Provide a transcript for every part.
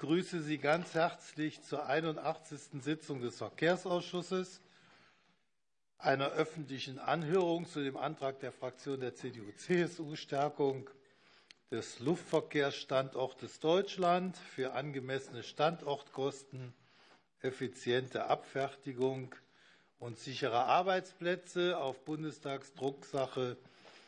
begrüße Sie ganz herzlich zur 81. Sitzung des Verkehrsausschusses, einer öffentlichen Anhörung zu dem Antrag der Fraktion der CDU-CSU Stärkung des Luftverkehrsstandortes Deutschland für angemessene Standortkosten, effiziente Abfertigung und sichere Arbeitsplätze auf Bundestagsdrucksache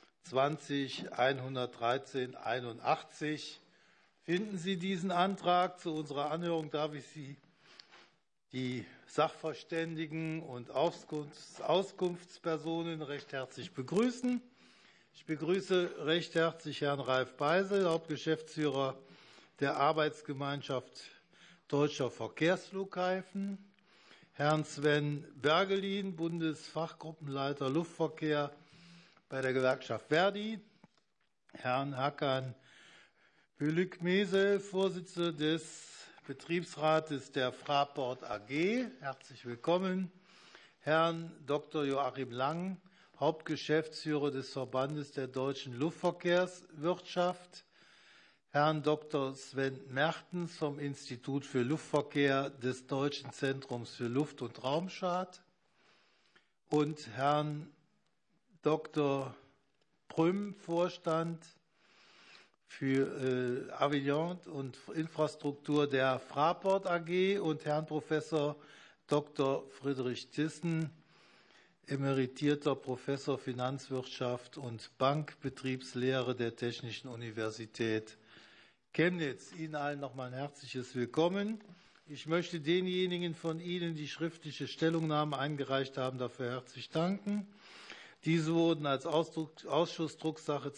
20-113-81. Finden Sie diesen Antrag? Zu unserer Anhörung darf ich Sie, die Sachverständigen und Auskunftspersonen, recht herzlich begrüßen. Ich begrüße recht herzlich Herrn Ralf Beisel, Hauptgeschäftsführer der Arbeitsgemeinschaft Deutscher Verkehrsflughäfen, Herrn Sven Bergelin, Bundesfachgruppenleiter Luftverkehr bei der Gewerkschaft Verdi, Herrn Hakan Bülük-Mesel, Vorsitzender des Betriebsrates der Fraport AG. Herzlich willkommen. Herrn Dr. Joachim Lang, Hauptgeschäftsführer des Verbandes der deutschen Luftverkehrswirtschaft. Herrn Dr. Sven Mertens vom Institut für Luftverkehr des Deutschen Zentrums für Luft- und Raumfahrt und Herrn Dr. Prüm, Vorstand für Aviation und Infrastruktur der Fraport AG und Herrn Professor Dr. Friedrich Thyssen, emeritierter Professor Finanzwirtschaft und Bankbetriebslehre der Technischen Universität Chemnitz. Ihnen allen noch mal ein herzliches Willkommen. Ich möchte denjenigen von Ihnen, die schriftliche Stellungnahmen eingereicht haben, dafür herzlich danken. Diese wurden als Ausschussdrucksache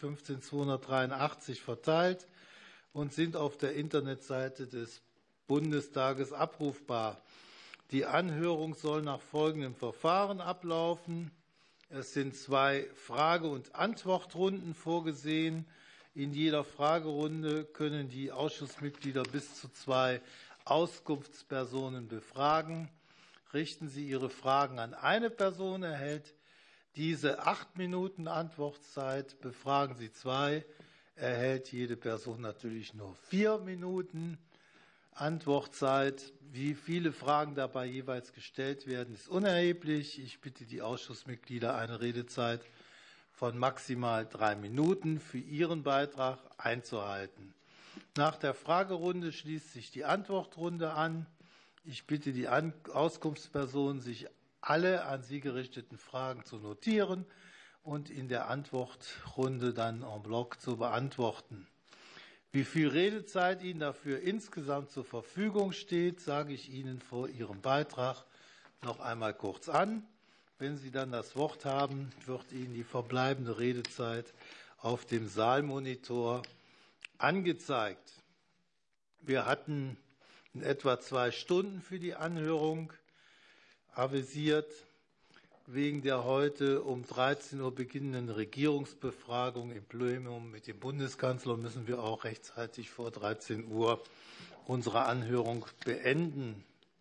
2015-283 verteilt und sind auf der Internetseite des Bundestages abrufbar. Die Anhörung soll nach folgendem Verfahren ablaufen. Es sind 2 Frage- und Antwortrunden vorgesehen. In jeder Fragerunde können die Ausschussmitglieder bis zu 2 Auskunftspersonen befragen. Richten Sie Ihre Fragen an eine Person, erhält diese 8 Minuten Antwortzeit. Befragen Sie 2, erhält jede Person natürlich nur 4 Minuten Antwortzeit. Wie viele Fragen dabei jeweils gestellt werden, ist unerheblich. Ich bitte die Ausschussmitglieder, eine Redezeit von maximal 3 Minuten für ihren Beitrag einzuhalten. Nach der Fragerunde schließt sich die Antwortrunde an. Ich bitte die Auskunftspersonen, sich alle an sie gerichteten Fragen zu notieren und in der Antwortrunde dann en bloc zu beantworten. Wie viel Redezeit Ihnen dafür insgesamt zur Verfügung steht, sage ich Ihnen vor Ihrem Beitrag noch einmal kurz an. Wenn Sie dann das Wort haben, wird Ihnen die verbleibende Redezeit auf dem Saalmonitor angezeigt. Wir hatten in etwa 2 Stunden für die Anhörung avisiert. Wegen der heute um 13 Uhr beginnenden Regierungsbefragung im Plenum mit dem Bundeskanzler müssen wir auch rechtzeitig vor 13 Uhr unsere Anhörung beenden.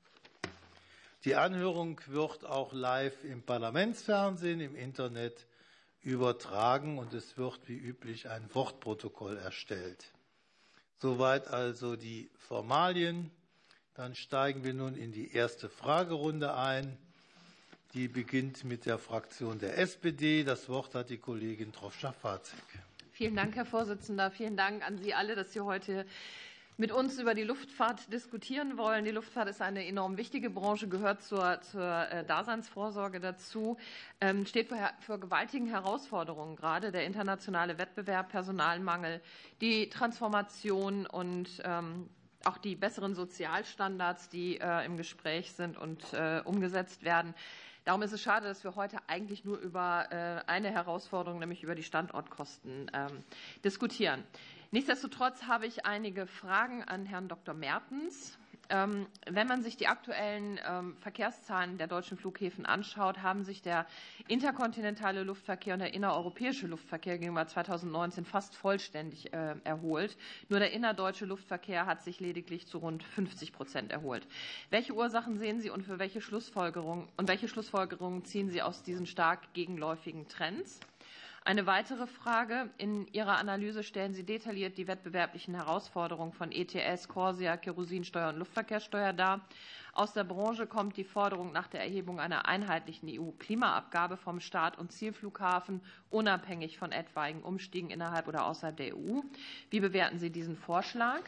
Die Anhörung wird auch live im Parlamentsfernsehen, im Internet übertragen und es wird wie üblich ein Wortprotokoll erstellt. Soweit also die Formalien. Dann steigen wir nun in die erste Fragerunde ein. Die beginnt mit der Fraktion der SPD. Das Wort hat die Kollegin Drofscha-Fazek. Vielen Dank, Herr Vorsitzender. Vielen Dank an Sie alle, dass Sie heute mit uns über die Luftfahrt diskutieren wollen. Die Luftfahrt ist eine enorm wichtige Branche, gehört zur Daseinsvorsorge dazu, steht vor gewaltigen Herausforderungen, gerade der internationale Wettbewerb, Personalmangel, die Transformation und auch die besseren Sozialstandards, die im Gespräch sind und umgesetzt werden. Darum ist es schade, dass wir heute eigentlich nur über eine Herausforderung, nämlich über die Standortkosten, diskutieren. Nichtsdestotrotz habe ich einige Fragen an Herrn Dr. Mertens. Wenn man sich die aktuellen Verkehrszahlen der deutschen Flughäfen anschaut, haben sich der interkontinentale Luftverkehr und der innereuropäische Luftverkehr gegenüber 2019 fast vollständig erholt. Nur der innerdeutsche Luftverkehr hat sich lediglich zu rund 50% erholt. Welche Ursachen sehen Sie und welche Schlussfolgerungen ziehen Sie aus diesen stark gegenläufigen Trends? Eine weitere Frage. In Ihrer Analyse stellen Sie detailliert die wettbewerblichen Herausforderungen von ETS, CORSIA, Kerosinsteuer und Luftverkehrssteuer dar. Aus der Branche kommt die Forderung nach der Erhebung einer einheitlichen EU-Klimaabgabe vom Start- und Zielflughafen, unabhängig von etwaigen Umstiegen innerhalb oder außerhalb der EU. Wie bewerten Sie diesen Vorschlag?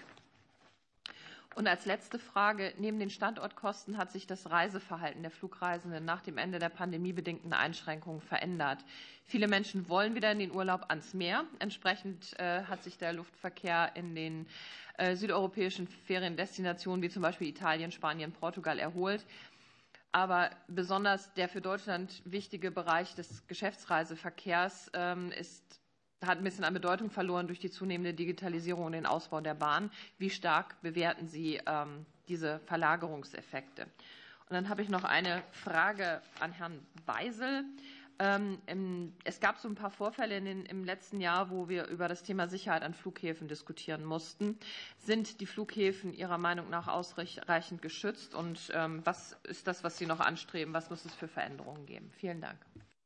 Und als letzte Frage, neben den Standortkosten hat sich das Reiseverhalten der Flugreisenden nach dem Ende der pandemiebedingten Einschränkungen verändert. Viele Menschen wollen wieder in den Urlaub ans Meer. Entsprechend hat sich der Luftverkehr in den südeuropäischen Feriendestinationen wie zum Beispiel Italien, Spanien, Portugal erholt. Aber besonders der für Deutschland wichtige Bereich des Geschäftsreiseverkehrs hat ein bisschen an Bedeutung verloren durch die zunehmende Digitalisierung und den Ausbau der Bahn. Wie stark bewerten Sie diese Verlagerungseffekte? Und dann habe ich noch eine Frage an Herrn Beisel. Es gab so ein paar Vorfälle im letzten Jahr, wo wir über das Thema Sicherheit an Flughäfen diskutieren mussten. Sind die Flughäfen Ihrer Meinung nach ausreichend geschützt? Und was ist das, was Sie noch anstreben? Was muss es für Veränderungen geben? Vielen Dank.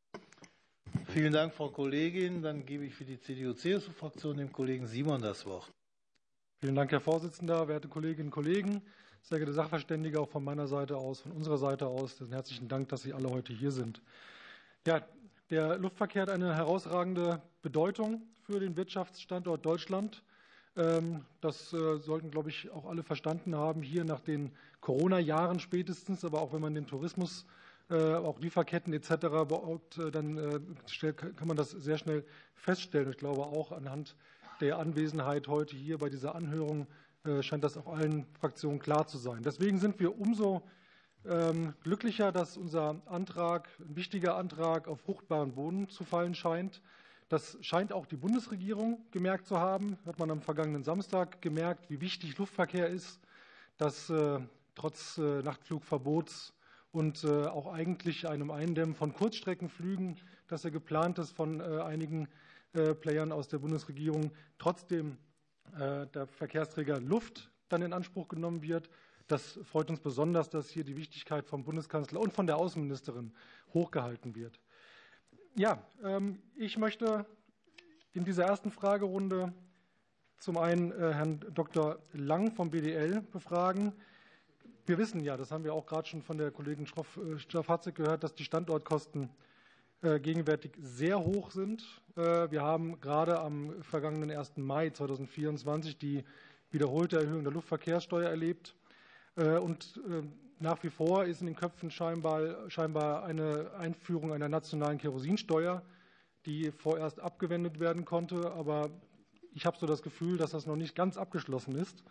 Vielen Dank, Frau Kollegin. Dann gebe ich für die CDU-CSU-Fraktion dem Kollegen Simon das Wort. Vielen Dank, Herr Vorsitzender, werte Kolleginnen und Kollegen, sehr geehrte Sachverständige, auch von meiner Seite aus, von unserer Seite aus. Herzlichen Dank, dass Sie alle heute hier sind. Ja, der Luftverkehr hat eine herausragende Bedeutung für den Wirtschaftsstandort Deutschland. Das sollten, glaube ich, auch alle verstanden haben, hier nach den Corona-Jahren spätestens, aber auch wenn man den Tourismus, auch Lieferketten etc. beobachtet, dann kann man das sehr schnell feststellen. Ich glaube, auch anhand der Anwesenheit heute hier bei dieser Anhörung scheint das auch allen Fraktionen klar zu sein. Deswegen sind wir umso glücklicher, dass unser Antrag, ein wichtiger Antrag, auf fruchtbaren Boden zu fallen scheint. Das scheint auch die Bundesregierung gemerkt zu haben. Hat man am vergangenen Samstag gemerkt, wie wichtig Luftverkehr ist, dass trotz Nachtflugverbots und auch eigentlich einem Eindämmen von Kurzstreckenflügen, das ja geplant ist von einigen Playern aus der Bundesregierung, trotzdem der Verkehrsträger Luft dann in Anspruch genommen wird. Das freut uns besonders, dass hier die Wichtigkeit vom Bundeskanzler und von der Außenministerin hochgehalten wird. Ja, ich möchte in dieser ersten Fragerunde zum einen Herrn Dr. Lang vom BDL befragen. Wir wissen ja, das haben wir auch gerade schon von der Kollegin Strafatzig gehört, dass die Standortkosten gegenwärtig sehr hoch sind. Wir haben gerade am vergangenen 1. Mai 2024 die wiederholte Erhöhung der Luftverkehrssteuer erlebt. Und nach wie vor ist in den Köpfen scheinbar eine Einführung einer nationalen Kerosinsteuer, die vorerst abgewendet werden konnte. Aber ich habe so das Gefühl, dass das noch nicht ganz abgeschlossen ist.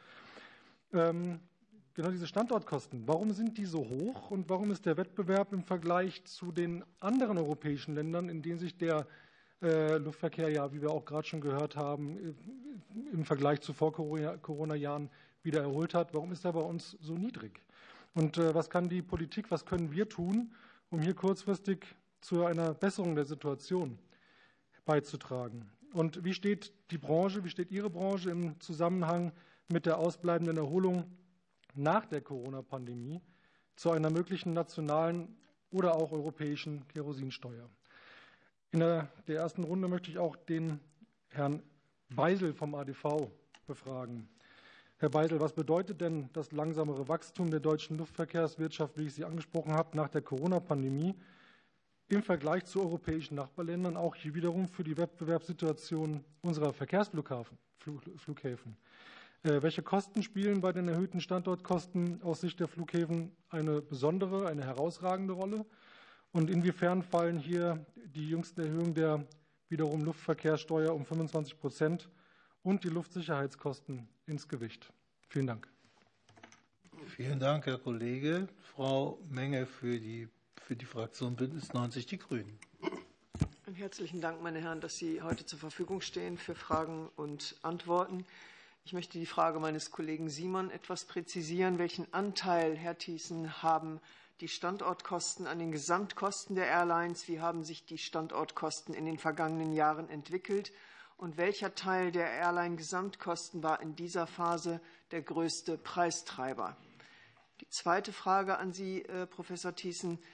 Genau diese Standortkosten, warum sind die so hoch und warum ist der Wettbewerb im Vergleich zu den anderen europäischen Ländern, in denen sich der Luftverkehr, ja, wie wir auch gerade schon gehört haben, im Vergleich zu Vor-Corona-Jahren wieder erholt hat, warum ist er bei uns so niedrig? Und was kann die Politik, was können wir tun, um hier kurzfristig zu einer Besserung der Situation beizutragen? Und wie steht die Branche, wie steht Ihre Branche im Zusammenhang mit der ausbleibenden Erholung nach der Corona-Pandemie zu einer möglichen nationalen oder auch europäischen Kerosinsteuer? In der ersten Runde möchte ich auch den Herrn Beisel vom ADV befragen. Herr Beisel, was bedeutet denn das langsamere Wachstum der deutschen Luftverkehrswirtschaft, wie ich sie angesprochen habe, nach der Corona-Pandemie im Vergleich zu europäischen Nachbarländern, auch hier wiederum für die Wettbewerbssituation unserer Verkehrsflughäfen? Welche Kosten spielen bei den erhöhten Standortkosten aus Sicht der Flughäfen eine besondere, eine herausragende Rolle? Und inwiefern fallen hier die jüngsten Erhöhungen der wiederum Luftverkehrssteuer um 25% und die Luftsicherheitskosten ins Gewicht? Vielen Dank. Vielen Dank, Herr Kollege. Frau Menge für die Fraktion Bündnis 90 Die Grünen. Herzlichen Dank, meine Herren, dass Sie heute zur Verfügung stehen für Fragen und Antworten. Ich möchte die Frage meines Kollegen Simon etwas präzisieren. Welchen Anteil, Herr Thiessen, haben die Standortkosten an den Gesamtkosten der Airlines? Wie haben sich die Standortkosten in den vergangenen Jahren entwickelt? Und welcher Teil der Airline-Gesamtkosten war in dieser Phase der größte Preistreiber? Die zweite Frage an Sie, Professor Thiessen.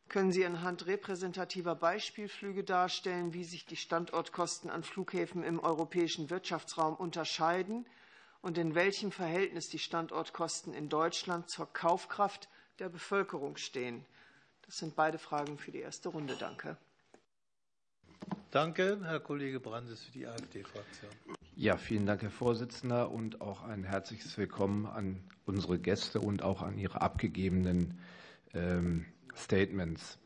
Können Sie anhand repräsentativer Beispielflüge darstellen, wie sich die Standortkosten an Flughäfen im europäischen Wirtschaftsraum unterscheiden und in welchem Verhältnis die Standortkosten in Deutschland zur Kaufkraft der Bevölkerung stehen? Das sind beide Fragen für die erste Runde. Danke. Danke, Herr Kollege Brandes für die AfD-Fraktion. Ja, vielen Dank, Herr Vorsitzender, und auch ein herzliches Willkommen an unsere Gäste und auch an Ihre abgegebenen Statements.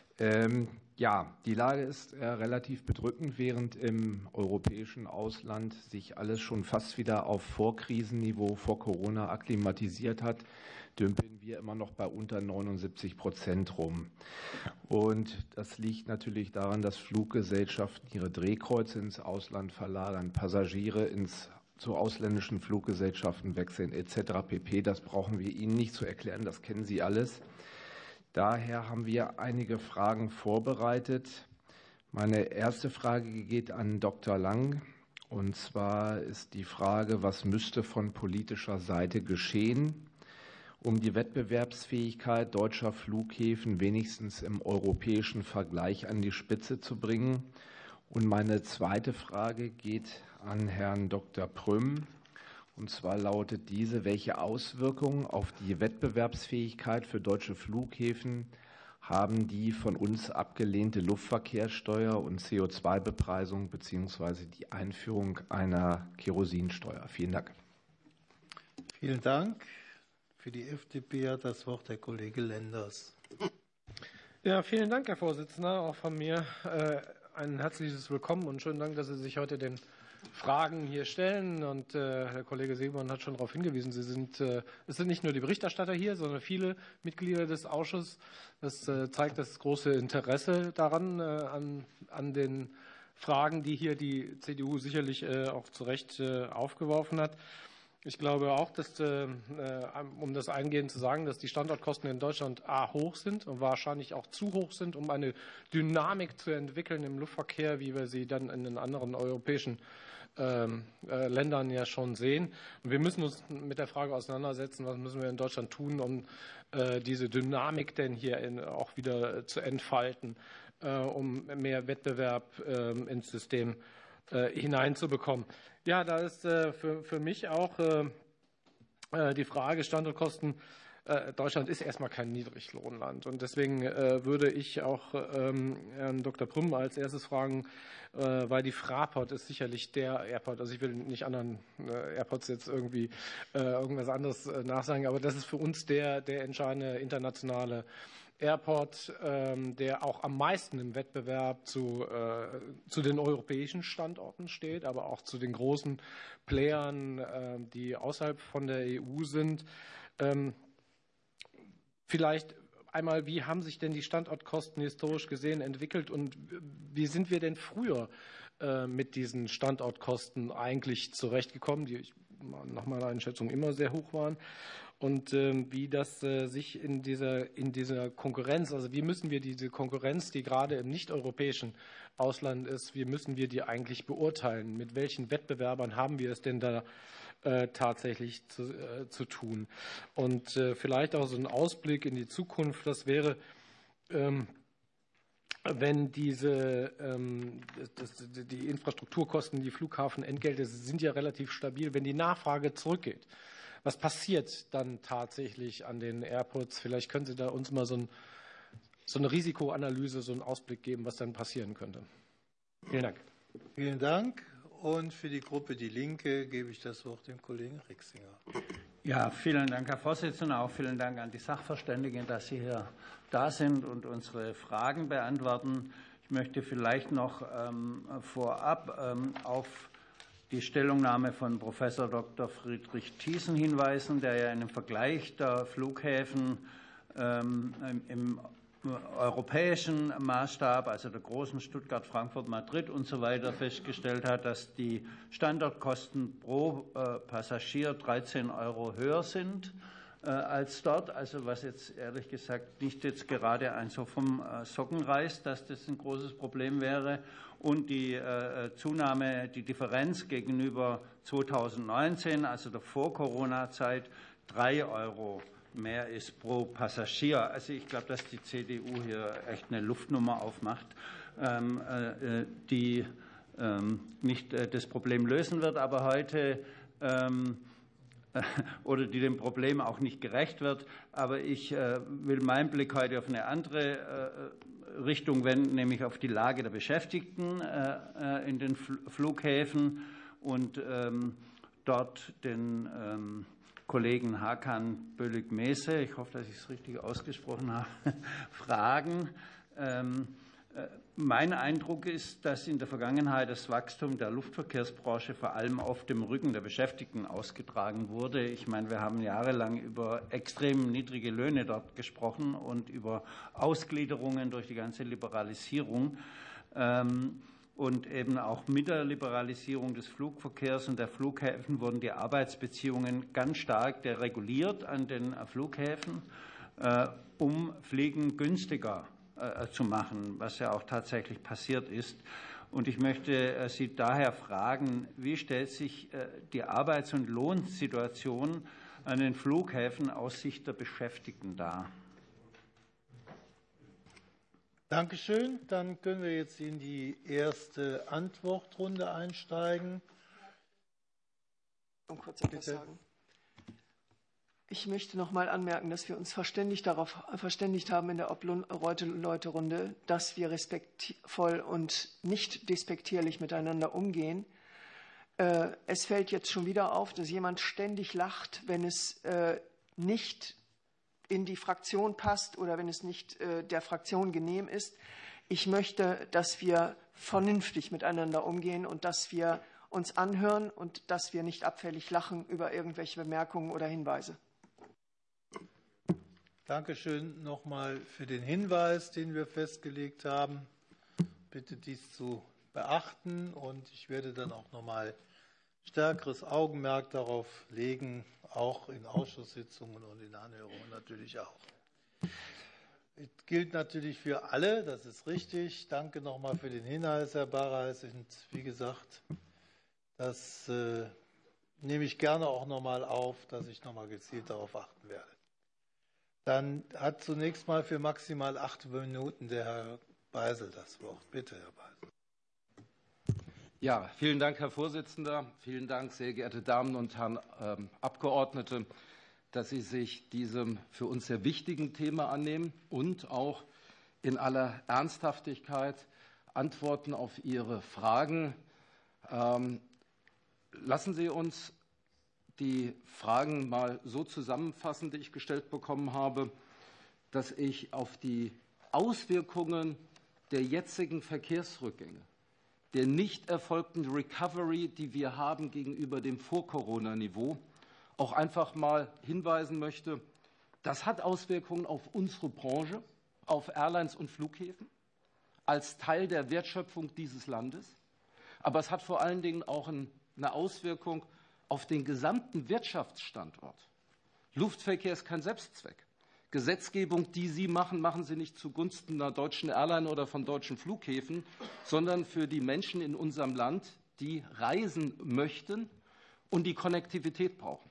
Ja, die Lage ist relativ bedrückend, während im europäischen Ausland sich alles schon fast wieder auf Vorkrisenniveau vor Corona akklimatisiert hat, dümpeln wir immer noch bei unter 79% rum. Und das liegt natürlich daran, dass Fluggesellschaften ihre Drehkreuze ins Ausland verlagern, Passagiere zu ausländischen Fluggesellschaften wechseln etc. pp. Das brauchen wir Ihnen nicht zu erklären, das kennen Sie alles. Daher haben wir einige Fragen vorbereitet. Meine erste Frage geht an Dr. Lang. Und zwar ist die Frage, was müsste von politischer Seite geschehen, um die Wettbewerbsfähigkeit deutscher Flughäfen wenigstens im europäischen Vergleich an die Spitze zu bringen? Und meine zweite Frage geht an Herrn Dr. Prüm. Und zwar lautet diese: Welche Auswirkungen auf die Wettbewerbsfähigkeit für deutsche Flughäfen haben die von uns abgelehnte Luftverkehrssteuer und CO2-Bepreisung bzw. die Einführung einer Kerosinsteuer? Vielen Dank. Vielen Dank. Für die FDP hat das Wort der Kollege Lenders. Ja, vielen Dank, Herr Vorsitzender. Auch von mir ein herzliches Willkommen und schönen Dank, dass Sie sich heute den Fragen hier stellen. Und Herr Kollege Simon hat schon darauf hingewiesen, es sind nicht nur die Berichterstatter hier, sondern viele Mitglieder des Ausschusses. Das zeigt das große Interesse daran, an den Fragen, die hier die CDU sicherlich auch zu Recht aufgeworfen hat. Ich glaube auch, dass, um das eingehend zu sagen, dass die Standortkosten in Deutschland hoch sind und wahrscheinlich auch zu hoch sind, um eine Dynamik zu entwickeln im Luftverkehr, wie wir sie dann in den anderen europäischen Ländern ja schon sehen. Und wir müssen uns mit der Frage auseinandersetzen, was müssen wir in Deutschland tun, um diese Dynamik denn hier auch wieder zu entfalten, um mehr Wettbewerb ins System hineinzubekommen. Ja, da ist für mich auch die Frage Standortkosten. Deutschland ist erstmal kein Niedriglohnland und deswegen würde ich auch Herrn Dr. Prüm als erstes fragen, weil die Fraport ist sicherlich der Airport, also ich will nicht anderen Airports jetzt irgendwie irgendwas anderes nachsagen, aber das ist für uns der entscheidende internationale Airport, der auch am meisten im Wettbewerb zu den europäischen Standorten steht, aber auch zu den großen Playern, die außerhalb von der EU sind. Vielleicht einmal, wie haben sich denn die Standortkosten historisch gesehen entwickelt und wie sind wir denn früher mit diesen Standortkosten eigentlich zurechtgekommen, die nach meiner Einschätzung immer sehr hoch waren? Und wie das sich in dieser Konkurrenz, also wie müssen wir diese Konkurrenz, die gerade im nicht-europäischen Ausland ist, wie müssen wir die eigentlich beurteilen? Mit welchen Wettbewerbern haben wir es denn da tatsächlich zu tun? Und vielleicht auch so ein Ausblick in die Zukunft, das wäre, wenn die Infrastrukturkosten, die Flughafenentgelte sind ja relativ stabil, wenn die Nachfrage zurückgeht. Was passiert dann tatsächlich an den Airports? Vielleicht können Sie da uns mal so eine Risikoanalyse, so einen Ausblick geben, was dann passieren könnte. Vielen Dank. Vielen Dank. Und für die Gruppe Die Linke gebe ich das Wort dem Kollegen Rixinger. Ja, vielen Dank, Herr Vorsitzender. Auch vielen Dank an die Sachverständigen, dass Sie hier da sind und unsere Fragen beantworten. Ich möchte vielleicht noch vorab auf die Stellungnahme von Professor Dr. Friedrich Thiessen hinweisen, der ja einen Vergleich der Flughäfen im europäischen Maßstab, also der großen Stuttgart, Frankfurt, Madrid und so weiter, festgestellt hat, dass die Standortkosten pro Passagier 13 € höher sind als dort. Also was jetzt ehrlich gesagt nicht jetzt gerade ein so vom Socken reißt, dass das ein großes Problem wäre. Und die Zunahme, die Differenz gegenüber 2019, also der Vor-Corona-Zeit, 3 € mehr ist pro Passagier. Also ich glaube, dass die CDU hier echt eine Luftnummer aufmacht, die nicht das Problem lösen wird, aber heute oder die dem Problem auch nicht gerecht wird. Aber ich will meinen Blick heute auf eine andere Richtung wenden, nämlich auf die Lage der Beschäftigten in den Flughäfen und dort den Kollegen Hakan Bölük-Mese, ich hoffe, dass ich es richtig ausgesprochen habe, fragen. Mein Eindruck ist, dass in der Vergangenheit das Wachstum der Luftverkehrsbranche vor allem auf dem Rücken der Beschäftigten ausgetragen wurde. Ich meine, wir haben jahrelang über extrem niedrige Löhne dort gesprochen und über Ausgliederungen durch die ganze Liberalisierung. Und eben auch mit der Liberalisierung des Flugverkehrs und der Flughäfen wurden die Arbeitsbeziehungen ganz stark dereguliert an den Flughäfen, um Fliegen günstiger zu machen, was ja auch tatsächlich passiert ist. Und ich möchte Sie daher fragen, wie stellt sich die Arbeits- und Lohnsituation an den Flughäfen aus Sicht der Beschäftigten dar? Dankeschön. Dann können wir jetzt in die erste Antwortrunde einsteigen. Kurz etwas sagen. Ich möchte noch mal anmerken, dass wir uns darauf verständigt haben in der Obleute-Runde, dass wir respektvoll und nicht despektierlich miteinander umgehen. Es fällt jetzt schon wieder auf, dass jemand ständig lacht, wenn es nicht in die Fraktion passt oder wenn es nicht der Fraktion genehm ist. Ich möchte, dass wir vernünftig miteinander umgehen und dass wir uns anhören und dass wir nicht abfällig lachen über irgendwelche Bemerkungen oder Hinweise. Dankeschön nochmal für den Hinweis, den wir festgelegt haben. Bitte dies zu beachten und ich werde dann auch nochmal stärkeres Augenmerk darauf legen, auch in Ausschusssitzungen und in Anhörungen natürlich auch. Es gilt natürlich für alle, das ist richtig. Danke nochmal für den Hinweis, Herr Barreis. Und wie gesagt, das nehme ich gerne auch nochmal auf, dass ich nochmal gezielt darauf achten werde. Dann hat zunächst mal für maximal 8 Minuten der Herr Beisel das Wort. Bitte, Herr Beisel. Ja, vielen Dank, Herr Vorsitzender. Vielen Dank, sehr geehrte Damen und Herren Abgeordnete, dass Sie sich diesem für uns sehr wichtigen Thema annehmen und auch in aller Ernsthaftigkeit Antworten auf Ihre Fragen. Lassen Sie uns die Fragen mal so zusammenfassen, die ich gestellt bekommen habe, dass ich auf die Auswirkungen der jetzigen Verkehrsrückgänge, der nicht erfolgten Recovery, die wir haben gegenüber dem Vor-Corona-Niveau, auch einfach mal hinweisen möchte. Das hat Auswirkungen auf unsere Branche, auf Airlines und Flughäfen als Teil der Wertschöpfung dieses Landes. Aber es hat vor allen Dingen auch eine Auswirkung auf den gesamten Wirtschaftsstandort. Luftverkehr ist kein Selbstzweck. Gesetzgebung, die Sie machen, machen Sie nicht zugunsten einer deutschen Airline oder von deutschen Flughäfen, sondern für die Menschen in unserem Land, die reisen möchten und die Konnektivität brauchen.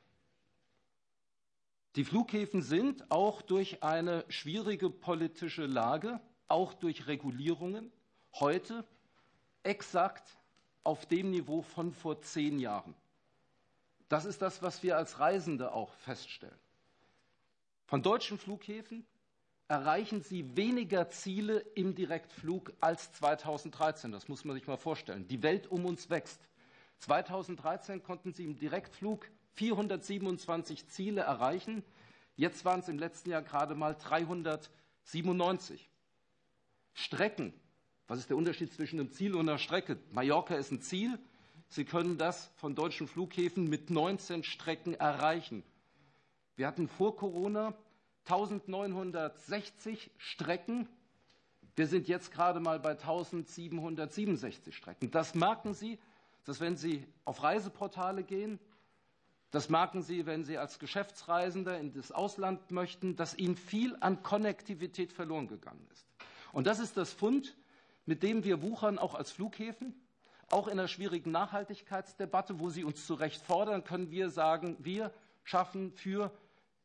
Die Flughäfen sind auch durch eine schwierige politische Lage, auch durch Regulierungen, heute exakt auf dem Niveau von vor 10 Jahren. Das ist das, was wir als Reisende auch feststellen. Von deutschen Flughäfen erreichen sie weniger Ziele im Direktflug als 2013. Das muss man sich mal vorstellen. Die Welt um uns wächst. 2013 konnten sie im Direktflug 427 Ziele erreichen. Jetzt waren es im letzten Jahr gerade mal 397. Strecken. Was ist der Unterschied zwischen einem Ziel und einer Strecke? Mallorca ist ein Ziel. Sie können das von deutschen Flughäfen mit 19 Strecken erreichen. Wir hatten vor Corona 1960 Strecken. Wir sind jetzt gerade mal bei 1767 Strecken. Das merken Sie, dass wenn Sie auf Reiseportale gehen, das merken Sie, wenn Sie als Geschäftsreisender in das Ausland möchten, dass Ihnen viel an Konnektivität verloren gegangen ist. Und das ist das Fund, mit dem wir wuchern, auch als Flughäfen. Auch in einer schwierigen Nachhaltigkeitsdebatte, wo Sie uns zu Recht fordern, können wir sagen, wir schaffen für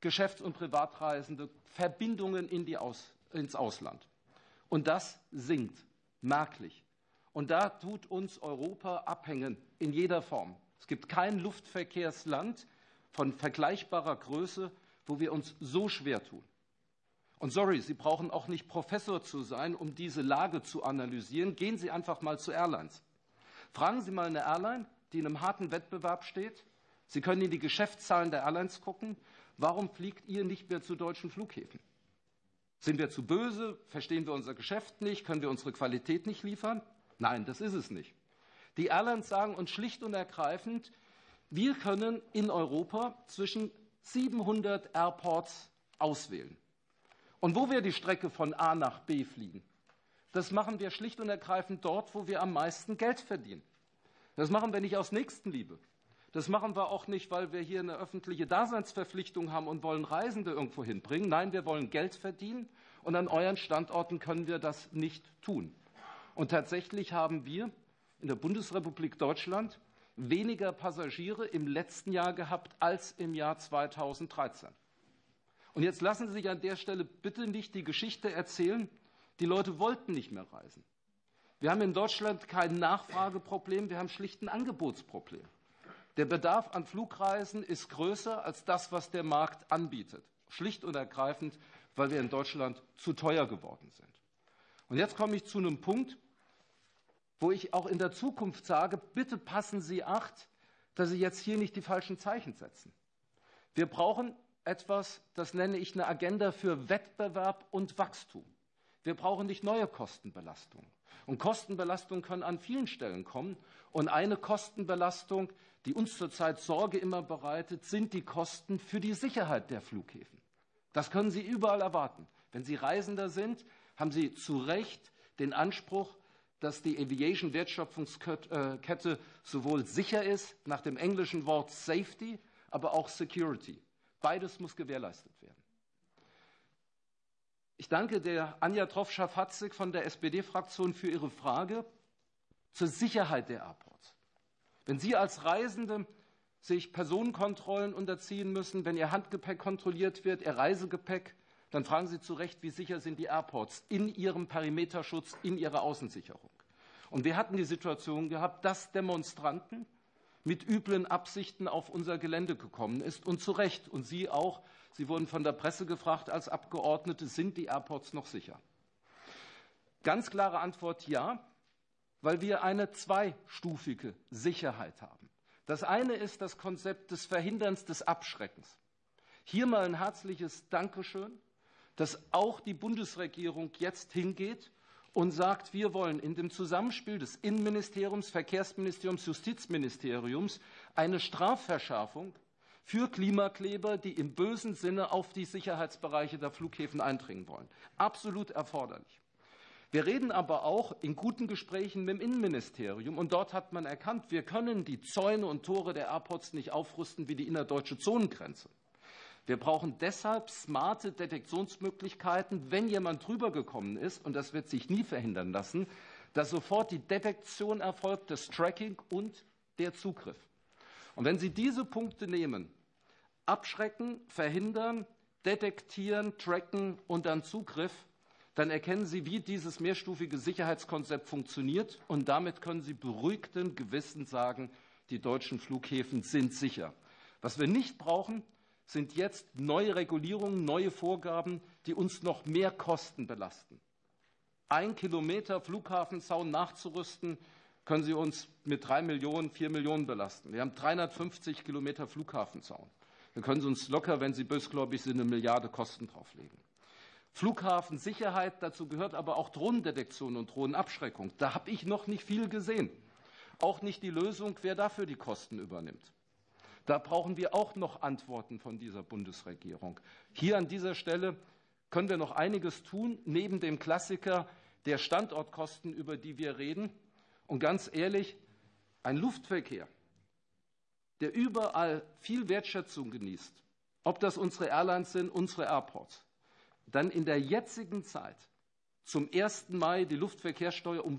Geschäfts- und Privatreisende, Verbindungen ins Ausland. Und das sinkt merklich. Und da tut uns Europa abhängen in jeder Form. Es gibt kein Luftverkehrsland von vergleichbarer Größe, wo wir uns so schwer tun. Und sorry, Sie brauchen auch nicht Professor zu sein, um diese Lage zu analysieren. Gehen Sie einfach mal zu Airlines. Fragen Sie mal eine Airline, die in einem harten Wettbewerb steht. Sie können in die Geschäftszahlen der Airlines gucken. Warum fliegt ihr nicht mehr zu deutschen Flughäfen? Sind wir zu böse? Verstehen wir unser Geschäft nicht? Können wir unsere Qualität nicht liefern? Nein, das ist es nicht. Die Airlines sagen uns schlicht und ergreifend, wir können in Europa zwischen 700 Airports auswählen. Und wo wir die Strecke von A nach B fliegen, das machen wir schlicht und ergreifend dort, wo wir am meisten Geld verdienen. Das machen wir nicht aus Nächstenliebe. Das machen wir auch nicht, weil wir hier eine öffentliche Daseinsverpflichtung haben und wollen Reisende irgendwo hinbringen. Nein, wir wollen Geld verdienen und an euren Standorten können wir das nicht tun. Und tatsächlich haben wir in der Bundesrepublik Deutschland weniger Passagiere im letzten Jahr gehabt als im Jahr 2013. Und jetzt lassen Sie sich an der Stelle bitte nicht die Geschichte erzählen, die Leute wollten nicht mehr reisen. Wir haben in Deutschland kein Nachfrageproblem, wir haben schlicht ein Angebotsproblem. Der Bedarf an Flugreisen ist größer als das, was der Markt anbietet. Schlicht und ergreifend, weil wir in Deutschland zu teuer geworden sind. Und jetzt komme ich zu einem Punkt, wo ich auch in der Zukunft sage, bitte passen Sie Acht, dass Sie jetzt hier nicht die falschen Zeichen setzen. Wir brauchen etwas, das nenne ich eine Agenda für Wettbewerb und Wachstum. Wir brauchen nicht neue Kostenbelastungen. Und Kostenbelastungen können an vielen Stellen kommen. Und eine Kostenbelastung, die uns zurzeit Sorge immer bereitet, sind die Kosten für die Sicherheit der Flughäfen. Das können Sie überall erwarten. Wenn Sie Reisender sind, haben Sie zu Recht den Anspruch, dass die Aviation-Wertschöpfungskette sowohl sicher ist, nach dem englischen Wort Safety, aber auch Security. Beides muss gewährleistet werden. Ich danke der Anja Troff-Schafatzig von der SPD-Fraktion für ihre Frage zur Sicherheit der Airports. Wenn Sie als Reisende sich Personenkontrollen unterziehen müssen, wenn Ihr Handgepäck kontrolliert wird, Ihr Reisegepäck, dann fragen Sie zu Recht, wie sicher sind die Airports in ihrem Perimeterschutz, in ihrer Außensicherung. Und wir hatten die Situation gehabt, dass Demonstranten mit üblen Absichten auf unser Gelände gekommen ist und zu Recht. Und Sie auch, Sie wurden von der Presse gefragt als Abgeordnete, sind die Airports noch sicher? Ganz klare Antwort ja, weil wir eine zweistufige Sicherheit haben. Das eine ist das Konzept des Verhinderns, des Abschreckens. Hier mal ein herzliches Dankeschön, dass auch die Bundesregierung jetzt hingeht und sagt, wir wollen in dem Zusammenspiel des Innenministeriums, Verkehrsministeriums, Justizministeriums eine Strafverschärfung für Klimakleber, die im bösen Sinne auf die Sicherheitsbereiche der Flughäfen eindringen wollen. Absolut erforderlich. Wir reden aber auch in guten Gesprächen mit dem Innenministerium und dort hat man erkannt, wir können die Zäune und Tore der Airports nicht aufrüsten wie die innerdeutsche Zonengrenze. Wir brauchen deshalb smarte Detektionsmöglichkeiten, wenn jemand drüber gekommen ist, und das wird sich nie verhindern lassen, dass sofort die Detektion erfolgt, das Tracking und der Zugriff. Und wenn Sie diese Punkte nehmen, abschrecken, verhindern, detektieren, tracken und dann Zugriff, dann erkennen Sie, wie dieses mehrstufige Sicherheitskonzept funktioniert und damit können Sie beruhigten Gewissens sagen, die deutschen Flughäfen sind sicher. Was wir nicht brauchen, sind jetzt neue Regulierungen, neue Vorgaben, die uns noch mehr Kosten belasten. 1 Kilometer Flughafenzaun nachzurüsten, können Sie uns mit 3 Millionen, 4 Millionen belasten. Wir haben 350 Kilometer Flughafenzaun. Da können Sie uns locker, wenn Sie bösgläubig sind, 1 Milliarde Kosten drauflegen. Flughafensicherheit, dazu gehört aber auch Drohnendetektion und Drohnenabschreckung. Da habe ich noch nicht viel gesehen. Auch nicht die Lösung, wer dafür die Kosten übernimmt. Da brauchen wir auch noch Antworten von dieser Bundesregierung. Hier an dieser Stelle können wir noch einiges tun, neben dem Klassiker der Standortkosten, über die wir reden. Und ganz ehrlich, ein Luftverkehr, der überall viel Wertschätzung genießt, ob das unsere Airlines sind, unsere Airports, dann in der jetzigen Zeit zum 1. Mai die Luftverkehrssteuer um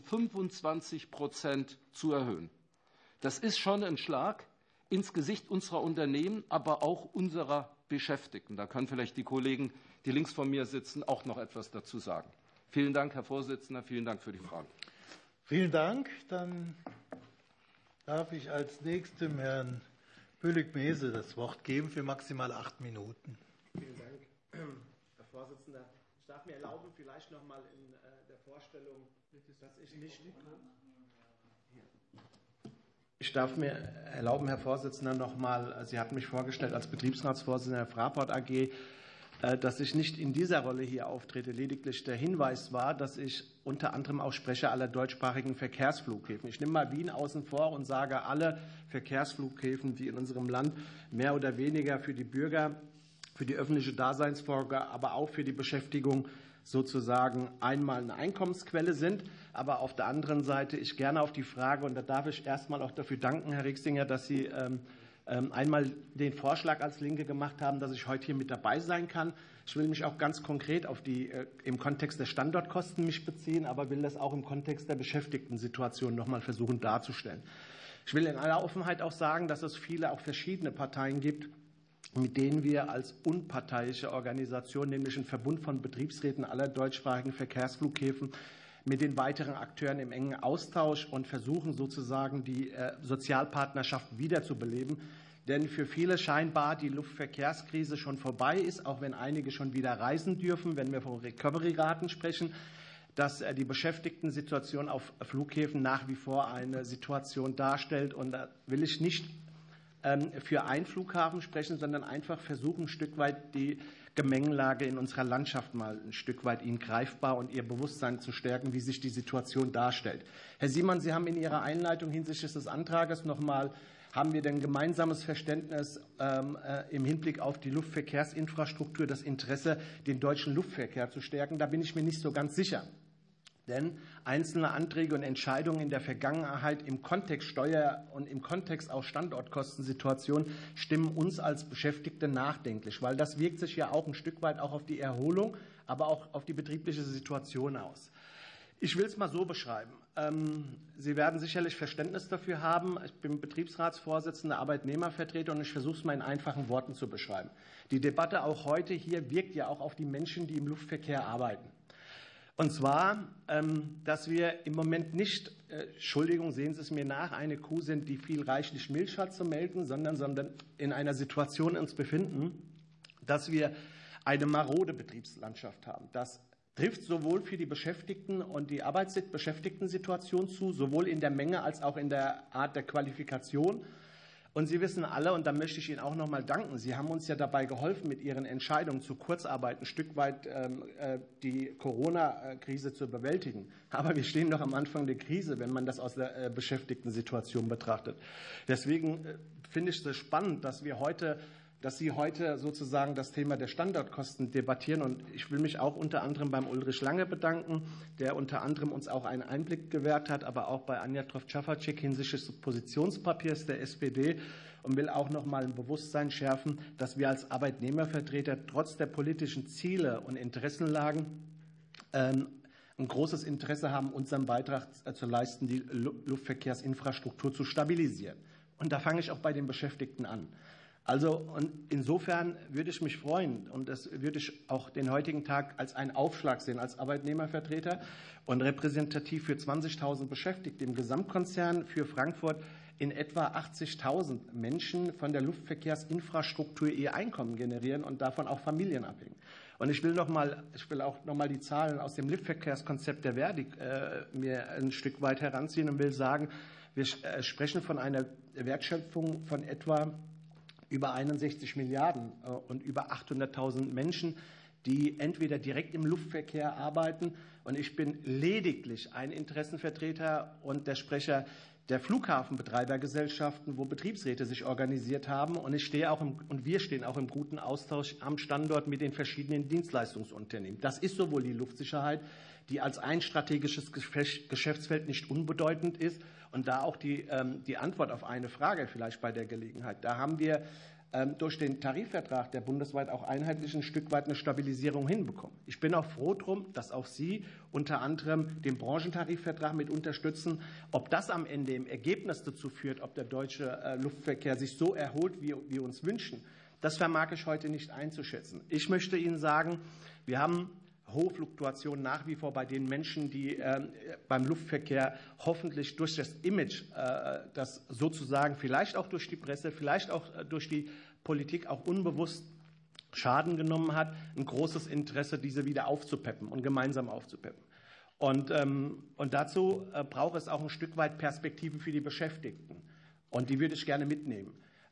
25% zu erhöhen. Das ist schon ein Schlag ins Gesicht unserer Unternehmen, aber auch unserer Beschäftigten. Da können vielleicht die Kollegen, die links von mir sitzen, auch noch etwas dazu sagen. Vielen Dank, Herr Vorsitzender. Vielen Dank für die Frage. Vielen Dank. Dann darf ich als nächstem Herrn Bülük-Mese das Wort geben für maximal 8 Minuten. Vielen Dank, Herr Vorsitzender. Ich darf mir erlauben, vielleicht noch mal in der Vorstellung, dass ich nicht... Ich darf mir erlauben, Herr Vorsitzender, nochmal, Sie hatten mich vorgestellt als Betriebsratsvorsitzender der Fraport AG, dass ich nicht in dieser Rolle hier auftrete. Lediglich der Hinweis war, dass ich unter anderem auch Sprecher aller deutschsprachigen Verkehrsflughäfen. Ich nehme mal Wien außen vor und sage, alle Verkehrsflughäfen, die in unserem Land mehr oder weniger für die Bürger, für die öffentliche Daseinsvorsorge, aber auch für die Beschäftigung sozusagen einmal eine Einkommensquelle sind. Aber auf der anderen Seite ich gerne auf die Frage, und da darf ich erstmal auch dafür danken, Herr Rixinger, dass Sie einmal den Vorschlag als Linke gemacht haben, dass ich heute hier mit dabei sein kann. Ich will mich auch ganz konkret auf die im Kontext der Standortkosten mich beziehen, aber will das auch im Kontext der Beschäftigtensituation noch mal versuchen darzustellen. Ich will in aller Offenheit auch sagen, dass es viele, auch verschiedene Parteien gibt, mit denen wir als unparteiische Organisation, nämlich ein Verbund von Betriebsräten aller deutschsprachigen Verkehrsflughäfen, mit den weiteren Akteuren im engen Austausch und versuchen sozusagen die Sozialpartnerschaft wiederzubeleben. Denn für viele scheinbar die Luftverkehrskrise schon vorbei ist, auch wenn einige schon wieder reisen dürfen, wenn wir von Recovery-Raten sprechen, dass die Beschäftigtensituation auf Flughäfen nach wie vor eine Situation darstellt. Und da will ich nicht für einen Flughafen sprechen, sondern einfach versuchen, ein Stück weit die Gemengelage in unserer Landschaft mal ein Stück weit Ihnen greifbar und Ihr Bewusstsein zu stärken, wie sich die Situation darstellt. Herr Simon, Sie haben in Ihrer Einleitung hinsichtlich des Antrages nochmal, haben wir denn gemeinsames Verständnis im Hinblick auf die Luftverkehrsinfrastruktur, das Interesse, den deutschen Luftverkehr zu stärken? Da bin ich mir nicht so ganz sicher. Denn einzelne Anträge und Entscheidungen in der Vergangenheit im Kontext Steuer- und im Kontext auch Standortkostensituation stimmen uns als Beschäftigte nachdenklich, weil das wirkt sich ja auch ein Stück weit auch auf die Erholung, aber auch auf die betriebliche Situation aus. Ich will es mal so beschreiben. Sie werden sicherlich Verständnis dafür haben. Ich bin Betriebsratsvorsitzender, Arbeitnehmervertreter und ich versuche es mal in einfachen Worten zu beschreiben. Die Debatte auch heute hier wirkt ja auch auf die Menschen, die im Luftverkehr arbeiten. Und zwar, dass wir im Moment nicht, Entschuldigung, sehen Sie es mir nach, eine Kuh sind, die viel reichlich Milch hat zu melken, sondern in einer Situation uns befinden, dass wir eine marode Betriebslandschaft haben. Das trifft sowohl für die Beschäftigten und die Arbeitsbeschäftigten-Situation zu, sowohl in der Menge als auch in der Art der Qualifikation. Und Sie wissen alle, und da möchte ich Ihnen auch noch mal danken, Sie haben uns ja dabei geholfen, mit Ihren Entscheidungen zu Kurzarbeit ein Stück weit die Corona-Krise zu bewältigen. Aber wir stehen noch am Anfang der Krise, wenn man das aus der Beschäftigten-Situation betrachtet. Deswegen finde ich es spannend, dass Sie heute sozusagen das Thema der Standortkosten debattieren. Und ich will mich auch unter anderem beim Ulrich Lange bedanken, der unter anderem uns auch einen Einblick gewährt hat, aber auch bei Anja Troft-Schafferczyk hinsichtlich des Positionspapiers der SPD und will auch noch mal ein Bewusstsein schärfen, dass wir als Arbeitnehmervertreter trotz der politischen Ziele und Interessenlagen ein großes Interesse haben, unseren Beitrag zu leisten, die Luftverkehrsinfrastruktur zu stabilisieren. Und da fange ich auch bei den Beschäftigten an. Also und insofern würde ich mich freuen und das würde ich auch den heutigen Tag als einen Aufschlag sehen als Arbeitnehmervertreter und repräsentativ für 20.000 Beschäftigte im Gesamtkonzern für Frankfurt in etwa 80.000 Menschen von der Luftverkehrsinfrastruktur ihr Einkommen generieren und davon auch Familien abhängen. Und ich will auch noch mal die Zahlen aus dem Luftverkehrskonzept der Verdi mir ein Stück weit heranziehen und will sagen, wir sprechen von einer Wertschöpfung von etwa über 61 Milliarden und über 800.000 Menschen, die entweder direkt im Luftverkehr arbeiten. Und ich bin lediglich ein Interessenvertreter und der Sprecher der Flughafenbetreibergesellschaften, wo Betriebsräte sich organisiert haben. Und wir stehen auch im guten Austausch am Standort mit den verschiedenen Dienstleistungsunternehmen. Das ist sowohl die Luftsicherheit, die als ein strategisches Geschäftsfeld nicht unbedeutend ist. Und da auch die Antwort auf eine Frage vielleicht bei der Gelegenheit. Da haben wir durch den Tarifvertrag, der bundesweit auch einheitlich ein Stück weit eine Stabilisierung hinbekommen. Ich bin auch froh drum, dass auch Sie unter anderem den Branchentarifvertrag mit unterstützen. Ob das am Ende im Ergebnis dazu führt, ob der deutsche Luftverkehr sich so erholt, wie wir uns wünschen, das vermag ich heute nicht einzuschätzen. Ich möchte Ihnen sagen, wir haben hohe Fluktuationen nach wie vor bei den Menschen, die beim Luftverkehr hoffentlich durch das Image, das sozusagen vielleicht auch durch die Presse, vielleicht auch durch die Politik auch unbewusst Schaden genommen hat, ein großes Interesse, diese wieder aufzupeppen und gemeinsam aufzupeppen. Und dazu braucht es auch ein Stück weit Perspektiven für die Beschäftigten. Und die würde ich gerne mitnehmen.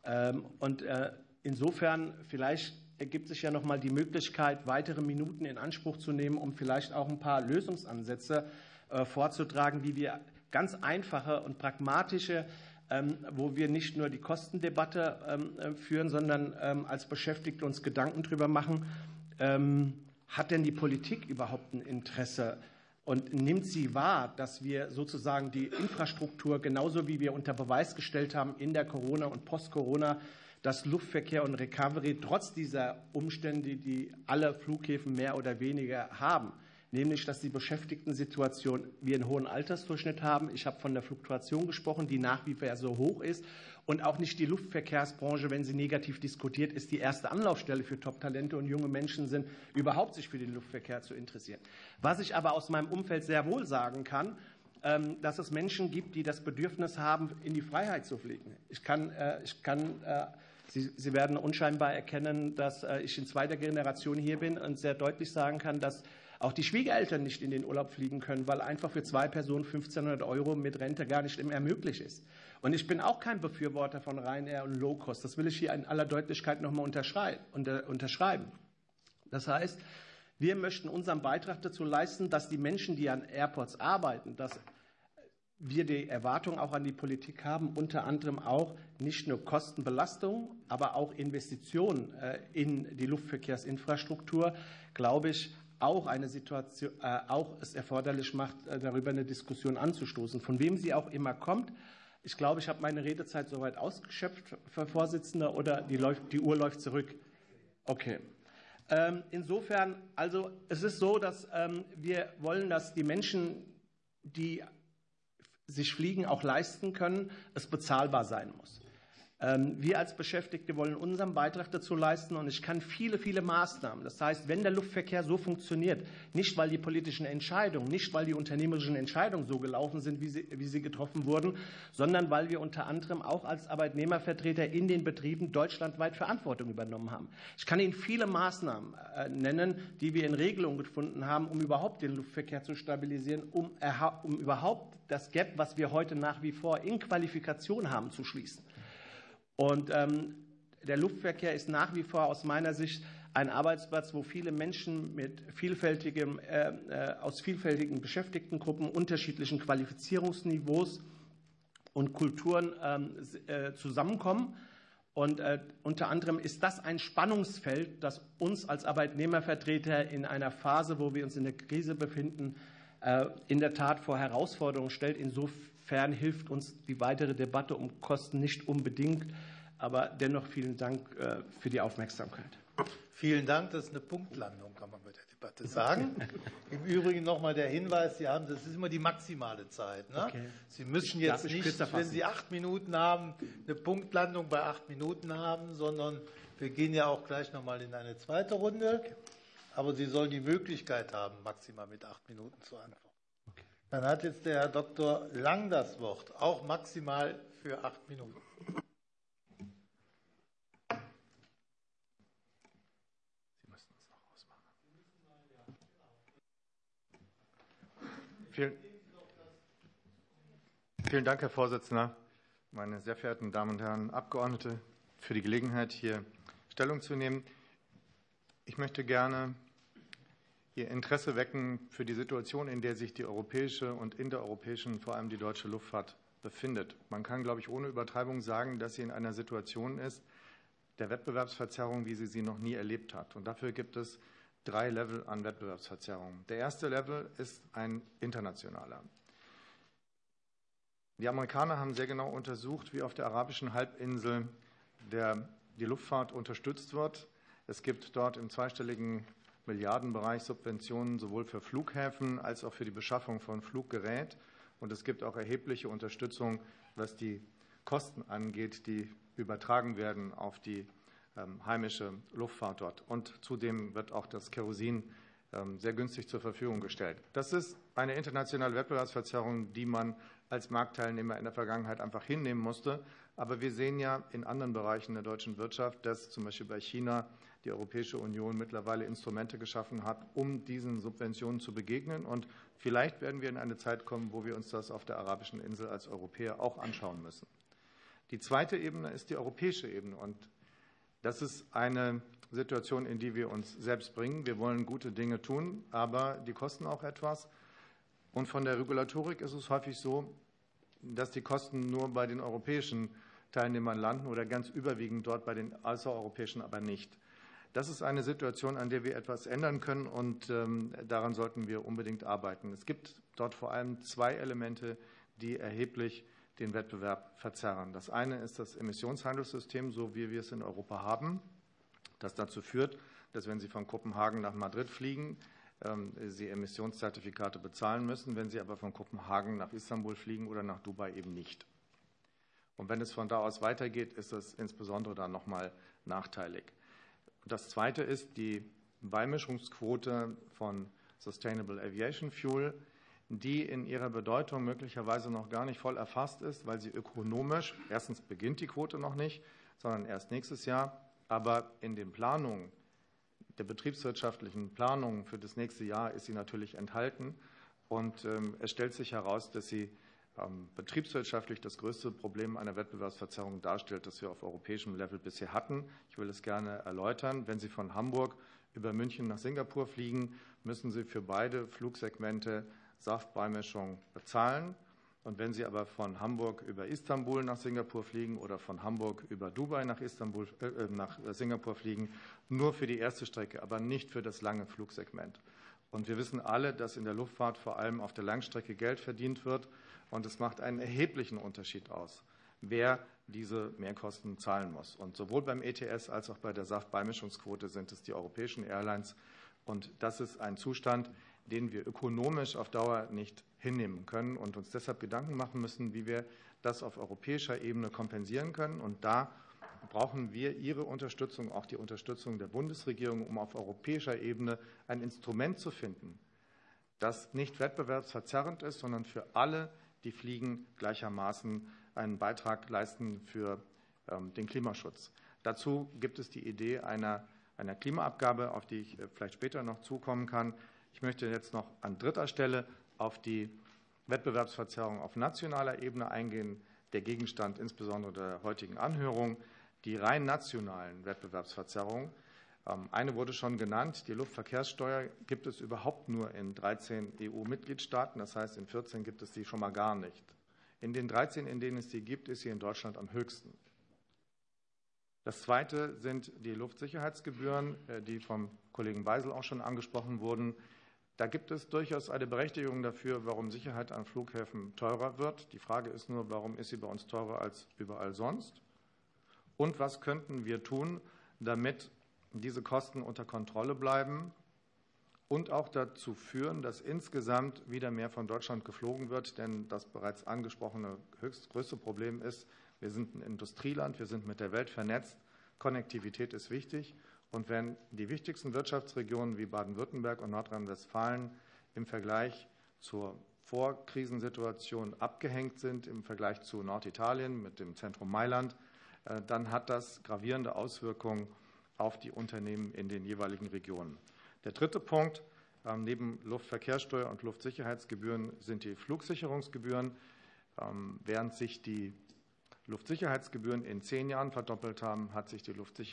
Insofern vielleicht ergibt sich ja noch mal die Möglichkeit, weitere Minuten in Anspruch zu nehmen, um vielleicht auch ein paar Lösungsansätze vorzutragen, wie wir ganz einfache und pragmatische, wo wir nicht nur die Kostendebatte führen, sondern als Beschäftigte uns Gedanken darüber machen, hat denn die Politik überhaupt ein Interesse und nimmt sie wahr, dass wir sozusagen die Infrastruktur, genauso wie wir unter Beweis gestellt haben in der Corona- und Post-Corona, dass Luftverkehr und Recovery trotz dieser Umstände, die alle Flughäfen mehr oder weniger haben, nämlich dass die Beschäftigtensituation wir einen hohen Altersdurchschnitt haben. Ich habe von der Fluktuation gesprochen, die nach wie vor so hoch ist. Und auch nicht die Luftverkehrsbranche, wenn sie negativ diskutiert ist, die erste Anlaufstelle für Top-Talente und junge Menschen sind, überhaupt sich für den Luftverkehr zu interessieren. Was ich aber aus meinem Umfeld sehr wohl sagen kann, dass es Menschen gibt, die das Bedürfnis haben, in die Freiheit zu fliegen. Sie werden unscheinbar erkennen, dass ich in zweiter Generation hier bin und sehr deutlich sagen kann, dass auch die Schwiegereltern nicht in den Urlaub fliegen können, weil einfach für 2 Personen 1.500 € mit Rente gar nicht mehr möglich ist. Und ich bin auch kein Befürworter von Ryanair und Low-Cost. Das will ich hier in aller Deutlichkeit noch mal unterschreiben. Das heißt, wir möchten unseren Beitrag dazu leisten, dass die Menschen, die an Airports arbeiten, dass wir die Erwartung auch an die Politik haben, unter anderem auch nicht nur Kostenbelastung, aber auch Investitionen in die Luftverkehrsinfrastruktur, glaube ich, auch eine Situation, auch es erforderlich macht, darüber eine Diskussion anzustoßen. Von wem sie auch immer kommt. Ich glaube, ich habe meine Redezeit soweit ausgeschöpft, Herr Vorsitzender, oder die Uhr läuft zurück. Okay. Insofern, also es ist so, dass wir wollen, dass die Menschen, die sich Fliegen auch leisten können, es bezahlbar sein muss. Wir als Beschäftigte wollen unseren Beitrag dazu leisten und ich kann viele, viele Maßnahmen. Das heißt, wenn der Luftverkehr so funktioniert, nicht weil die politischen Entscheidungen, nicht weil die unternehmerischen Entscheidungen so gelaufen sind, wie sie getroffen wurden, sondern weil wir unter anderem auch als Arbeitnehmervertreter in den Betrieben deutschlandweit Verantwortung übernommen haben. Ich kann Ihnen viele Maßnahmen nennen, die wir in Regelungen gefunden haben, um überhaupt den Luftverkehr zu stabilisieren, um überhaupt das Gap, was wir heute nach wie vor in Qualifikation haben, zu schließen. Und der Luftverkehr ist nach wie vor aus meiner Sicht ein Arbeitsplatz, wo viele Menschen aus vielfältigen Beschäftigtengruppen, unterschiedlichen Qualifizierungsniveaus und Kulturen zusammenkommen. Und unter anderem ist das ein Spannungsfeld, das uns als Arbeitnehmervertreter in einer Phase, wo wir uns in der Krise befinden, in der Tat vor Herausforderungen stellt. Insofern hilft uns die weitere Debatte um Kosten nicht unbedingt. Aber dennoch vielen Dank für die Aufmerksamkeit. Vielen Dank. Das ist eine Punktlandung, kann man bei der Debatte sagen. Im Übrigen noch mal der Hinweis, das ist immer die maximale Zeit. Ne? Okay. Sie müssen jetzt nicht, wenn Sie 8 Minuten haben, eine Punktlandung bei 8 Minuten haben, sondern wir gehen ja auch gleich noch mal in eine zweite Runde. Okay. Aber Sie sollen die Möglichkeit haben, maximal mit 8 Minuten zu antworten. Okay. Dann hat jetzt der Herr Dr. Lang das Wort, auch maximal für 8 Minuten. Sie müssen es noch ausmachen. Vielen Dank, Herr Vorsitzender, meine sehr verehrten Damen und Herren Abgeordnete, für die Gelegenheit, hier Stellung zu nehmen. Ich möchte gerne Ihr Interesse wecken für die Situation, in der sich die europäische und innereuropäische und vor allem die deutsche Luftfahrt befindet. Man kann, glaube ich, ohne Übertreibung sagen, dass sie in einer Situation ist der Wettbewerbsverzerrung, wie sie noch nie erlebt hat. Und dafür gibt es 3 Level an Wettbewerbsverzerrung. Der erste Level ist ein internationaler. Die Amerikaner haben sehr genau untersucht, wie auf der arabischen Halbinsel die Luftfahrt unterstützt wird. Es gibt dort im zweistelligen Milliardenbereich Subventionen sowohl für Flughäfen als auch für die Beschaffung von Fluggerät. Und es gibt auch erhebliche Unterstützung, was die Kosten angeht, die übertragen werden auf die heimische Luftfahrt dort. Und zudem wird auch das Kerosin sehr günstig zur Verfügung gestellt. Das ist eine internationale Wettbewerbsverzerrung, die man als Marktteilnehmer in der Vergangenheit einfach hinnehmen musste. Aber wir sehen ja in anderen Bereichen der deutschen Wirtschaft, dass zum Beispiel bei China die Europäische Union mittlerweile Instrumente geschaffen hat, um diesen Subventionen zu begegnen. Und vielleicht werden wir in eine Zeit kommen, wo wir uns das auf der arabischen Insel als Europäer auch anschauen müssen. Die zweite Ebene ist die europäische Ebene. Und das ist eine Situation, in die wir uns selbst bringen. Wir wollen gute Dinge tun, aber die kosten auch etwas. Und von der Regulatorik ist es häufig so, dass die Kosten nur bei den europäischen Teilnehmern landen oder ganz überwiegend dort bei den außereuropäischen aber nicht. Das ist eine Situation, an der wir etwas ändern können, und daran sollten wir unbedingt arbeiten. Es gibt dort vor allem zwei Elemente, die erheblich den Wettbewerb verzerren. Das eine ist das Emissionshandelssystem, so wie wir es in Europa haben, das dazu führt, dass, wenn Sie von Kopenhagen nach Madrid fliegen, Sie Emissionszertifikate bezahlen müssen, wenn Sie aber von Kopenhagen nach Istanbul fliegen oder nach Dubai eben nicht. Und wenn es von da aus weitergeht, ist das insbesondere dann noch mal nachteilig. Das zweite ist die Beimischungsquote von Sustainable Aviation Fuel, die in ihrer Bedeutung möglicherweise noch gar nicht voll erfasst ist, weil sie ökonomisch, erstens beginnt die Quote noch nicht, sondern erst nächstes Jahr, aber in den Planungen, der betriebswirtschaftlichen Planungen für das nächste Jahr ist sie natürlich enthalten. Und es stellt sich heraus, dass sie betriebswirtschaftlich das größte Problem einer Wettbewerbsverzerrung darstellt, das wir auf europäischem Level bisher hatten. Ich will es gerne erläutern. Wenn Sie von Hamburg über München nach Singapur fliegen, müssen Sie für beide Flugsegmente Saftbeimischung bezahlen. Und wenn Sie aber von Hamburg über Istanbul nach Singapur fliegen oder von Hamburg über Dubai nach Singapur fliegen, nur für die erste Strecke, aber nicht für das lange Flugsegment. Und wir wissen alle, dass in der Luftfahrt vor allem auf der Langstrecke Geld verdient wird. Und es macht einen erheblichen Unterschied aus, wer diese Mehrkosten zahlen muss. Und sowohl beim ETS als auch bei der Saftbeimischungsquote sind es die europäischen Airlines. Und das ist ein Zustand, den wir ökonomisch auf Dauer nicht hinnehmen können und uns deshalb Gedanken machen müssen, wie wir das auf europäischer Ebene kompensieren können. Und da brauchen wir Ihre Unterstützung, auch die Unterstützung der Bundesregierung, um auf europäischer Ebene ein Instrument zu finden, das nicht wettbewerbsverzerrend ist, sondern für alle, die fliegen, gleichermaßen einen Beitrag leisten für den Klimaschutz. Dazu gibt es die Idee einer Klimaabgabe, auf die ich vielleicht später noch zukommen kann. Ich möchte jetzt noch an dritter Stelle auf die Wettbewerbsverzerrung auf nationaler Ebene eingehen, der Gegenstand insbesondere der heutigen Anhörung, die rein nationalen Wettbewerbsverzerrungen. Eine wurde schon genannt, die Luftverkehrssteuer gibt es überhaupt nur in 13 EU-Mitgliedstaaten, das heißt, in 14 gibt es die schon mal gar nicht. In den 13, in denen es die gibt, ist sie in Deutschland am höchsten. Das Zweite sind die Luftsicherheitsgebühren, die vom Kollegen Beisel auch schon angesprochen wurden. Da gibt es durchaus eine Berechtigung dafür, warum Sicherheit an Flughäfen teurer wird. Die Frage ist nur, warum ist sie bei uns teurer als überall sonst? Und was könnten wir tun, damit diese Kosten unter Kontrolle bleiben und auch dazu führen, dass insgesamt wieder mehr von Deutschland geflogen wird? Denn das bereits angesprochene größte Problem ist, wir sind ein Industrieland, wir sind mit der Welt vernetzt, Konnektivität ist wichtig. Und wenn die wichtigsten Wirtschaftsregionen wie Baden-Württemberg und Nordrhein-Westfalen im Vergleich zur Vorkrisensituation abgehängt sind, im Vergleich zu Norditalien mit dem Zentrum Mailand, dann hat das gravierende Auswirkungen auf die Unternehmen in den jeweiligen Regionen. Der dritte Punkt, neben Luftverkehrssteuer und Luftsicherheitsgebühren, sind die Flugsicherungsgebühren. Während sich die Luftsicherheitsgebühren in 10 Jahren verdoppelt haben, hat sich die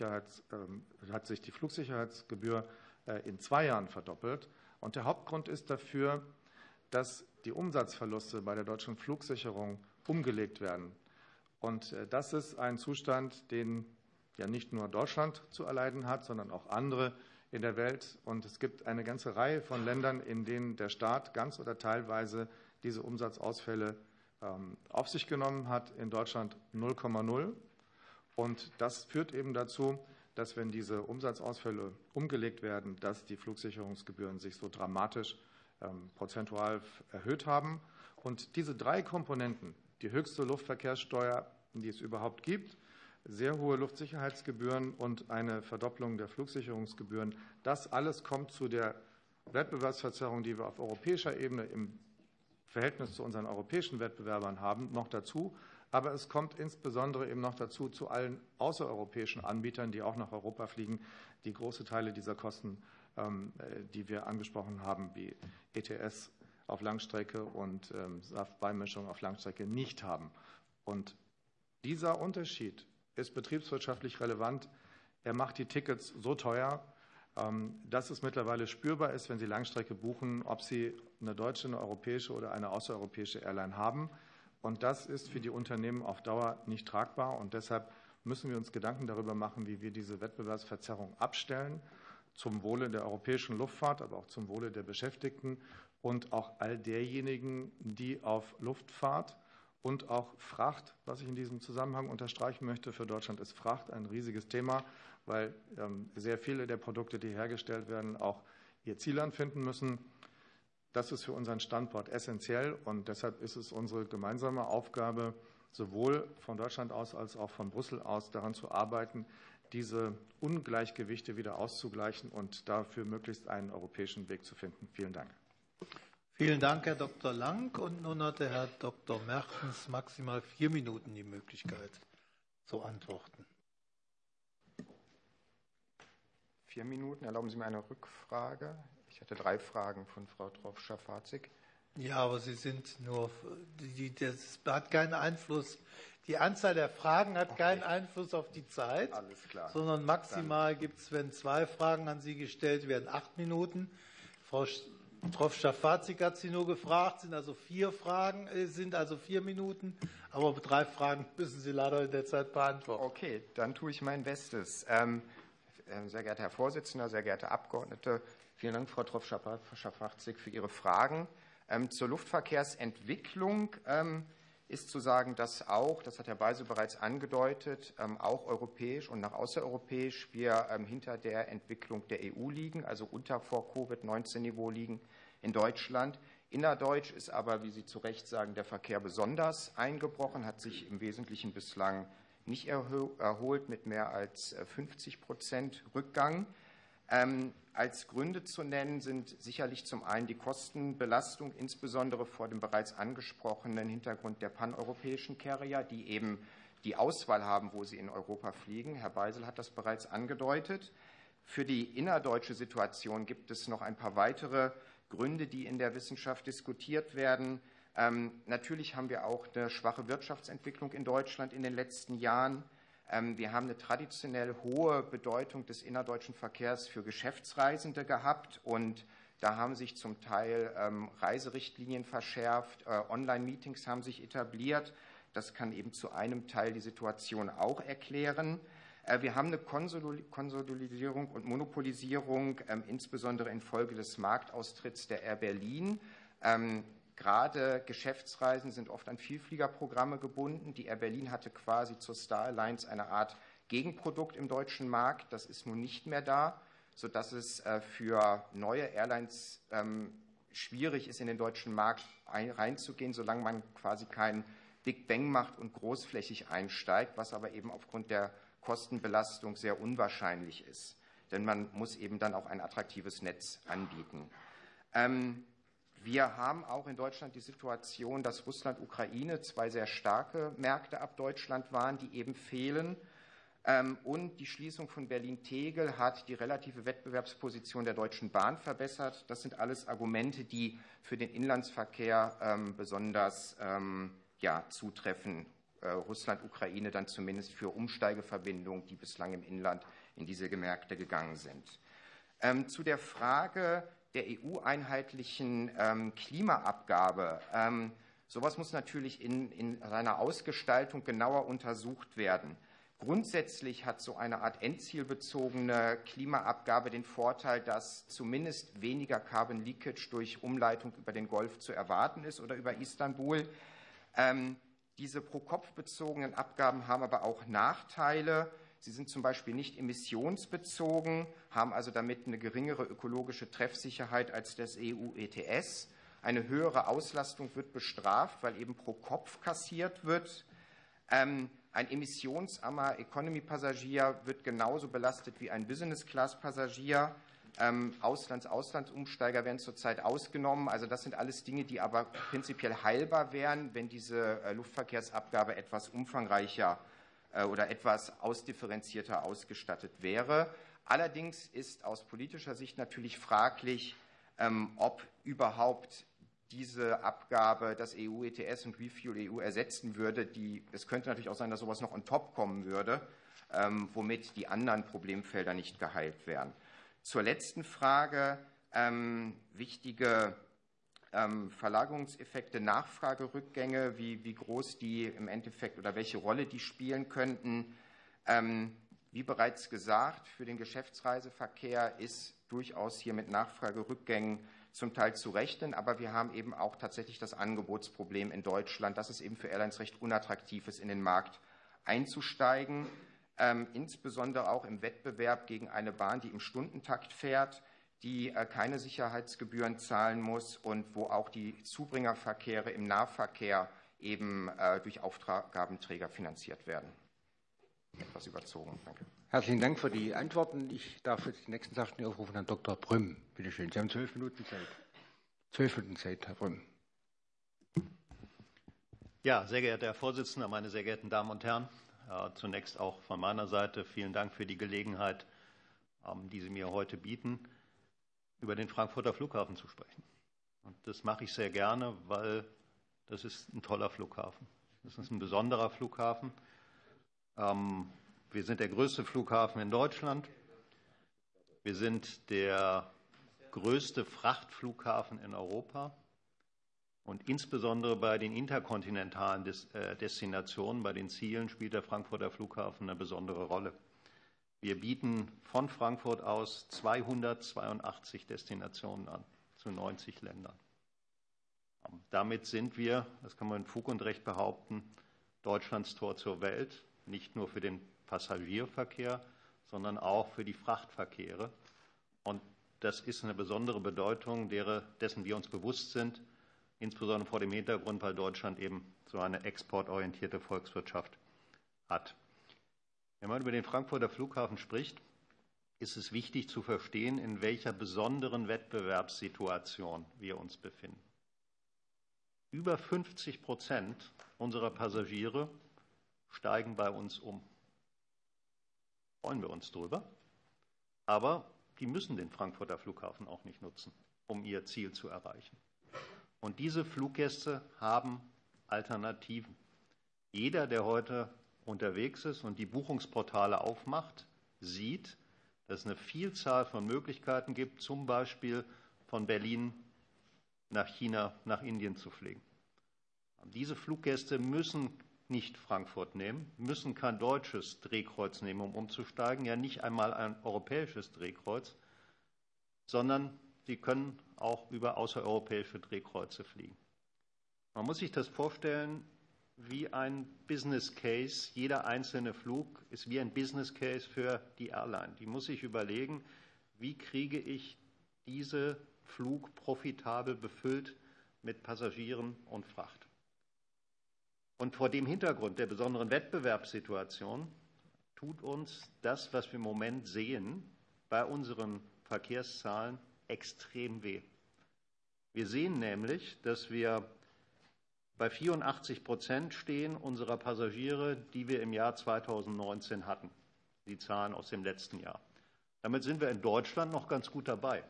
Flugsicherheitsgebühr in 2 Jahren verdoppelt. Und der Hauptgrund ist dafür, dass die Umsatzverluste bei der deutschen Flugsicherung umgelegt werden. Und das ist ein Zustand, den ja nicht nur Deutschland zu erleiden hat, sondern auch andere in der Welt. Und es gibt eine ganze Reihe von Ländern, in denen der Staat ganz oder teilweise diese Umsatzausfälle auf sich genommen hat, in Deutschland 0,0. Und das führt eben dazu, dass, wenn diese Umsatzausfälle umgelegt werden, dass die Flugsicherungsgebühren sich so dramatisch prozentual erhöht haben. Und diese 3 Komponenten, die höchste Luftverkehrssteuer, die es überhaupt gibt, sehr hohe Luftsicherheitsgebühren und eine Verdopplung der Flugsicherungsgebühren. Das alles kommt zu der Wettbewerbsverzerrung, die wir auf europäischer Ebene im Verhältnis zu unseren europäischen Wettbewerbern haben, noch dazu. Aber es kommt insbesondere eben noch dazu zu allen außereuropäischen Anbietern, die auch nach Europa fliegen, die große Teile dieser Kosten, die wir angesprochen haben, wie ETS auf Langstrecke und Saftbeimischung auf Langstrecke nicht haben. Und dieser Unterschied ist betriebswirtschaftlich relevant. Er macht die Tickets so teuer, dass es mittlerweile spürbar ist, wenn Sie Langstrecke buchen, ob Sie eine deutsche, eine europäische oder eine außereuropäische Airline haben. Und das ist für die Unternehmen auf Dauer nicht tragbar. Und deshalb müssen wir uns Gedanken darüber machen, wie wir diese Wettbewerbsverzerrung abstellen, zum Wohle der europäischen Luftfahrt, aber auch zum Wohle der Beschäftigten und auch all derjenigen, die auf Luftfahrt und auch Fracht, was ich in diesem Zusammenhang unterstreichen möchte, für Deutschland ist Fracht ein riesiges Thema, weil sehr viele der Produkte, die hergestellt werden, auch ihr Zielland finden müssen. Das ist für unseren Standort essentiell und deshalb ist es unsere gemeinsame Aufgabe, sowohl von Deutschland aus als auch von Brüssel aus daran zu arbeiten, diese Ungleichgewichte wieder auszugleichen und dafür möglichst einen europäischen Weg zu finden. Vielen Dank. Vielen Dank, Herr Dr. Lang. Und nun hat der Herr Dr. Mertens maximal 4 Minuten die Möglichkeit zu antworten. 4 Minuten. Erlauben Sie mir eine Rückfrage. Ich hatte 3 Fragen von Frau Troff-Schafazik. Ja, aber Sie sind nur, das hat keinen Einfluss. Die Anzahl der Fragen hat keinen Einfluss auf die Zeit, Alles klar. Sondern maximal gibt es, wenn 2 Fragen an Sie gestellt werden, 8 Minuten. Frau Troff-Schafazik hat Sie nur gefragt, sind also 4 Fragen, sind also 4 Minuten, aber 3 Fragen müssen Sie leider in der Zeit beantworten. Okay, dann tue ich mein Bestes. Sehr geehrter Herr Vorsitzender, sehr geehrte Abgeordnete, vielen Dank, Frau Troff-Schafazik, für Ihre Fragen. Zur Luftverkehrsentwicklung ist zu sagen, dass auch, das hat Herr Beise bereits angedeutet, auch europäisch und nach außereuropäisch wir hinter der Entwicklung der EU liegen, also unter Vor-Covid-19-Niveau liegen in Deutschland. Innerdeutsch ist aber, wie Sie zu Recht sagen, der Verkehr besonders eingebrochen, hat sich im Wesentlichen bislang nicht erholt mit mehr als 50% Rückgang. Als Gründe zu nennen sind sicherlich zum einen die Kostenbelastung, insbesondere vor dem bereits angesprochenen Hintergrund der paneuropäischen Carrier, die eben die Auswahl haben, wo sie in Europa fliegen. Herr Beisel hat das bereits angedeutet. Für die innerdeutsche Situation gibt es noch ein paar weitere Gründe, die in der Wissenschaft diskutiert werden. Natürlich haben wir auch eine schwache Wirtschaftsentwicklung in Deutschland in den letzten Jahren. Wir haben eine traditionell hohe Bedeutung des innerdeutschen Verkehrs für Geschäftsreisende gehabt und da haben sich zum Teil Reiserichtlinien verschärft, Online-Meetings haben sich etabliert. Das kann eben zu einem Teil die Situation auch erklären. Wir haben eine Konsolidierung und Monopolisierung, insbesondere infolge des Marktaustritts der Air Berlin. Gerade Geschäftsreisen sind oft an Vielfliegerprogramme gebunden. Die Air Berlin hatte quasi zur Star Alliance eine Art Gegenprodukt im deutschen Markt. Das ist nun nicht mehr da, sodass es für neue Airlines schwierig ist, in den deutschen Markt reinzugehen, solange man quasi keinen Big Bang macht und großflächig einsteigt, was aber eben aufgrund der Kostenbelastung sehr unwahrscheinlich ist. Denn man muss eben dann auch ein attraktives Netz anbieten. Wir haben auch in Deutschland die Situation, dass Russland, Ukraine 2 sehr starke Märkte ab Deutschland waren, die eben fehlen. Und die Schließung von Berlin-Tegel hat die relative Wettbewerbsposition der Deutschen Bahn verbessert. Das sind alles Argumente, die für den Inlandsverkehr besonders zutreffen. Russland, Ukraine dann zumindest für Umsteigeverbindungen, die bislang im Inland in diese Märkte gegangen sind. Zu der Frage der EU-einheitlichen Klimaabgabe. Sowas muss natürlich in seiner Ausgestaltung genauer untersucht werden. Grundsätzlich hat so eine Art endzielbezogene Klimaabgabe den Vorteil, dass zumindest weniger Carbon Leakage durch Umleitung über den Golf zu erwarten ist oder über Istanbul. Diese pro Kopf bezogenen Abgaben haben aber auch Nachteile. Sie sind zum Beispiel nicht emissionsbezogen, haben also damit eine geringere ökologische Treffsicherheit als das EU-ETS. Eine höhere Auslastung wird bestraft, weil eben pro Kopf kassiert wird. Ein emissionsarmer Economy-Passagier wird genauso belastet wie ein Business-Class-Passagier. Auslandsumsteiger werden zurzeit ausgenommen. Also das sind alles Dinge, die aber prinzipiell heilbar wären, wenn diese Luftverkehrsabgabe etwas umfangreicher oder etwas ausdifferenzierter ausgestattet wäre. Allerdings ist aus politischer Sicht natürlich fraglich, ob überhaupt diese Abgabe das EU-ETS und Refuel EU ersetzen würde. Es könnte natürlich auch sein, dass sowas noch on top kommen würde, womit die anderen Problemfelder nicht geheilt wären. Zur letzten Frage, wichtige Verlagerungseffekte, Nachfragerückgänge, wie groß die im Endeffekt oder welche Rolle die spielen könnten. Wie bereits gesagt, für den Geschäftsreiseverkehr ist durchaus hier mit Nachfragerückgängen zum Teil zu rechnen, aber wir haben eben auch tatsächlich das Angebotsproblem in Deutschland, dass es eben für Airlines recht unattraktiv ist, in den Markt einzusteigen, insbesondere auch im Wettbewerb gegen eine Bahn, die im Stundentakt fährt, die keine Sicherheitsgebühren zahlen muss und wo auch die Zubringerverkehre im Nahverkehr eben durch Aufgabenträger finanziert werden. Etwas überzogen. Danke. Herzlichen Dank für die Antworten. Ich darf jetzt den nächsten Sachverständigen aufrufen, Herrn Dr. Brümm. Bitte schön, Sie haben 12 Minuten Zeit. 12 Minuten Zeit, Herr Brümm. Ja, sehr geehrter Herr Vorsitzender, meine sehr geehrten Damen und Herren, zunächst auch von meiner Seite vielen Dank für die Gelegenheit, die Sie mir heute bieten, über den Frankfurter Flughafen zu sprechen. Und das mache ich sehr gerne, weil das ist ein toller Flughafen. Das ist ein besonderer Flughafen. Wir sind der größte Flughafen in Deutschland. Wir sind der größte Frachtflughafen in Europa. Und insbesondere bei den interkontinentalen Destinationen, bei den Zielen, spielt der Frankfurter Flughafen eine besondere Rolle. Wir bieten von Frankfurt aus 282 Destinationen an, zu 90 Ländern. Damit sind wir, das kann man in Fug und Recht behaupten, Deutschlands Tor zur Welt, nicht nur für den Passagierverkehr, sondern auch für die Frachtverkehre. Und das ist eine besondere Bedeutung, dessen wir uns bewusst sind, insbesondere vor dem Hintergrund, weil Deutschland eben so eine exportorientierte Volkswirtschaft hat. Wenn man über den Frankfurter Flughafen spricht, ist es wichtig zu verstehen, in welcher besonderen Wettbewerbssituation wir uns befinden. Über 50% unserer Passagiere steigen bei uns um. Freuen wir uns drüber. Aber die müssen den Frankfurter Flughafen auch nicht nutzen, um ihr Ziel zu erreichen. Und diese Fluggäste haben Alternativen. Jeder, der heute unterwegs ist und die Buchungsportale aufmacht, sieht, dass es eine Vielzahl von Möglichkeiten gibt, zum Beispiel von Berlin nach China, nach Indien zu fliegen. Diese Fluggäste müssen nicht Frankfurt nehmen, müssen kein deutsches Drehkreuz nehmen, um umzusteigen, ja nicht einmal ein europäisches Drehkreuz, sondern sie können auch über außereuropäische Drehkreuze fliegen. Man muss sich das vorstellen wie ein Business Case. Jeder einzelne Flug ist wie ein Business Case für die Airline. Die muss sich überlegen, wie kriege ich diesen Flug profitabel befüllt mit Passagieren und Fracht. Und vor dem Hintergrund der besonderen Wettbewerbssituation tut uns das, was wir im Moment sehen, bei unseren Verkehrszahlen extrem weh. Wir sehen nämlich, dass wir bei 84% stehen unserer Passagiere, die wir im Jahr 2019 hatten. Die Zahlen aus dem letzten Jahr. Damit sind wir in Deutschland noch ganz gut dabei.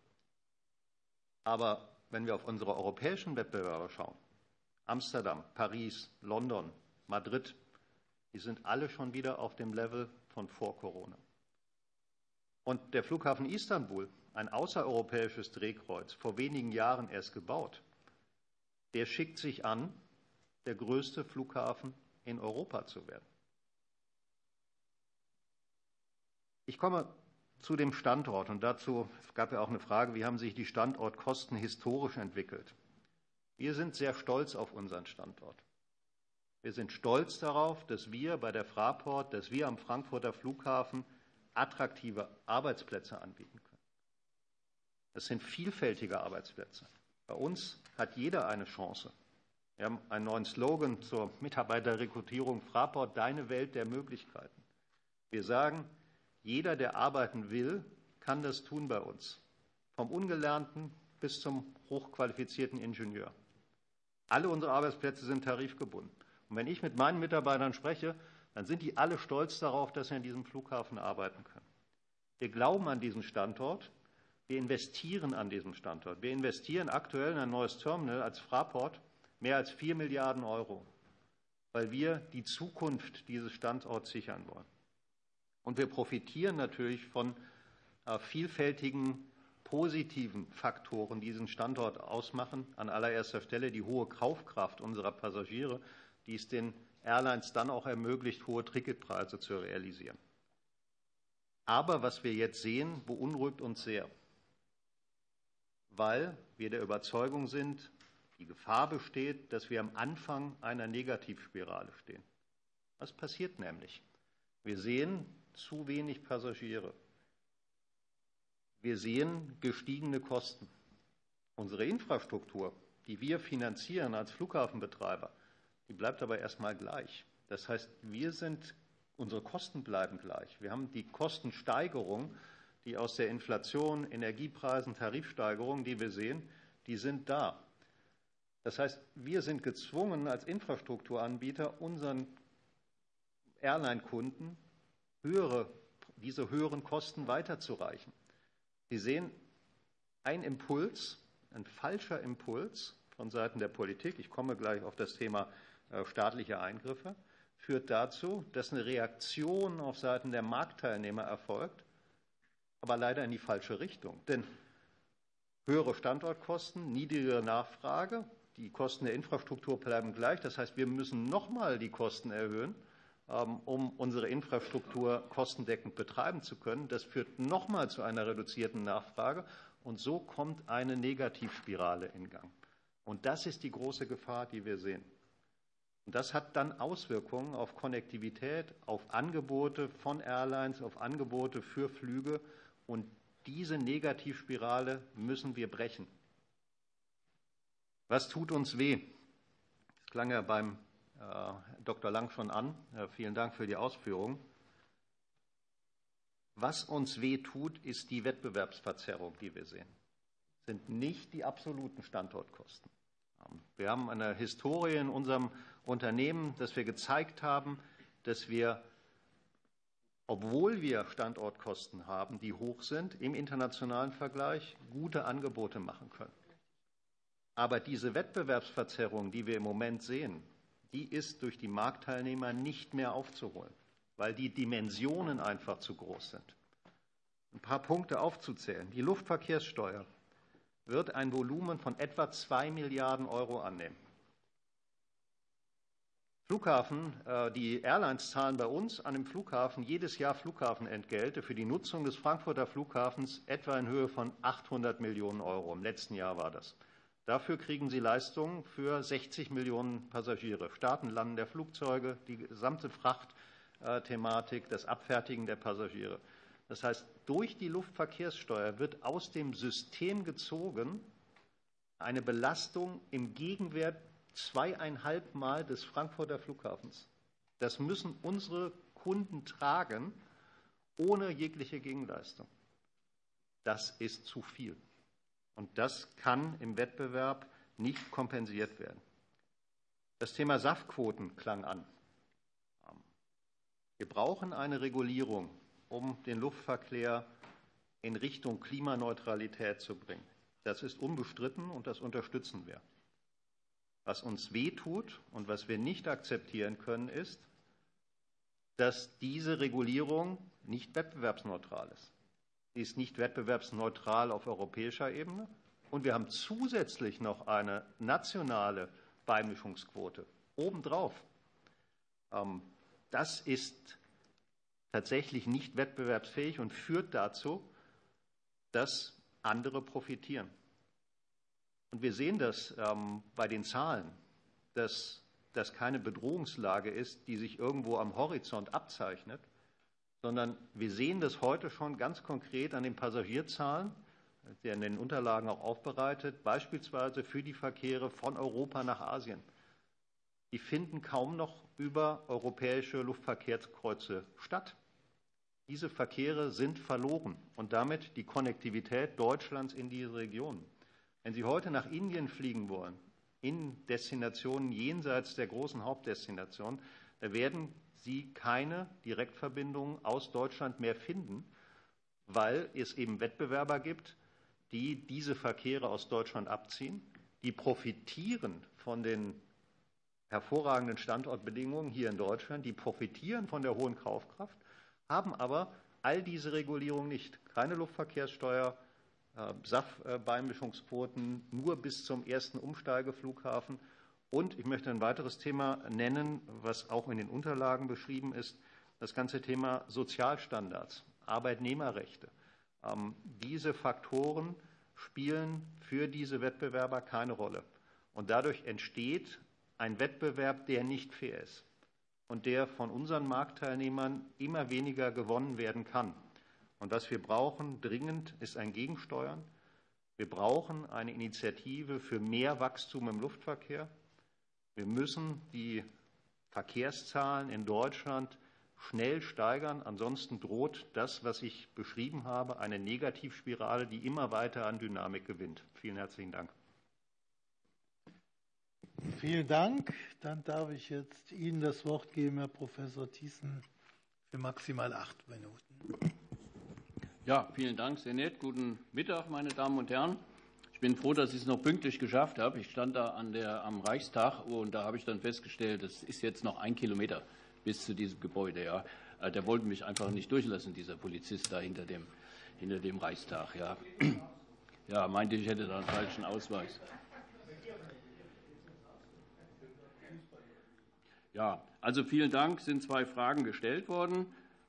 Aber wenn wir auf unsere europäischen Wettbewerber schauen, Amsterdam, Paris, London, Madrid, die sind alle schon wieder auf dem Level von vor Corona. Und der Flughafen Istanbul, ein außereuropäisches Drehkreuz, vor wenigen Jahren erst gebaut, der schickt sich an, der größte Flughafen in Europa zu werden. Ich komme zu dem Standort und dazu gab ja auch eine Frage, wie haben sich die Standortkosten historisch entwickelt? Wir sind sehr stolz auf unseren Standort. Wir sind stolz darauf, dass wir bei der Fraport, dass wir am Frankfurter Flughafen attraktive Arbeitsplätze anbieten können. Das sind vielfältige Arbeitsplätze. Bei uns hat jeder eine Chance, Wir haben einen neuen Slogan zur Mitarbeiterrekrutierung, Fraport, deine Welt der Möglichkeiten. Wir sagen, jeder, der arbeiten will, kann das tun bei uns. Vom Ungelernten bis zum hochqualifizierten Ingenieur. Alle unsere Arbeitsplätze sind tarifgebunden. Und wenn ich mit meinen Mitarbeitern spreche, dann sind die alle stolz darauf, dass sie an diesem Flughafen arbeiten können. Wir glauben an diesen Standort. Wir investieren an diesem Standort. Wir investieren aktuell in ein neues Terminal als Fraport mehr als 4 Milliarden €, weil wir die Zukunft dieses Standorts sichern wollen. Und wir profitieren natürlich von vielfältigen positiven Faktoren, die diesen Standort ausmachen. An allererster Stelle die hohe Kaufkraft unserer Passagiere, die es den Airlines dann auch ermöglicht, hohe Ticketpreise zu realisieren. Aber was wir jetzt sehen, beunruhigt uns sehr, weil wir der Überzeugung sind, die Gefahr besteht, dass wir am Anfang einer Negativspirale stehen. Was passiert nämlich? Wir sehen zu wenig Passagiere. Wir sehen gestiegene Kosten. Unsere Infrastruktur, die wir finanzieren als Flughafenbetreiber, die bleibt aber erstmal gleich. Das heißt, unsere Kosten bleiben gleich. Wir haben die Kostensteigerung, die aus der Inflation, Energiepreisen, Tarifsteigerungen, die wir sehen, die sind da. Das heißt, wir sind gezwungen, als Infrastrukturanbieter unseren Airline-Kunden diese höheren Kosten weiterzureichen. Sie sehen, ein Impuls, ein falscher Impuls von Seiten der Politik, ich komme gleich auf das Thema staatliche Eingriffe, führt dazu, dass eine Reaktion auf Seiten der Marktteilnehmer erfolgt, aber leider in die falsche Richtung. Denn höhere Standortkosten, niedrigere Nachfrage, die Kosten der Infrastruktur bleiben gleich. Das heißt, wir müssen nochmal die Kosten erhöhen, um unsere Infrastruktur kostendeckend betreiben zu können. Das führt nochmal zu einer reduzierten Nachfrage. Und so kommt eine Negativspirale in Gang. Und das ist die große Gefahr, die wir sehen. Und das hat dann Auswirkungen auf Konnektivität, auf Angebote von Airlines, auf Angebote für Flüge. Und diese Negativspirale müssen wir brechen. Was tut uns weh? Das klang ja beim Dr. Lang schon an. Vielen Dank für die Ausführung. Was uns weh tut, ist die Wettbewerbsverzerrung, die wir sehen. Das sind nicht die absoluten Standortkosten. Wir haben eine Historie in unserem Unternehmen, dass wir gezeigt haben, dass wir, obwohl wir Standortkosten haben, die hoch sind, im internationalen Vergleich gute Angebote machen können. Aber diese Wettbewerbsverzerrung, die wir im Moment sehen, die ist durch die Marktteilnehmer nicht mehr aufzuholen, weil die Dimensionen einfach zu groß sind. Ein paar Punkte aufzuzählen. Die Luftverkehrssteuer wird ein Volumen von etwa 2 Milliarden € annehmen. Flughafen, die Airlines zahlen bei uns an dem Flughafen jedes Jahr Flughafenentgelte für die Nutzung des Frankfurter Flughafens etwa in Höhe von 800 Millionen €. Im letzten Jahr war das. Dafür kriegen sie Leistungen für 60 Millionen Passagiere. Starten, Landen der Flugzeuge, die gesamte Frachtthematik, das Abfertigen der Passagiere. Das heißt, durch die Luftverkehrssteuer wird aus dem System gezogen eine Belastung im Gegenwert 2,5 Mal des Frankfurter Flughafens. Das müssen unsere Kunden tragen, ohne jegliche Gegenleistung. Das ist zu viel. Und das kann im Wettbewerb nicht kompensiert werden. Das Thema SAF-Quoten klang an. Wir brauchen eine Regulierung, um den Luftverkehr in Richtung Klimaneutralität zu bringen. Das ist unbestritten und das unterstützen wir. Was uns wehtut und was wir nicht akzeptieren können, ist, dass diese Regulierung nicht wettbewerbsneutral ist. Sie ist nicht wettbewerbsneutral auf europäischer Ebene. Und wir haben zusätzlich noch eine nationale Beimischungsquote obendrauf. Das ist tatsächlich nicht wettbewerbsfähig und führt dazu, dass andere profitieren. Und wir sehen das bei den Zahlen, dass das keine Bedrohungslage ist, die sich irgendwo am Horizont abzeichnet, sondern wir sehen das heute schon ganz konkret an den Passagierzahlen, der in den Unterlagen auch aufbereitet, beispielsweise für die Verkehre von Europa nach Asien. die finden kaum noch über europäische Luftverkehrskreuze statt. Diese Verkehre sind verloren und damit die Konnektivität Deutschlands in diese Region. Wenn Sie heute nach Indien fliegen wollen, in Destinationen jenseits der großen Hauptdestinationen, da werden Sie keine Direktverbindungen aus Deutschland mehr finden, weil es eben Wettbewerber gibt, die diese Verkehre aus Deutschland abziehen, die profitieren von den hervorragenden Standortbedingungen hier in Deutschland, die profitieren von der hohen Kaufkraft, haben aber all diese Regulierungen nicht. Keine Luftverkehrssteuer, SAF-Beimischungsquoten nur bis zum ersten Umsteigeflughafen. Und ich möchte ein weiteres Thema nennen, was auch in den Unterlagen beschrieben ist, das ganze Thema Sozialstandards, Arbeitnehmerrechte. Diese Faktoren spielen für diese Wettbewerber keine Rolle. Und dadurch entsteht ein Wettbewerb, der nicht fair ist und der von unseren Marktteilnehmern immer weniger gewonnen werden kann. Und was wir brauchen dringend, ist ein Gegensteuern. Wir brauchen eine Initiative für mehr Wachstum im Luftverkehr. Wir müssen die Verkehrszahlen in Deutschland schnell steigern. Ansonsten droht das, was ich beschrieben habe, eine Negativspirale, die immer weiter an Dynamik gewinnt. Vielen herzlichen Dank. Vielen Dank. Dann darf ich jetzt Ihnen das Wort geben, Herr Professor Thiessen, für maximal 8 Minuten. Ja, vielen Dank, sehr nett. Guten Mittag, meine Damen und Herren. Ich bin froh, dass ich es noch pünktlich geschafft habe. Ich stand da am Reichstag und da habe ich dann festgestellt, es ist jetzt noch 1 Kilometer bis zu diesem Gebäude. Ja. Der wollte mich einfach nicht durchlassen, dieser Polizist da hinter dem Reichstag. Ja. Ja, meinte, ich hätte da einen falschen Ausweis. Ja, also vielen Dank. Es sind 2 Fragen gestellt worden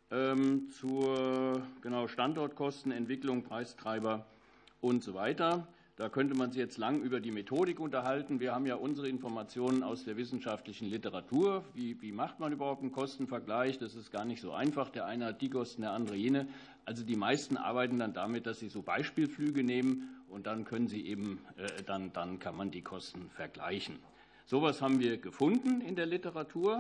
zur Standortkosten, Entwicklung, Preistreiber und so weiter. Da könnte man sich jetzt lang über die Methodik unterhalten. Wir haben ja unsere Informationen aus der wissenschaftlichen Literatur. Wie macht man überhaupt einen Kostenvergleich? Das ist gar nicht so einfach. Der eine hat die Kosten, der andere jene. Also die meisten arbeiten dann damit, dass sie so Beispielflüge nehmen und dann können sie eben, dann kann man die Kosten vergleichen. Sowas haben wir gefunden in der Literatur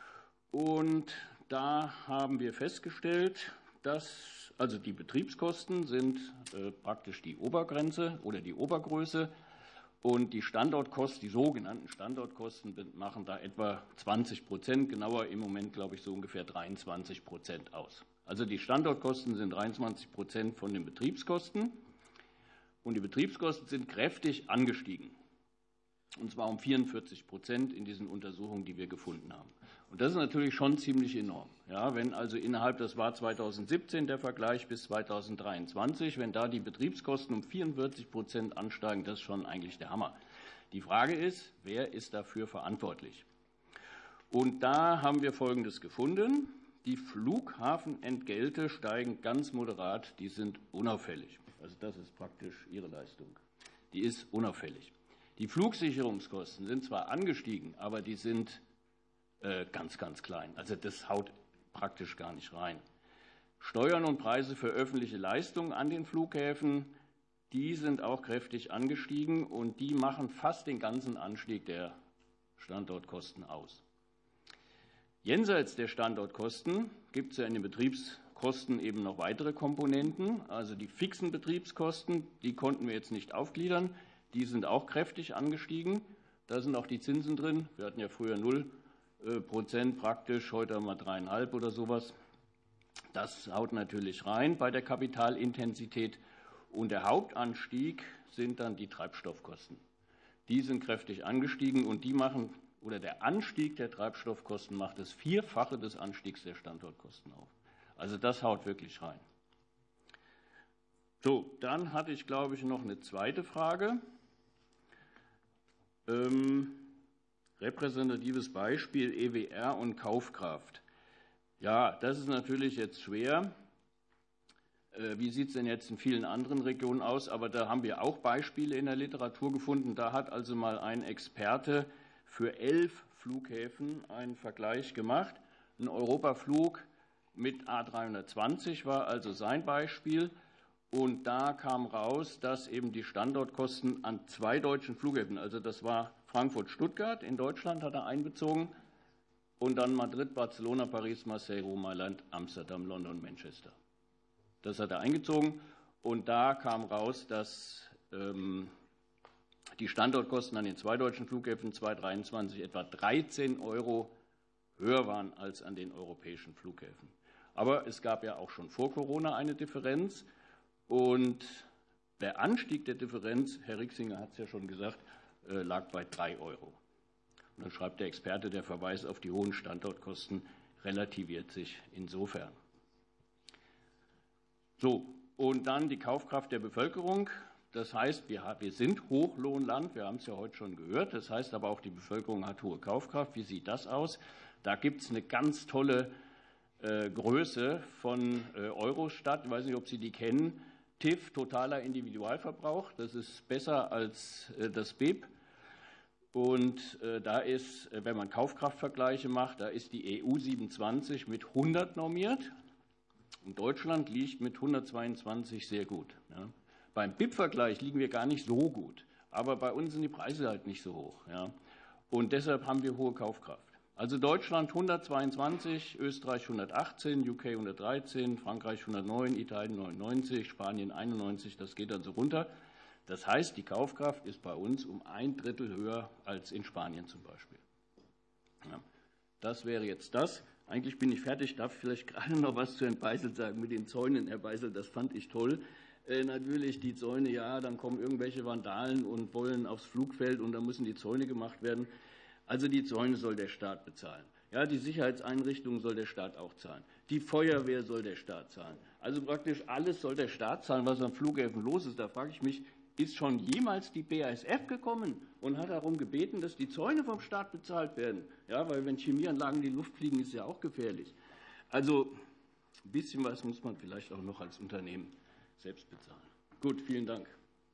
und da haben wir festgestellt, dass also die Betriebskosten sind praktisch die Obergrenze oder die Obergröße und die Standortkosten, die sogenannten Standortkosten machen da etwa 20%, genauer im Moment glaube ich so ungefähr 23% aus. Also die Standortkosten sind 23% von den Betriebskosten und die Betriebskosten sind kräftig angestiegen. Und zwar um 44% in diesen Untersuchungen, die wir gefunden haben. Und das ist natürlich schon ziemlich enorm. Ja, wenn also innerhalb, das war 2017 der Vergleich bis 2023, wenn da die Betriebskosten um 44% ansteigen, das ist schon eigentlich der Hammer. Die Frage ist, wer ist dafür verantwortlich? Und da haben wir Folgendes gefunden. Die Flughafenentgelte steigen ganz moderat, die sind unauffällig. Also das ist praktisch ihre Leistung. Die ist unauffällig. Die Flugsicherungskosten sind zwar angestiegen, aber die sind ganz, ganz klein. Also das haut praktisch gar nicht rein. Steuern und Preise für öffentliche Leistungen an den Flughäfen, die sind auch kräftig angestiegen und die machen fast den ganzen Anstieg der Standortkosten aus. Jenseits der Standortkosten gibt es ja in den Betriebskosten eben noch weitere Komponenten. Also die fixen Betriebskosten, die konnten wir jetzt nicht aufgliedern. Die sind auch kräftig angestiegen. Da sind auch die Zinsen drin. Wir hatten ja früher 0% praktisch, heute haben wir 3,5 oder sowas. Das haut natürlich rein bei der Kapitalintensität. Und der Hauptanstieg sind dann die Treibstoffkosten. Die sind kräftig angestiegen und der Anstieg der Treibstoffkosten macht das 4-fache des Anstiegs der Standortkosten auf. Also das haut wirklich rein. So, dann hatte ich, glaube ich, noch eine zweite Frage. Repräsentatives Beispiel EWR und Kaufkraft. Ja, das ist natürlich jetzt schwer. Wie sieht es denn jetzt in vielen anderen Regionen aus? Aber da haben wir auch Beispiele in der Literatur gefunden. Da hat also mal ein Experte für 11 Flughäfen einen Vergleich gemacht. Ein Europaflug mit A320 war also sein Beispiel. Und da kam raus, dass eben die Standortkosten an 2 deutschen Flughäfen, also das war Frankfurt-Stuttgart in Deutschland, hat er einbezogen, und dann Madrid, Barcelona, Paris, Marseille, Rom, Mailand, Amsterdam, London, Manchester. Das hat er eingezogen. Und da kam raus, dass die Standortkosten an den 2 deutschen Flughäfen 2023 etwa 13 € höher waren als an den europäischen Flughäfen. Aber es gab ja auch schon vor Corona eine Differenz. Und der Anstieg der Differenz, Herr Rixinger hat es ja schon gesagt, lag bei 3 €. Und dann schreibt der Experte, der Verweis auf die hohen Standortkosten relativiert sich insofern. So, und dann die Kaufkraft der Bevölkerung. Das heißt, wir sind Hochlohnland, wir haben es ja heute schon gehört. Das heißt aber auch, die Bevölkerung hat hohe Kaufkraft. Wie sieht das aus? Da gibt es eine ganz tolle Größe von Eurostat. Ich weiß nicht, ob Sie die kennen. TIF, totaler Individualverbrauch. Das ist besser als das BIP. Und da ist, wenn man Kaufkraftvergleiche macht, da ist die EU 27 mit 100 normiert. Und Deutschland liegt mit 122 sehr gut. Ja. Beim BIP-Vergleich liegen wir gar nicht so gut. Aber bei uns sind die Preise halt nicht so hoch. Ja. Und deshalb haben wir hohe Kaufkraft. Also Deutschland 122, Österreich 118, UK 113, Frankreich 109, Italien 99, Spanien 91. Das geht also runter. Das heißt, die Kaufkraft ist bei uns um 1/3 höher als in Spanien zum Beispiel. Ja. Das wäre jetzt das. Eigentlich bin ich fertig. Ich darf vielleicht gerade noch was zu Herrn Beisel sagen mit den Zäunen. Herr Beisel, das fand ich toll. Natürlich die Zäune, ja, dann kommen irgendwelche Vandalen und wollen aufs Flugfeld und dann müssen die Zäune gemacht werden. Also die Zäune soll der Staat bezahlen. Ja, die Sicherheitseinrichtungen soll der Staat auch zahlen. Die Feuerwehr soll der Staat zahlen. Also praktisch alles soll der Staat zahlen, was an Flughäfen los ist. Da frage ich mich, ist schon jemals die BASF gekommen und hat darum gebeten, dass die Zäune vom Staat bezahlt werden? Ja, weil wenn Chemieanlagen in die Luft fliegen, ist ja auch gefährlich. Also ein bisschen was muss man vielleicht auch noch als Unternehmen selbst bezahlen. Gut, vielen Dank.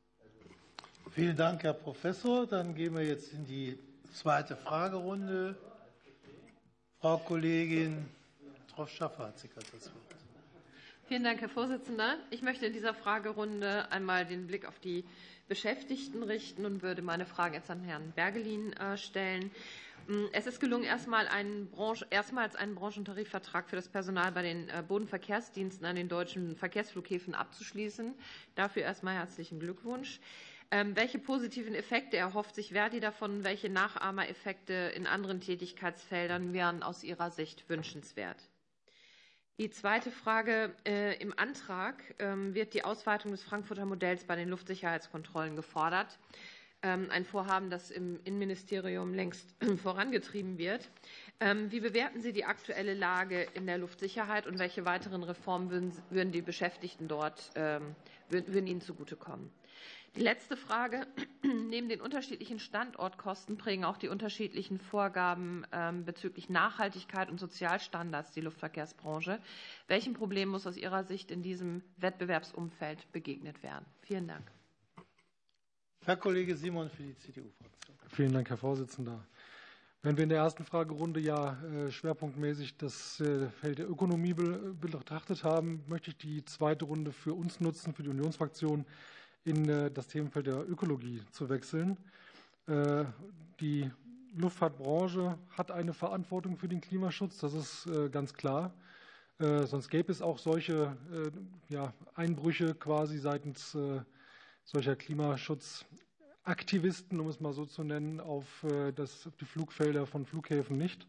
Vielen Dank, Herr Professor. Dann gehen wir jetzt in die zweite Fragerunde. Frau Kollegin Troff-Schaffer hat sich gerade das Wort. Vielen Dank, Herr Vorsitzender. Ich möchte in dieser Fragerunde einmal den Blick auf die Beschäftigten richten und würde meine Frage jetzt an Herrn Bergelin stellen. Es ist gelungen, erstmals einen Branchentarifvertrag für das Personal bei den Bodenverkehrsdiensten an den deutschen Verkehrsflughäfen abzuschließen. Dafür erstmal herzlichen Glückwunsch. Welche positiven Effekte erhofft sich Verdi davon? Welche Nachahmereffekte in anderen Tätigkeitsfeldern wären aus Ihrer Sicht wünschenswert? Die zweite Frage. Im Antrag wird die Ausweitung des Frankfurter Modells bei den Luftsicherheitskontrollen gefordert. Ein Vorhaben, das im Innenministerium längst vorangetrieben wird. Wie bewerten Sie die aktuelle Lage in der Luftsicherheit und welche weiteren Reformen würden die Beschäftigten dort würden Ihnen zugutekommen? Die letzte Frage. Neben den unterschiedlichen Standortkosten prägen auch die unterschiedlichen Vorgaben bezüglich Nachhaltigkeit und Sozialstandards die Luftverkehrsbranche. Welchen Problemen muss aus Ihrer Sicht in diesem Wettbewerbsumfeld begegnet werden? Vielen Dank. Herr Kollege Simon für die CDU-Fraktion. Vielen Dank, Herr Vorsitzender. Wenn wir in der ersten Fragerunde ja schwerpunktmäßig das Feld der Ökonomie betrachtet haben, möchte ich die zweite Runde für uns nutzen, für die Unionsfraktion, in das Themenfeld der Ökologie zu wechseln. Die Luftfahrtbranche hat eine Verantwortung für den Klimaschutz, das ist ganz klar. Sonst gäbe es auch solche Einbrüche quasi seitens solcher Klimaschutzaktivisten, um es mal so zu nennen, auf die Flugfelder von Flughäfen nicht.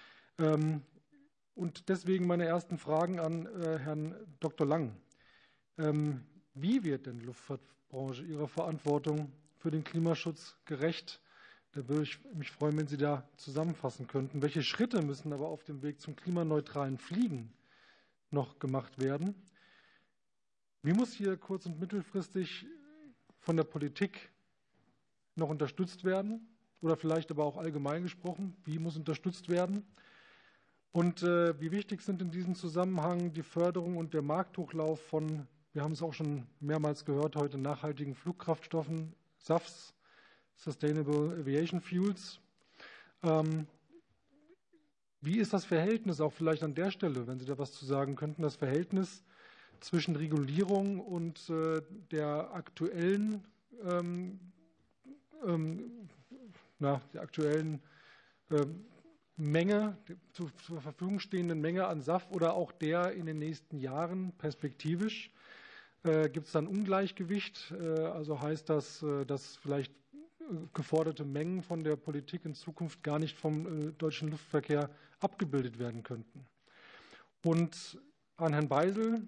Und deswegen meine ersten Fragen an Herrn Dr. Lang. Wie wird denn die Luftfahrtbranche ihrer Verantwortung für den Klimaschutz gerecht? Da würde ich mich freuen, wenn Sie da zusammenfassen könnten. Welche Schritte müssen aber auf dem Weg zum klimaneutralen Fliegen noch gemacht werden? Wie muss hier kurz- und mittelfristig von der Politik noch unterstützt werden? Oder vielleicht aber auch allgemein gesprochen, wie muss unterstützt werden? Und wie wichtig sind in diesem Zusammenhang die Förderung und der Markthochlauf von, wir haben es auch schon mehrmals gehört heute, nachhaltigen Flugkraftstoffen, SAFs, Sustainable Aviation Fuels. Wie ist das Verhältnis, auch vielleicht an der Stelle, wenn Sie da was zu sagen könnten, das Verhältnis zwischen Regulierung und der aktuellen Menge, zur Verfügung stehenden Menge an SAF oder auch der in den nächsten Jahren perspektivisch? Gibt es dann Ungleichgewicht? Also heißt das, dass vielleicht geforderte Mengen von der Politik in Zukunft gar nicht vom deutschen Luftverkehr abgebildet werden könnten? Und an Herrn Beisel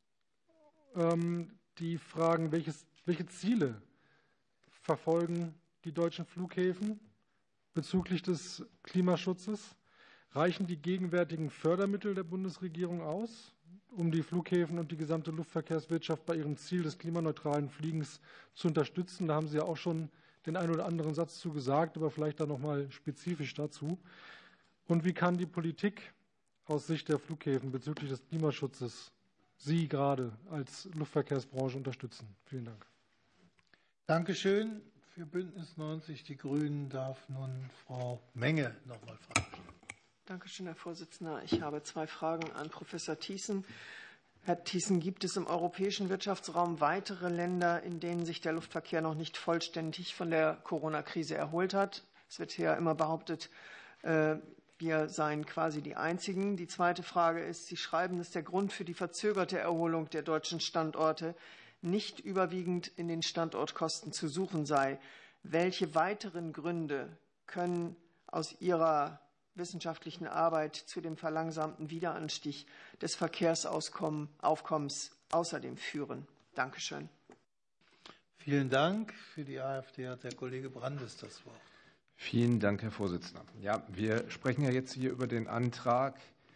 die Fragen, welche Ziele verfolgen die deutschen Flughäfen bezüglich des Klimaschutzes? Reichen die gegenwärtigen Fördermittel der Bundesregierung aus, um die Flughäfen und die gesamte Luftverkehrswirtschaft bei ihrem Ziel des klimaneutralen Fliegens zu unterstützen? Da haben Sie ja auch schon den einen oder anderen Satz zu gesagt, aber vielleicht dann noch mal spezifisch dazu. Und wie kann die Politik aus Sicht der Flughäfen bezüglich des Klimaschutzes Sie gerade als Luftverkehrsbranche unterstützen? Vielen Dank. Dankeschön. Für Bündnis 90 Die Grünen darf nun Frau Menge noch mal Fragen stellen. Dankeschön, Herr Vorsitzender. Ich habe 2 Fragen an Professor Thiessen. Herr Thiessen, gibt es im europäischen Wirtschaftsraum weitere Länder, in denen sich der Luftverkehr noch nicht vollständig von der Corona-Krise erholt hat? Es wird ja immer behauptet, wir seien quasi die Einzigen. Die zweite Frage ist, Sie schreiben, dass der Grund für die verzögerte Erholung der deutschen Standorte nicht überwiegend in den Standortkosten zu suchen sei. Welche weiteren Gründe können aus Ihrer wissenschaftlichen Arbeit zu dem verlangsamten Wiederanstieg des Verkehrsaufkommens außerdem führen? Dankeschön. Vielen Dank. Für die AfD hat der Kollege Brandes das Wort. Vielen Dank, Herr Vorsitzender. Ja, wir sprechen ja jetzt hier über den Antrag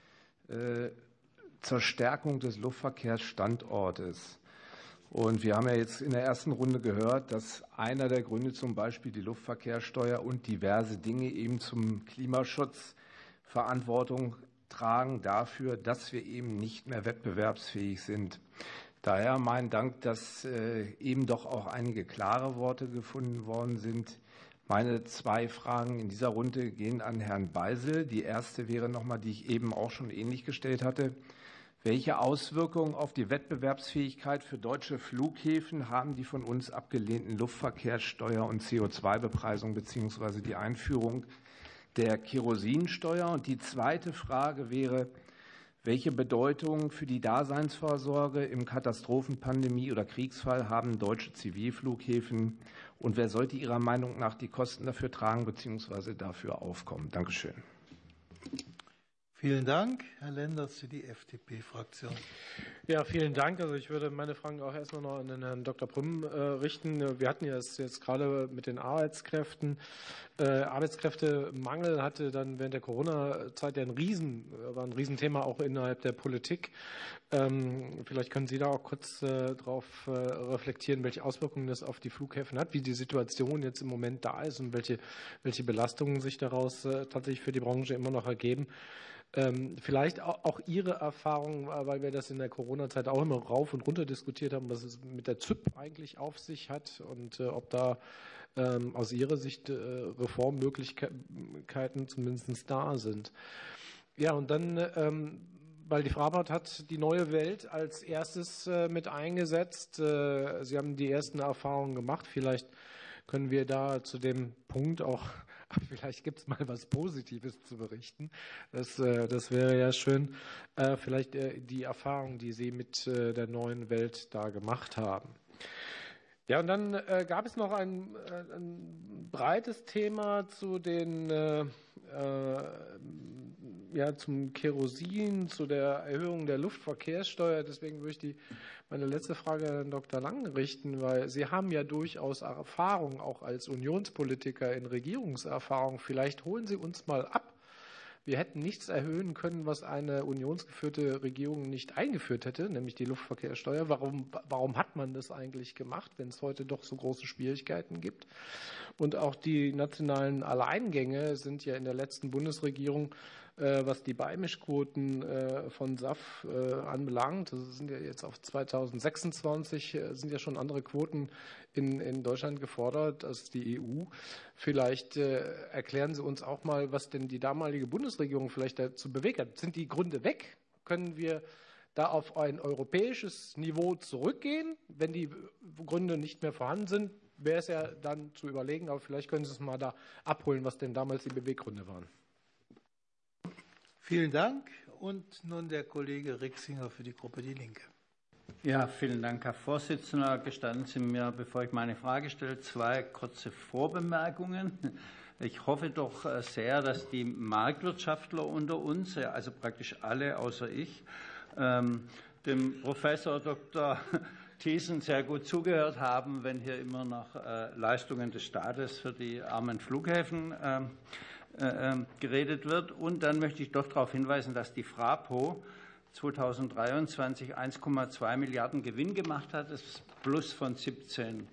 zur Stärkung des Luftverkehrsstandortes. Und wir haben ja jetzt in der ersten Runde gehört, dass einer der Gründe zum Beispiel die Luftverkehrssteuer und diverse Dinge eben zum Klimaschutz Verantwortung tragen dafür, dass wir eben nicht mehr wettbewerbsfähig sind. Daher mein Dank, dass eben doch auch einige klare Worte gefunden worden sind. Meine 2 Fragen in dieser Runde gehen an Herrn Beisel. Die erste wäre nochmal, die ich eben auch schon ähnlich gestellt hatte. Welche Auswirkungen auf die Wettbewerbsfähigkeit für deutsche Flughäfen haben die von uns abgelehnten Luftverkehrssteuer und CO2-Bepreisung bzw. die Einführung der Kerosinsteuer? Und die zweite Frage wäre, welche Bedeutung für die Daseinsvorsorge im Katastrophen-, Pandemie- oder Kriegsfall haben deutsche Zivilflughäfen? Und wer sollte Ihrer Meinung nach die Kosten dafür tragen bzw. dafür aufkommen? Dankeschön. Vielen Dank. Herr Lenders für die FDP-Fraktion. Ja, vielen Dank. Also ich würde meine Fragen auch erstmal noch an den Herrn Dr. Prüm richten. Wir hatten ja es jetzt gerade mit den Arbeitskräften. Arbeitskräftemangel hatte dann während der Corona-Zeit ja war ein Riesenthema auch innerhalb der Politik. Vielleicht können Sie da auch kurz darauf reflektieren, welche Auswirkungen das auf die Flughäfen hat, wie die Situation jetzt im Moment da ist und welche Belastungen sich daraus tatsächlich für die Branche immer noch ergeben. Vielleicht auch Ihre Erfahrung, weil wir das in der Corona-Zeit auch immer rauf und runter diskutiert haben, was es mit der ZÜP eigentlich auf sich hat und ob da aus Ihrer Sicht Reformmöglichkeiten zumindest da sind. Ja, und dann, weil die Fraport hat die neue Welt als erstes mit eingesetzt. Sie haben die ersten Erfahrungen gemacht. Vielleicht können wir da zu dem Punkt auch, vielleicht gibt es mal was Positives zu berichten. Das wäre ja schön. Vielleicht die Erfahrungen, die Sie mit der neuen Welt da gemacht haben. Ja, und dann gab es noch ein breites Thema zu zum Kerosin, zu der Erhöhung der Luftverkehrssteuer. Deswegen würde ich meine letzte Frage an Herrn Dr. Lang richten, weil Sie haben ja durchaus Erfahrung, auch als Unionspolitiker in Regierungserfahrung. Vielleicht holen Sie uns mal ab. Wir hätten nichts erhöhen können, was eine unionsgeführte Regierung nicht eingeführt hätte, nämlich die Luftverkehrssteuer. Warum hat man das eigentlich gemacht, wenn es heute doch so große Schwierigkeiten gibt? Und auch die nationalen Alleingänge sind ja in der letzten Bundesregierung, was die Beimischquoten von SAF anbelangt, das sind ja jetzt auf 2026, sind ja schon andere Quoten in Deutschland gefordert als die EU. Vielleicht erklären Sie uns auch mal, was denn die damalige Bundesregierung vielleicht dazu bewegt hat. Sind die Gründe weg? Können wir da auf ein europäisches Niveau zurückgehen, wenn die Gründe nicht mehr vorhanden sind, wäre es ja dann zu überlegen, aber vielleicht können Sie es mal da abholen, was denn damals die Beweggründe waren. Vielen Dank. Und nun der Kollege Rixinger für die Gruppe Die Linke. Ja, vielen Dank, Herr Vorsitzender. Gestatten Sie mir, bevor ich meine Frage stelle, 2 kurze Vorbemerkungen. Ich hoffe doch sehr, dass die Marktwirtschaftler unter uns, also praktisch alle außer ich, dem Professor Dr. Thiessen sehr gut zugehört haben, wenn hier immer nach Leistungen des Staates für die armen Flughäfen geredet wird. Und dann möchte ich doch darauf hinweisen, dass die Frapo 2023 1,2 Milliarden Gewinn gemacht hat, das ist Plus von 17%.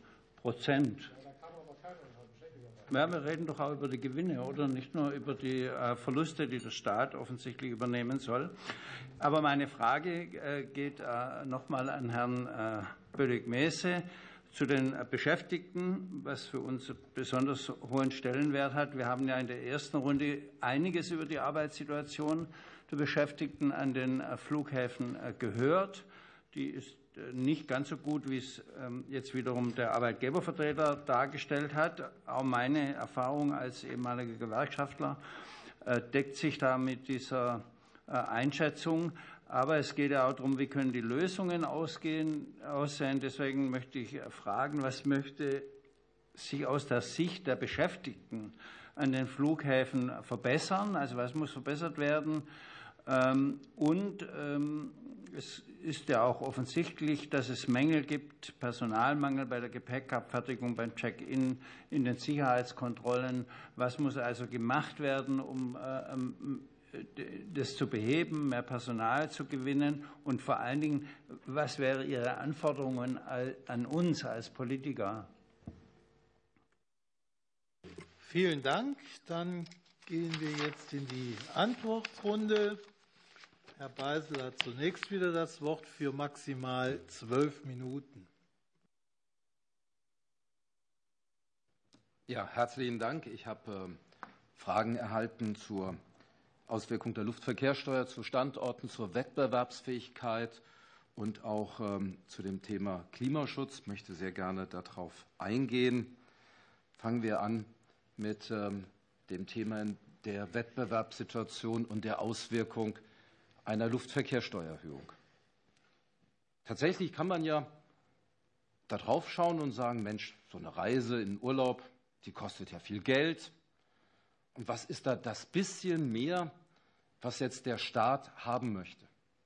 Ja, wir reden doch auch über die Gewinne, oder? Nicht nur über die Verluste, die der Staat offensichtlich übernehmen soll. Aber meine Frage geht nochmal an Herrn Bödig-Mese zu den Beschäftigten, was für uns besonders hohen Stellenwert hat. Wir haben ja in der ersten Runde einiges über die Arbeitssituation der Beschäftigten an den Flughäfen gehört. Die ist nicht ganz so gut, wie es jetzt wiederum der Arbeitgebervertreter dargestellt hat. Auch meine Erfahrung als ehemaliger Gewerkschaftler deckt sich da mit dieser Einschätzung. Aber es geht ja auch darum, wie können die Lösungen aussehen. Deswegen möchte ich fragen, was möchte sich aus der Sicht der Beschäftigten an den Flughäfen verbessern? Also was muss verbessert werden? Und es ist ja auch offensichtlich, dass es Mängel gibt, Personalmangel bei der Gepäckabfertigung, beim Check-in, in den Sicherheitskontrollen. Was muss also gemacht werden, um das zu beheben, mehr Personal zu gewinnen? Und vor allen Dingen, was wären Ihre Anforderungen an uns als Politiker? Vielen Dank. Dann gehen wir jetzt in die Antwortrunde. Herr Beisel hat zunächst wieder das Wort für maximal 12 Minuten. Ja, herzlichen Dank. Ich habe Fragen erhalten zur Auswirkung der Luftverkehrssteuer zu Standorten, zur Wettbewerbsfähigkeit und auch zu dem Thema Klimaschutz. Ich möchte sehr gerne darauf eingehen. Fangen wir an mit dem Thema der Wettbewerbssituation und der Auswirkung einer Luftverkehrssteuererhöhung. Tatsächlich kann man ja da drauf schauen und sagen, Mensch, so eine Reise in den Urlaub, die kostet ja viel Geld. Und was ist da das bisschen mehr, was jetzt der Staat haben möchte?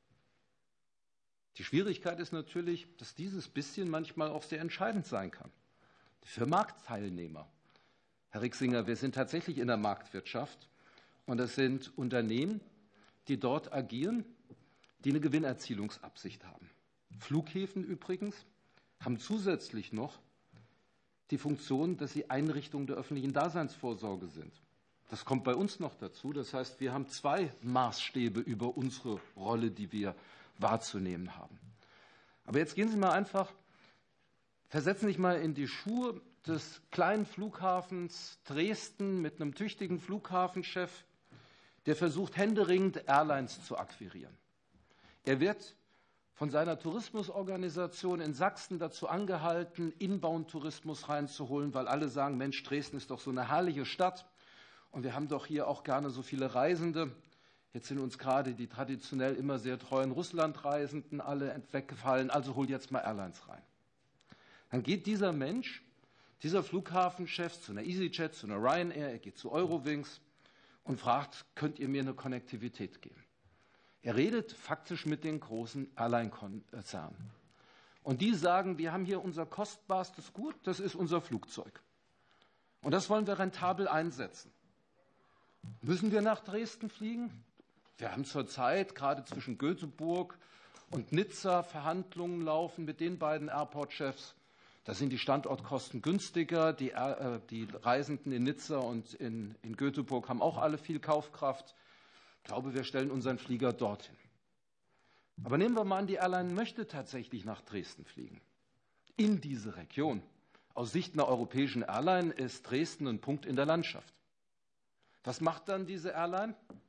Die Schwierigkeit ist natürlich, dass dieses bisschen manchmal auch sehr entscheidend sein kann für Marktteilnehmer. Herr Rixinger, wir sind tatsächlich in der Marktwirtschaft und es sind Unternehmen, die dort agieren, die eine Gewinnerzielungsabsicht haben. Flughäfen übrigens haben zusätzlich noch die Funktion, dass sie Einrichtungen der öffentlichen Daseinsvorsorge sind. Das kommt bei uns noch dazu. Das heißt, wir haben 2 Maßstäbe über unsere Rolle, die wir wahrzunehmen haben. Aber jetzt gehen Sie mal einfach, versetzen Sie sich mal in die Schuhe des kleinen Flughafens Dresden mit einem tüchtigen Flughafenchef, der versucht, händeringend Airlines zu akquirieren. Er wird von seiner Tourismusorganisation in Sachsen dazu angehalten, Inbound-Tourismus reinzuholen, weil alle sagen, Mensch, Dresden ist doch so eine herrliche Stadt und wir haben doch hier auch gerne so viele Reisende. Jetzt sind uns gerade die traditionell immer sehr treuen Russlandreisenden alle weggefallen, also hol jetzt mal Airlines rein. Dann geht dieser Mensch, dieser Flughafenchef zu einer EasyJet, zu einer Ryanair, er geht zu Eurowings und fragt, könnt ihr mir eine Konnektivität geben? Er redet faktisch mit den großen Airline-Konzernen. Und die sagen, wir haben hier unser kostbarstes Gut, das ist unser Flugzeug. Und das wollen wir rentabel einsetzen. Müssen wir nach Dresden fliegen? Wir haben zurzeit gerade zwischen Göteborg und Nizza Verhandlungen laufen mit den beiden Airport-Chefs. Da sind die Standortkosten günstiger. Die Reisenden in Nizza und in Göteborg haben auch alle viel Kaufkraft. Ich glaube, wir stellen unseren Flieger dorthin. Aber nehmen wir mal an, die Airline möchte tatsächlich nach Dresden fliegen. In diese Region. Aus Sicht einer europäischen Airline ist Dresden ein Punkt in der Landschaft. Was macht dann diese Airline?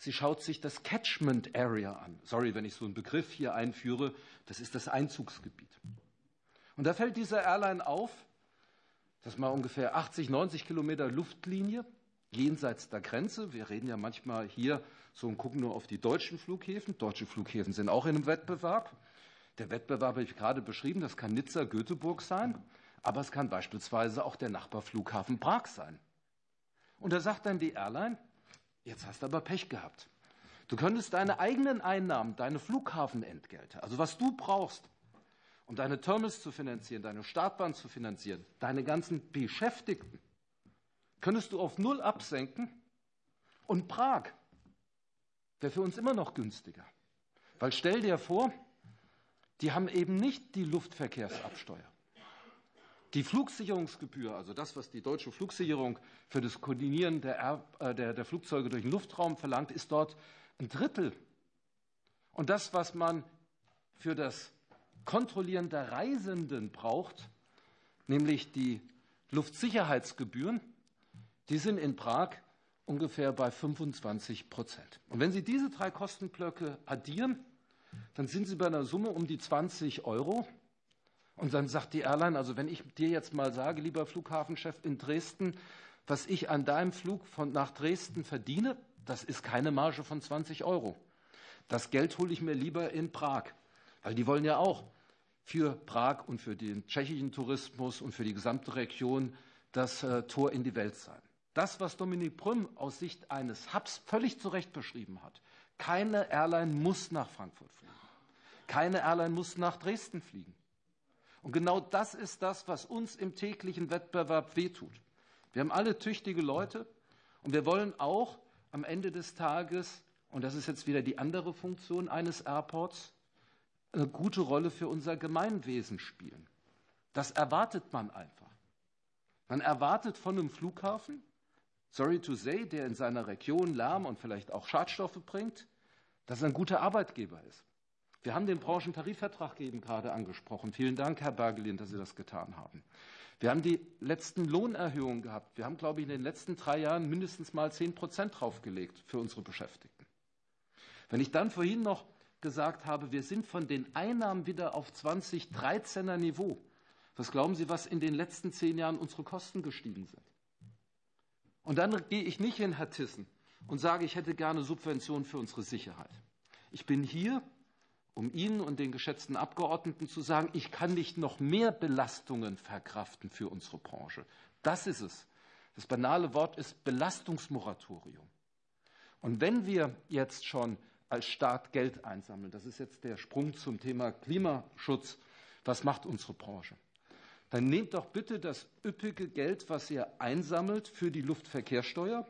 sie schaut sich das Catchment Area an. Sorry, wenn ich so einen Begriff hier einführe, das ist das Einzugsgebiet. Und da fällt dieser Airline auf, dass mal ungefähr 80, 90 Kilometer Luftlinie jenseits der Grenze. Wir reden ja manchmal hier so und gucken nur auf die deutschen Flughäfen. Deutsche Flughäfen sind auch in einem Wettbewerb. Der Wettbewerb habe ich gerade beschrieben, das kann Nizza, Göteborg sein, aber es kann beispielsweise auch der Nachbarflughafen Prag sein. Und da sagt dann die Airline, jetzt hast du aber Pech gehabt. Du könntest deine eigenen Einnahmen, deine Flughafenentgelte, also was du brauchst, um deine Terminals zu finanzieren, deine Startbahn zu finanzieren, deine ganzen Beschäftigten, könntest du auf 0 absenken und Prag wäre für uns immer noch günstiger. Weil stell dir vor, die haben eben nicht die Luftverkehrsabsteuer. Die Flugsicherungsgebühr, also das, was die deutsche Flugsicherung für das Koordinieren der Flugzeuge durch den Luftraum verlangt, ist dort 1/3. Und das, was man für das Kontrollieren der Reisenden braucht, nämlich die Luftsicherheitsgebühren, die sind in Prag ungefähr bei 25%. Und wenn Sie diese 3 Kostenblöcke addieren, dann sind Sie bei einer Summe um die 20 €. Und dann sagt die Airline, also wenn ich dir jetzt mal sage, lieber Flughafenchef in Dresden, was ich an deinem Flug nach Dresden verdiene, das ist keine Marge von 20 €. Das Geld hole ich mir lieber in Prag, weil die wollen ja auch für Prag und für den tschechischen Tourismus und für die gesamte Region das Tor in die Welt sein. Das, was Dominik Prüm aus Sicht eines Hubs völlig zu Recht beschrieben hat, keine Airline muss nach Frankfurt fliegen, keine Airline muss nach Dresden fliegen. Und genau das ist das, was uns im täglichen Wettbewerb wehtut. Wir haben alle tüchtige Leute und wir wollen auch am Ende des Tages, und das ist jetzt wieder die andere Funktion eines Airports, eine gute Rolle für unser Gemeinwesen spielen. Das erwartet man einfach. Man erwartet von einem Flughafen, sorry to say, der in seiner Region Lärm und vielleicht auch Schadstoffe bringt, dass er ein guter Arbeitgeber ist. Wir haben den Branchentarifvertrag eben gerade angesprochen. Vielen Dank, Herr Bergelin, dass Sie das getan haben. Wir haben die letzten Lohnerhöhungen gehabt. Wir haben, glaube ich, in den letzten 3 Jahren mindestens mal 10% draufgelegt für unsere Beschäftigten. Wenn ich dann vorhin noch gesagt habe, wir sind von den Einnahmen wieder auf 2013er Niveau, was glauben Sie, was in den letzten 10 Jahren unsere Kosten gestiegen sind? Und dann gehe ich nicht hin, Herr Thyssen, und sage, ich hätte gerne Subventionen für unsere Sicherheit. Ich bin hier, um Ihnen und den geschätzten Abgeordneten zu sagen, ich kann nicht noch mehr Belastungen verkraften für unsere Branche. Das ist es. Das banale Wort ist Belastungsmoratorium. Und wenn wir jetzt schon als Staat Geld einsammeln, das ist jetzt der Sprung zum Thema Klimaschutz, was macht unsere Branche? Dann nehmt doch bitte das üppige Geld, was ihr einsammelt für die Luftverkehrssteuer.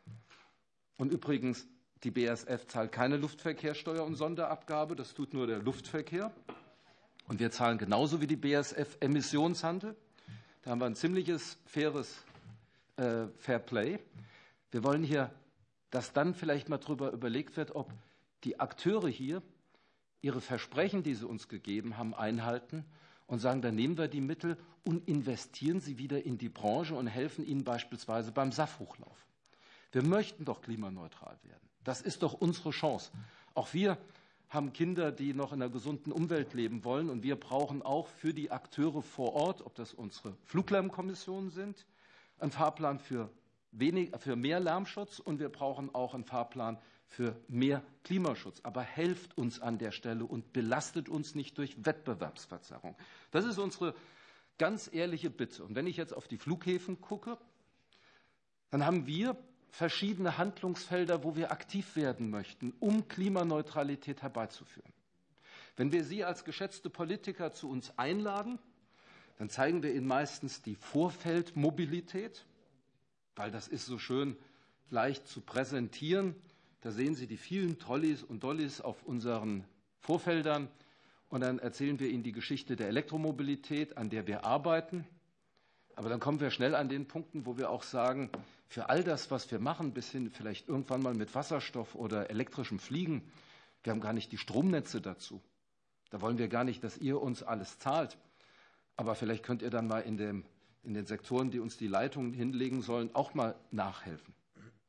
Und übrigens, die BASF zahlt keine Luftverkehrssteuer und Sonderabgabe, das tut nur der Luftverkehr. Und wir zahlen genauso wie die BASF Emissionshandel. Da haben wir ein ziemliches faires Fairplay. Wir wollen hier, dass dann vielleicht mal darüber überlegt wird, ob die Akteure hier ihre Versprechen, die sie uns gegeben haben, einhalten und sagen, dann nehmen wir die Mittel und investieren sie wieder in die Branche und helfen ihnen beispielsweise beim SAF-Hochlauf. Wir möchten doch klimaneutral werden. Das ist doch unsere Chance. Auch wir haben Kinder, die noch in einer gesunden Umwelt leben wollen. Und wir brauchen auch für die Akteure vor Ort, ob das unsere Fluglärmkommissionen sind, einen Fahrplan für mehr Lärmschutz. Und wir brauchen auch einen Fahrplan für mehr Klimaschutz. Aber helft uns an der Stelle und belastet uns nicht durch Wettbewerbsverzerrung. Das ist unsere ganz ehrliche Bitte. Und wenn ich jetzt auf die Flughäfen gucke, dann haben wir verschiedene Handlungsfelder, wo wir aktiv werden möchten, um Klimaneutralität herbeizuführen. Wenn wir Sie als geschätzte Politiker zu uns einladen, dann zeigen wir Ihnen meistens die Vorfeldmobilität, weil das ist so schön leicht zu präsentieren. Da sehen Sie die vielen Trolleys und Dollys auf unseren Vorfeldern und dann erzählen wir Ihnen die Geschichte der Elektromobilität, an der wir arbeiten. Aber dann kommen wir schnell an den Punkten, wo wir auch sagen, für all das, was wir machen, bis hin vielleicht irgendwann mal mit Wasserstoff oder elektrischem Fliegen, wir haben gar nicht die Stromnetze dazu. Da wollen wir gar nicht, dass ihr uns alles zahlt. Aber vielleicht könnt ihr dann mal in den Sektoren, die uns die Leitungen hinlegen sollen, auch mal nachhelfen.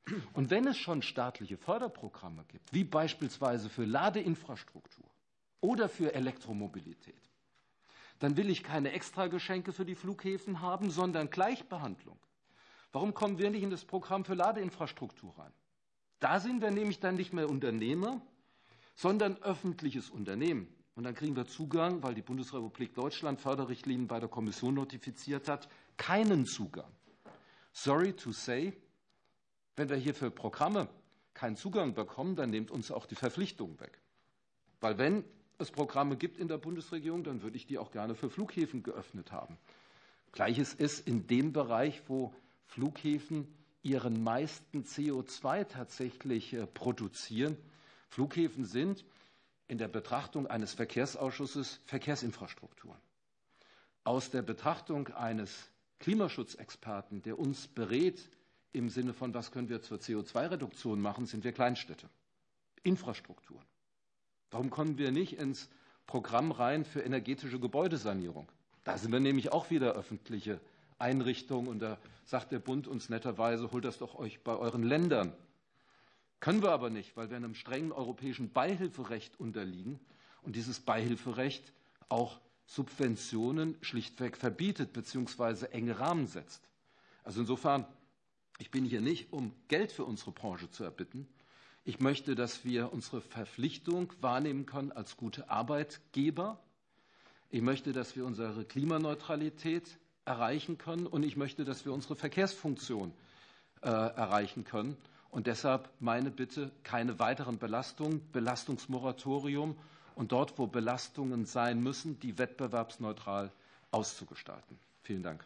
Und wenn es schon staatliche Förderprogramme gibt, wie beispielsweise für Ladeinfrastruktur oder für Elektromobilität, dann will ich keine Extrageschenke für die Flughäfen haben, sondern Gleichbehandlung. Warum kommen wir nicht in das Programm für Ladeinfrastruktur rein? Da sind wir nämlich dann nicht mehr Unternehmer, sondern öffentliches Unternehmen. Und dann kriegen wir Zugang, weil die Bundesrepublik Deutschland Förderrichtlinien bei der Kommission notifiziert hat, keinen Zugang. Sorry to say, wenn wir hier für Programme keinen Zugang bekommen, dann nimmt uns auch die Verpflichtung weg. Weil wenn es Programme gibt in der Bundesregierung, dann würde ich die auch gerne für Flughäfen geöffnet haben. Gleiches ist in dem Bereich, wo Flughäfen ihren meisten CO2 tatsächlich produzieren. Flughäfen sind in der Betrachtung eines Verkehrsausschusses Verkehrsinfrastrukturen. Aus der Betrachtung eines Klimaschutzexperten, der uns berät im Sinne von, was können wir zur CO2-Reduktion machen, sind wir Kleinstädte. Infrastrukturen. Warum kommen wir nicht ins Programm rein für energetische Gebäudesanierung? Da sind wir nämlich auch wieder öffentliche Einrichtungen und da sagt der Bund uns netterweise, holt das doch euch bei euren Ländern. Können wir aber nicht, weil wir einem strengen europäischen Beihilferecht unterliegen und dieses Beihilferecht auch Subventionen schlichtweg verbietet bzw. enge Rahmen setzt. Also insofern, ich bin hier nicht, um Geld für unsere Branche zu erbitten. Ich möchte, dass wir unsere Verpflichtung wahrnehmen können als gute Arbeitgeber. Ich möchte, dass wir unsere Klimaneutralität erreichen können und ich möchte, dass wir unsere Verkehrsfunktion erreichen können. Und deshalb meine Bitte, keine weiteren Belastungen, Belastungsmoratorium und dort, wo Belastungen sein müssen, die wettbewerbsneutral auszugestalten. Vielen Dank.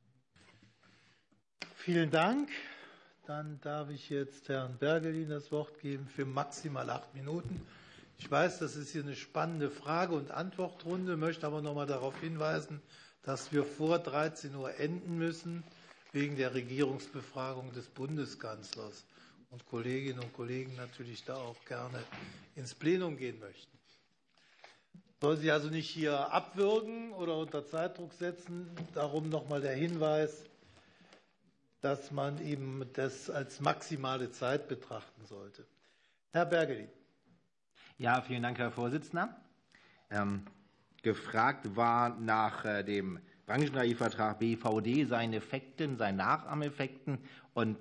Vielen Dank. Dann darf ich jetzt Herrn Bergelin das Wort geben für maximal 8 Minuten. Ich weiß, das ist hier eine spannende Frage- und Antwortrunde, möchte aber noch mal darauf hinweisen, dass wir vor 13 Uhr enden müssen, wegen der Regierungsbefragung des Bundeskanzlers. Und Kolleginnen und Kollegen natürlich da auch gerne ins Plenum gehen möchten. Soll Sie also nicht hier abwürgen oder unter Zeitdruck setzen. Darum nochmal der Hinweis, dass man eben das als maximale Zeit betrachten sollte. Herr Bergelin. Ja, vielen Dank, Herr Vorsitzender. Gefragt war nach dem Branchentarifvertrag BVD, seinen Effekten, seinen Nachahmeffekten und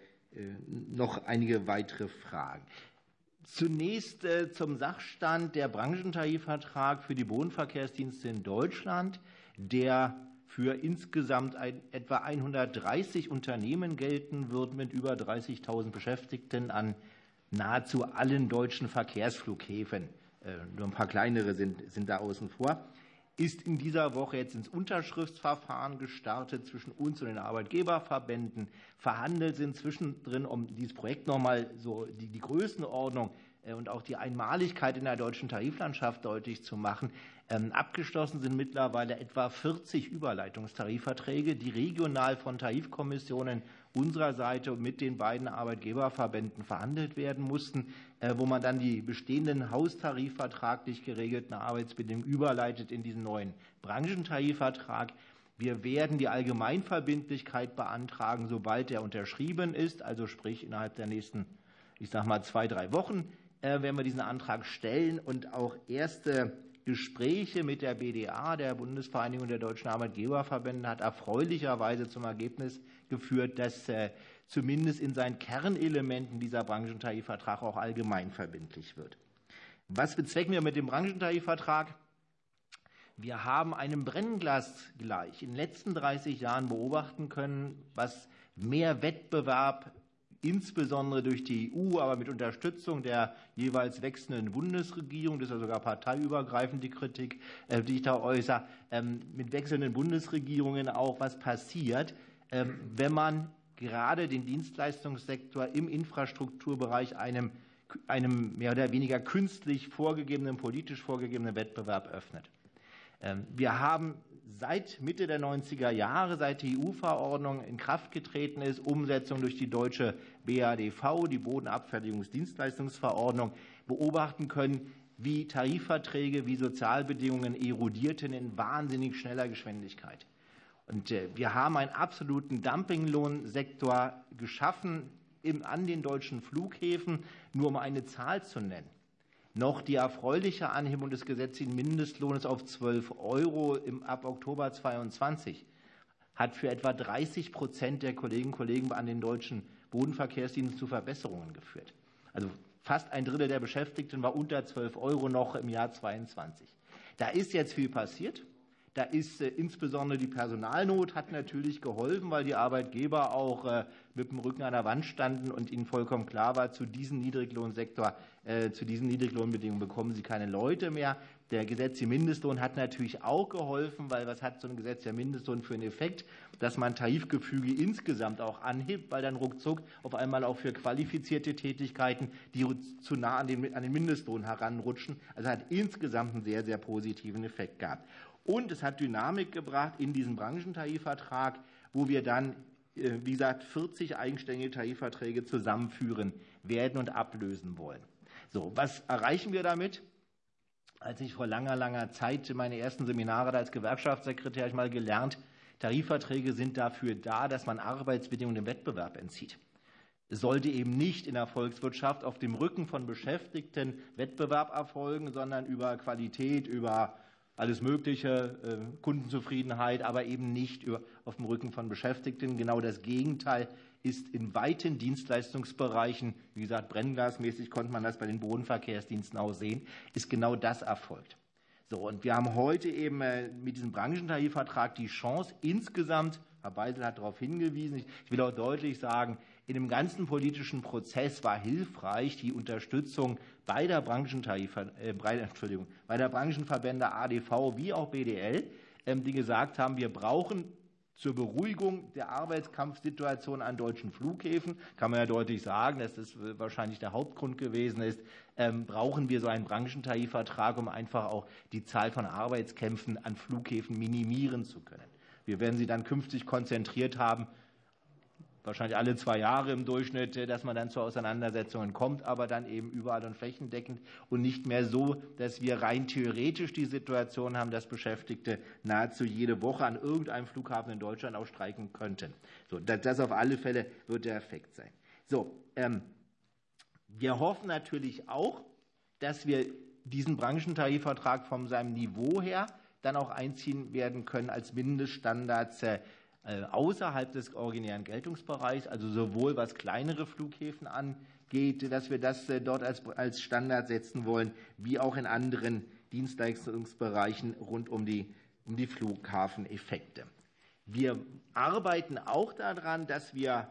noch einige weitere Fragen. Zunächst zum Sachstand der Branchentarifvertrag für die Bodenverkehrsdienste in Deutschland, der für insgesamt etwa 130 Unternehmen gelten wird mit über 30.000 Beschäftigten an nahezu allen deutschen Verkehrsflughäfen. Nur ein paar kleinere sind da außen vor. Ist in dieser Woche jetzt ins Unterschriftsverfahren gestartet zwischen uns und den Arbeitgeberverbänden. Verhandelt sind zwischendrin, um dieses Projekt nochmal so die Größenordnung und auch die Einmaligkeit in der deutschen Tariflandschaft deutlich zu machen. Abgeschlossen sind mittlerweile etwa 40 Überleitungstarifverträge, die regional von Tarifkommissionen unserer Seite mit den beiden Arbeitgeberverbänden verhandelt werden mussten, wo man dann die bestehenden haustarifvertraglich geregelten Arbeitsbedingungen überleitet in diesen neuen Branchentarifvertrag. Wir werden die Allgemeinverbindlichkeit beantragen, sobald er unterschrieben ist, also sprich innerhalb der nächsten, 2-3 Wochen werden wir diesen Antrag stellen und auch erste Gespräche mit der BDA, der Bundesvereinigung der deutschen Arbeitgeberverbände, hat erfreulicherweise zum Ergebnis geführt, dass zumindest in seinen Kernelementen dieser Branchentarifvertrag auch allgemeinverbindlich wird. Was bezwecken wir mit dem Branchentarifvertrag? Wir haben einem Brennglas gleich in den letzten 30 Jahren beobachten können, was mehr Wettbewerb insbesondere durch die EU, aber mit Unterstützung der jeweils wechselnden Bundesregierung, das ist ja sogar parteiübergreifend die Kritik, die ich da äußere, mit wechselnden Bundesregierungen auch, was passiert, wenn man gerade den Dienstleistungssektor im Infrastrukturbereich einem mehr oder weniger künstlich vorgegebenen, politisch vorgegebenen Wettbewerb öffnet. Wir haben seit Mitte der 90er Jahre, seit die EU-Verordnung in Kraft getreten ist, Umsetzung durch die deutsche BADV, die Bodenabfertigungsdienstleistungsverordnung, beobachten können, wie Tarifverträge, wie Sozialbedingungen erodierten in wahnsinnig schneller Geschwindigkeit. Und wir haben einen absoluten Dumpinglohnsektor geschaffen an den deutschen Flughäfen, nur um eine Zahl zu nennen, noch die erfreuliche Anhebung des gesetzlichen Mindestlohnes auf 12 € ab Oktober 2022 hat für etwa 30% der Kolleginnen und Kollegen an den deutschen Bodenverkehrsdiensten zu Verbesserungen geführt. Also fast ein Drittel der Beschäftigten war unter 12 € noch im Jahr 2022. Da ist jetzt viel passiert. Da ist insbesondere die Personalnot hat natürlich geholfen, weil die Arbeitgeber auch mit dem Rücken an der Wand standen und ihnen vollkommen klar war, zu diesem Niedriglohnsektor, zu diesen Niedriglohnbedingungen bekommen sie keine Leute mehr. Der gesetzliche Mindestlohn hat natürlich auch geholfen, weil was hat so ein gesetzlicher Mindestlohn für einen Effekt, dass man Tarifgefüge insgesamt auch anhebt, weil dann ruckzuck auf einmal auch für qualifizierte Tätigkeiten, die zu nah an den Mindestlohn heranrutschen, also hat insgesamt einen sehr, sehr positiven Effekt gehabt. Und es hat Dynamik gebracht in diesen Branchentarifvertrag, wo wir dann, wie gesagt, 40 eigenständige Tarifverträge zusammenführen werden und ablösen wollen. So, was erreichen wir damit? Als ich vor langer, langer Zeit meine ersten Seminare als Gewerkschaftssekretär habe ich mal gelernt, Tarifverträge sind dafür da, dass man Arbeitsbedingungen dem Wettbewerb entzieht. Es sollte eben nicht in der Volkswirtschaft auf dem Rücken von Beschäftigten Wettbewerb erfolgen, sondern über Qualität, über alles Mögliche, Kundenzufriedenheit, aber eben nicht auf dem Rücken von Beschäftigten. Genau das Gegenteil ist in weiten Dienstleistungsbereichen, wie gesagt, brennglasmäßig konnte man das bei den Bodenverkehrsdiensten auch sehen, ist genau das erfolgt. So, und wir haben heute eben mit diesem Branchentarifvertrag die Chance insgesamt, Herr Beisel hat darauf hingewiesen, ich will auch deutlich sagen, in dem ganzen politischen Prozess war hilfreich die Unterstützung beider Branchenverbände ADV wie auch BDL, die gesagt haben, wir brauchen zur Beruhigung der Arbeitskampfsituation an deutschen Flughäfen, kann man ja deutlich sagen, dass das wahrscheinlich der Hauptgrund gewesen ist, brauchen wir so einen Branchentarifvertrag, um einfach auch die Zahl von Arbeitskämpfen an Flughäfen minimieren zu können. Wir werden sie dann künftig konzentriert haben, wahrscheinlich alle 2 Jahre im Durchschnitt, dass man dann zu Auseinandersetzungen kommt, aber dann eben überall und flächendeckend und nicht mehr so, dass wir rein theoretisch die Situation haben, dass Beschäftigte nahezu jede Woche an irgendeinem Flughafen in Deutschland auch streiken könnten. So, das auf alle Fälle wird der Effekt sein. So, wir hoffen natürlich auch, dass wir diesen Branchentarifvertrag von seinem Niveau her dann auch einziehen werden können als Mindeststandards außerhalb des originären Geltungsbereichs, also sowohl was kleinere Flughäfen angeht, dass wir das dort als Standard setzen wollen, wie auch in anderen Dienstleistungsbereichen rund um die Flughafeneffekte. Wir arbeiten auch daran, dass wir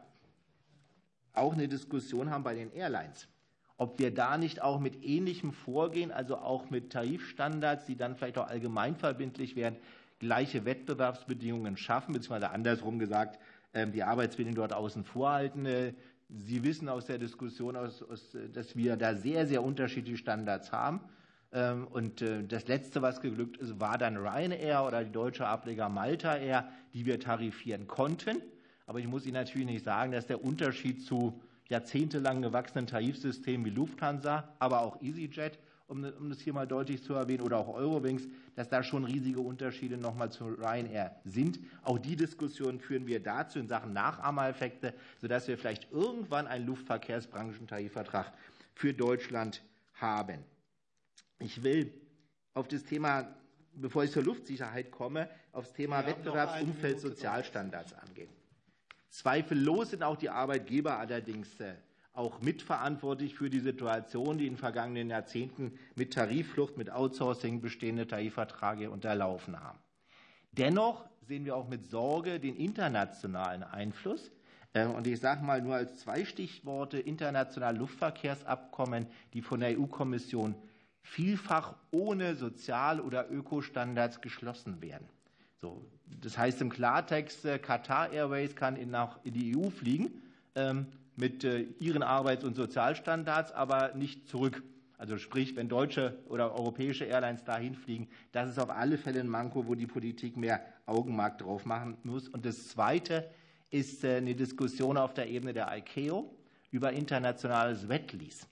auch eine Diskussion haben bei den Airlines, ob wir da nicht auch mit ähnlichem Vorgehen, also auch mit Tarifstandards, die dann vielleicht auch allgemeinverbindlich werden, gleiche Wettbewerbsbedingungen schaffen, beziehungsweise andersrum gesagt, die Arbeitsbedingungen dort außen vor halten. Sie wissen aus der Diskussion, dass wir da sehr, sehr unterschiedliche Standards haben. Und das Letzte, was geglückt ist, war dann Ryanair oder die deutsche Ableger Malta Air, die wir tarifieren konnten. Aber ich muss Ihnen natürlich nicht sagen, dass der Unterschied zu jahrzehntelang gewachsenen Tarifsystemen wie Lufthansa, aber auch EasyJet, um das hier mal deutlich zu erwähnen, oder auch Eurowings, dass da schon riesige Unterschiede nochmal zu Ryanair sind. Auch die Diskussion führen wir dazu in Sachen Nachahmereffekte, sodass wir vielleicht irgendwann einen Luftverkehrsbranchentarifvertrag für Deutschland haben. Ich will auf das Thema, bevor ich zur Luftsicherheit komme, aufs Thema Wettbewerbsumfeld, Sozialstandards angehen. Zweifellos sind auch die Arbeitgeber allerdings auch mitverantwortlich für die Situation, die in den vergangenen Jahrzehnten mit Tarifflucht, mit Outsourcing bestehende Tarifverträge unterlaufen haben. Dennoch sehen wir auch mit Sorge den internationalen Einfluss. Und ich sage mal nur als 2 Stichworte: internationale Luftverkehrsabkommen, die von der EU-Kommission vielfach ohne Sozial- oder Ökostandards geschlossen werden. So, das heißt im Klartext, Qatar Airways kann in die EU fliegen mit ihren Arbeits- und Sozialstandards, aber nicht zurück. Also sprich, wenn deutsche oder europäische Airlines dahin fliegen, das ist auf alle Fälle ein Manko, wo die Politik mehr Augenmerk drauf machen muss. Und das Zweite ist eine Diskussion auf der Ebene der ICAO über internationales Wetlease.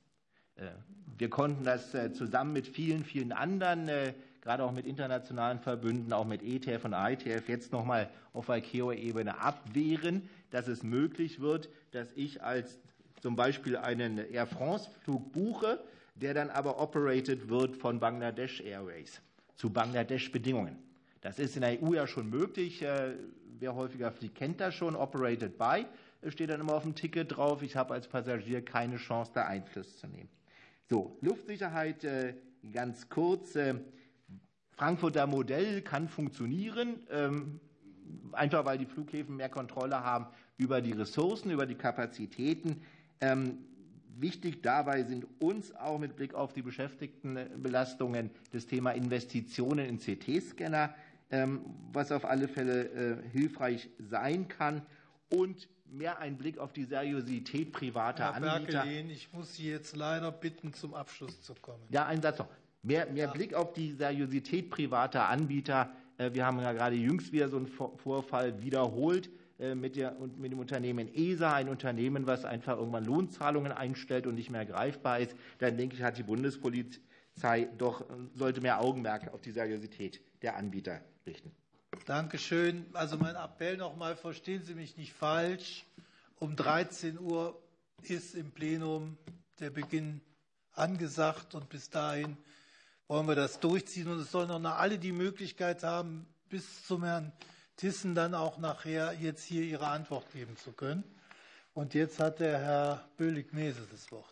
Wir konnten das zusammen mit vielen, vielen anderen, gerade auch mit internationalen Verbünden, auch mit ETF und ITF, jetzt nochmal auf ICAO-Ebene abwehren, dass es möglich wird, dass ich als zum Beispiel einen Air France-Flug buche, der dann aber operated wird von Bangladesh Airways zu Bangladesch-Bedingungen. Das ist in der EU ja schon möglich. Wer häufiger fliegt, kennt das schon. Operated by steht dann immer auf dem Ticket drauf. Ich habe als Passagier keine Chance, da Einfluss zu nehmen. So, Luftsicherheit ganz kurz. Frankfurter Modell kann funktionieren, einfach weil die Flughäfen mehr Kontrolle haben über die Ressourcen, über die Kapazitäten. Wichtig dabei sind uns auch mit Blick auf die Beschäftigtenbelastungen das Thema Investitionen in CT-Scanner, was auf alle Fälle hilfreich sein kann, und mehr ein Blick auf die Seriosität privater Anbieter. Herr Berkelin, ich muss Sie jetzt leider bitten, zum Abschluss zu kommen. Ja, ein Satz noch. Mehr Blick auf die Seriosität privater Anbieter. Wir haben ja gerade jüngst wieder so einen Vorfall wiederholt mit dem Unternehmen ESA, ein Unternehmen, was einfach irgendwann Lohnzahlungen einstellt und nicht mehr greifbar ist. Dann denke ich, hat die Bundespolizei sollte mehr Augenmerk auf die Seriosität der Anbieter richten. Dankeschön. Also mein Appell nochmal, verstehen Sie mich nicht falsch. Um 13 Uhr ist im Plenum der Beginn angesagt und bis dahin wollen wir das durchziehen. Und es sollen auch noch alle die Möglichkeit haben, bis zum Herrn Thyssen dann auch nachher jetzt hier ihre Antwort geben zu können. Und jetzt hat der Herr Böhlig-Mese das Wort.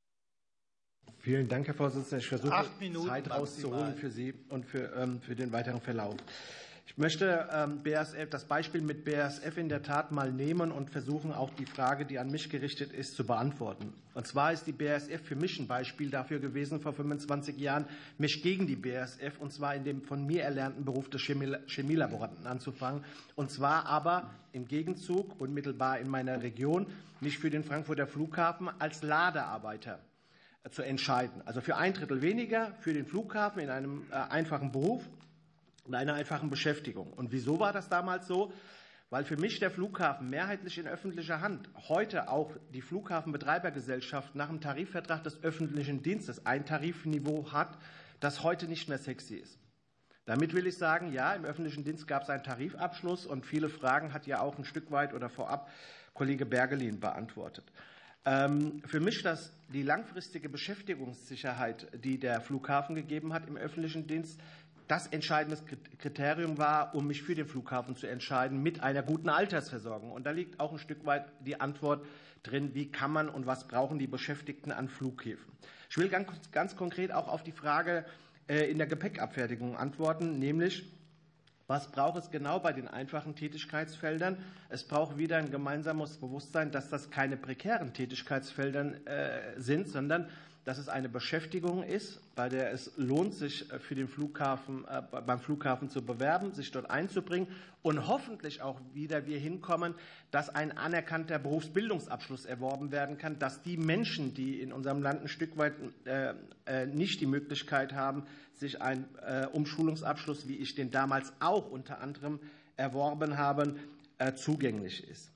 Vielen Dank, Herr Vorsitzender. Ich versuche, 8 Minuten Zeit rauszuholen für Sie und für den weiteren Verlauf. Ich möchte das Beispiel mit BASF in der Tat mal nehmen und versuchen, auch die Frage, die an mich gerichtet ist, zu beantworten. Und zwar ist die BASF für mich ein Beispiel dafür gewesen, vor 25 Jahren mich gegen die BASF, und zwar in dem von mir erlernten Beruf des Chemielaboranten anzufangen. Und zwar aber im Gegenzug unmittelbar in meiner Region mich für den Frankfurter Flughafen als Ladearbeiter zu entscheiden. Also für 1/3 weniger für den Flughafen in einem einfachen Beruf und einer einfachen Beschäftigung. Und wieso war das damals so? Weil für mich der Flughafen mehrheitlich in öffentlicher Hand, heute auch die Flughafenbetreibergesellschaft nach dem Tarifvertrag des öffentlichen Dienstes ein Tarifniveau hat, das heute nicht mehr sexy ist. Damit will ich sagen, ja, im öffentlichen Dienst gab es einen Tarifabschluss und viele Fragen hat ja auch ein Stück weit oder vorab Kollege Bergelin beantwortet. Für mich die langfristige Beschäftigungssicherheit, die der Flughafen gegeben hat im öffentlichen Dienst, das entscheidende Kriterium war, um mich für den Flughafen zu entscheiden, mit einer guten Altersversorgung. Und da liegt auch ein Stück weit die Antwort drin, wie kann man und was brauchen die Beschäftigten an Flughäfen. Ich will ganz konkret auch auf die Frage in der Gepäckabfertigung antworten, nämlich, was braucht es genau bei den einfachen Tätigkeitsfeldern? Es braucht wieder ein gemeinsames Bewusstsein, dass das keine prekären Tätigkeitsfelder sind, sondern dass es eine Beschäftigung ist, bei der es lohnt, sich für den Flughafen, beim Flughafen zu bewerben, sich dort einzubringen und hoffentlich auch wieder wir hinkommen, dass ein anerkannter Berufsbildungsabschluss erworben werden kann, dass die Menschen, die in unserem Land ein Stück weit nicht die Möglichkeit haben, sich einen Umschulungsabschluss, wie ich den damals auch unter anderem erworben habe, zugänglich ist.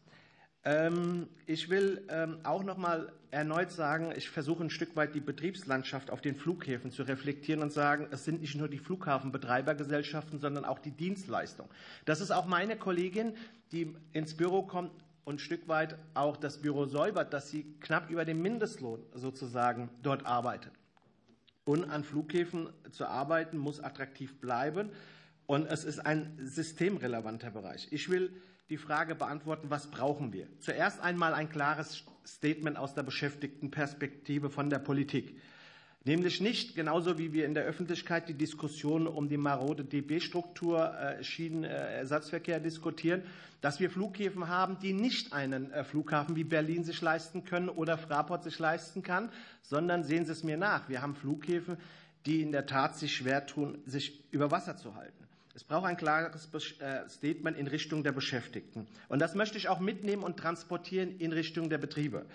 Ich will auch noch mal erneut sagen, ich versuche ein Stück weit die Betriebslandschaft auf den Flughäfen zu reflektieren und sagen, es sind nicht nur die Flughafenbetreibergesellschaften, sondern auch die Dienstleistung. Das ist auch meine Kollegin, die ins Büro kommt und ein Stück weit auch das Büro säubert, dass sie knapp über dem Mindestlohn sozusagen dort arbeitet. Und an Flughäfen zu arbeiten, muss attraktiv bleiben. Und es ist ein systemrelevanter Bereich. Ich will die Frage beantworten, was brauchen wir? Zuerst einmal ein klares Statement aus der Beschäftigtenperspektive von der Politik. Nämlich nicht, genauso wie wir in der Öffentlichkeit die Diskussion um die marode DB-Struktur Schienenersatzverkehr diskutieren, dass wir Flughäfen haben, die nicht einen Flughafen wie Berlin sich leisten können oder Fraport sich leisten kann, sondern sehen Sie es mir nach, wir haben Flughäfen, die in der Tat sich schwer tun, sich über Wasser zu halten. Es braucht ein klares Statement in Richtung der Beschäftigten. Und das möchte ich auch mitnehmen und transportieren in Richtung der Betriebe.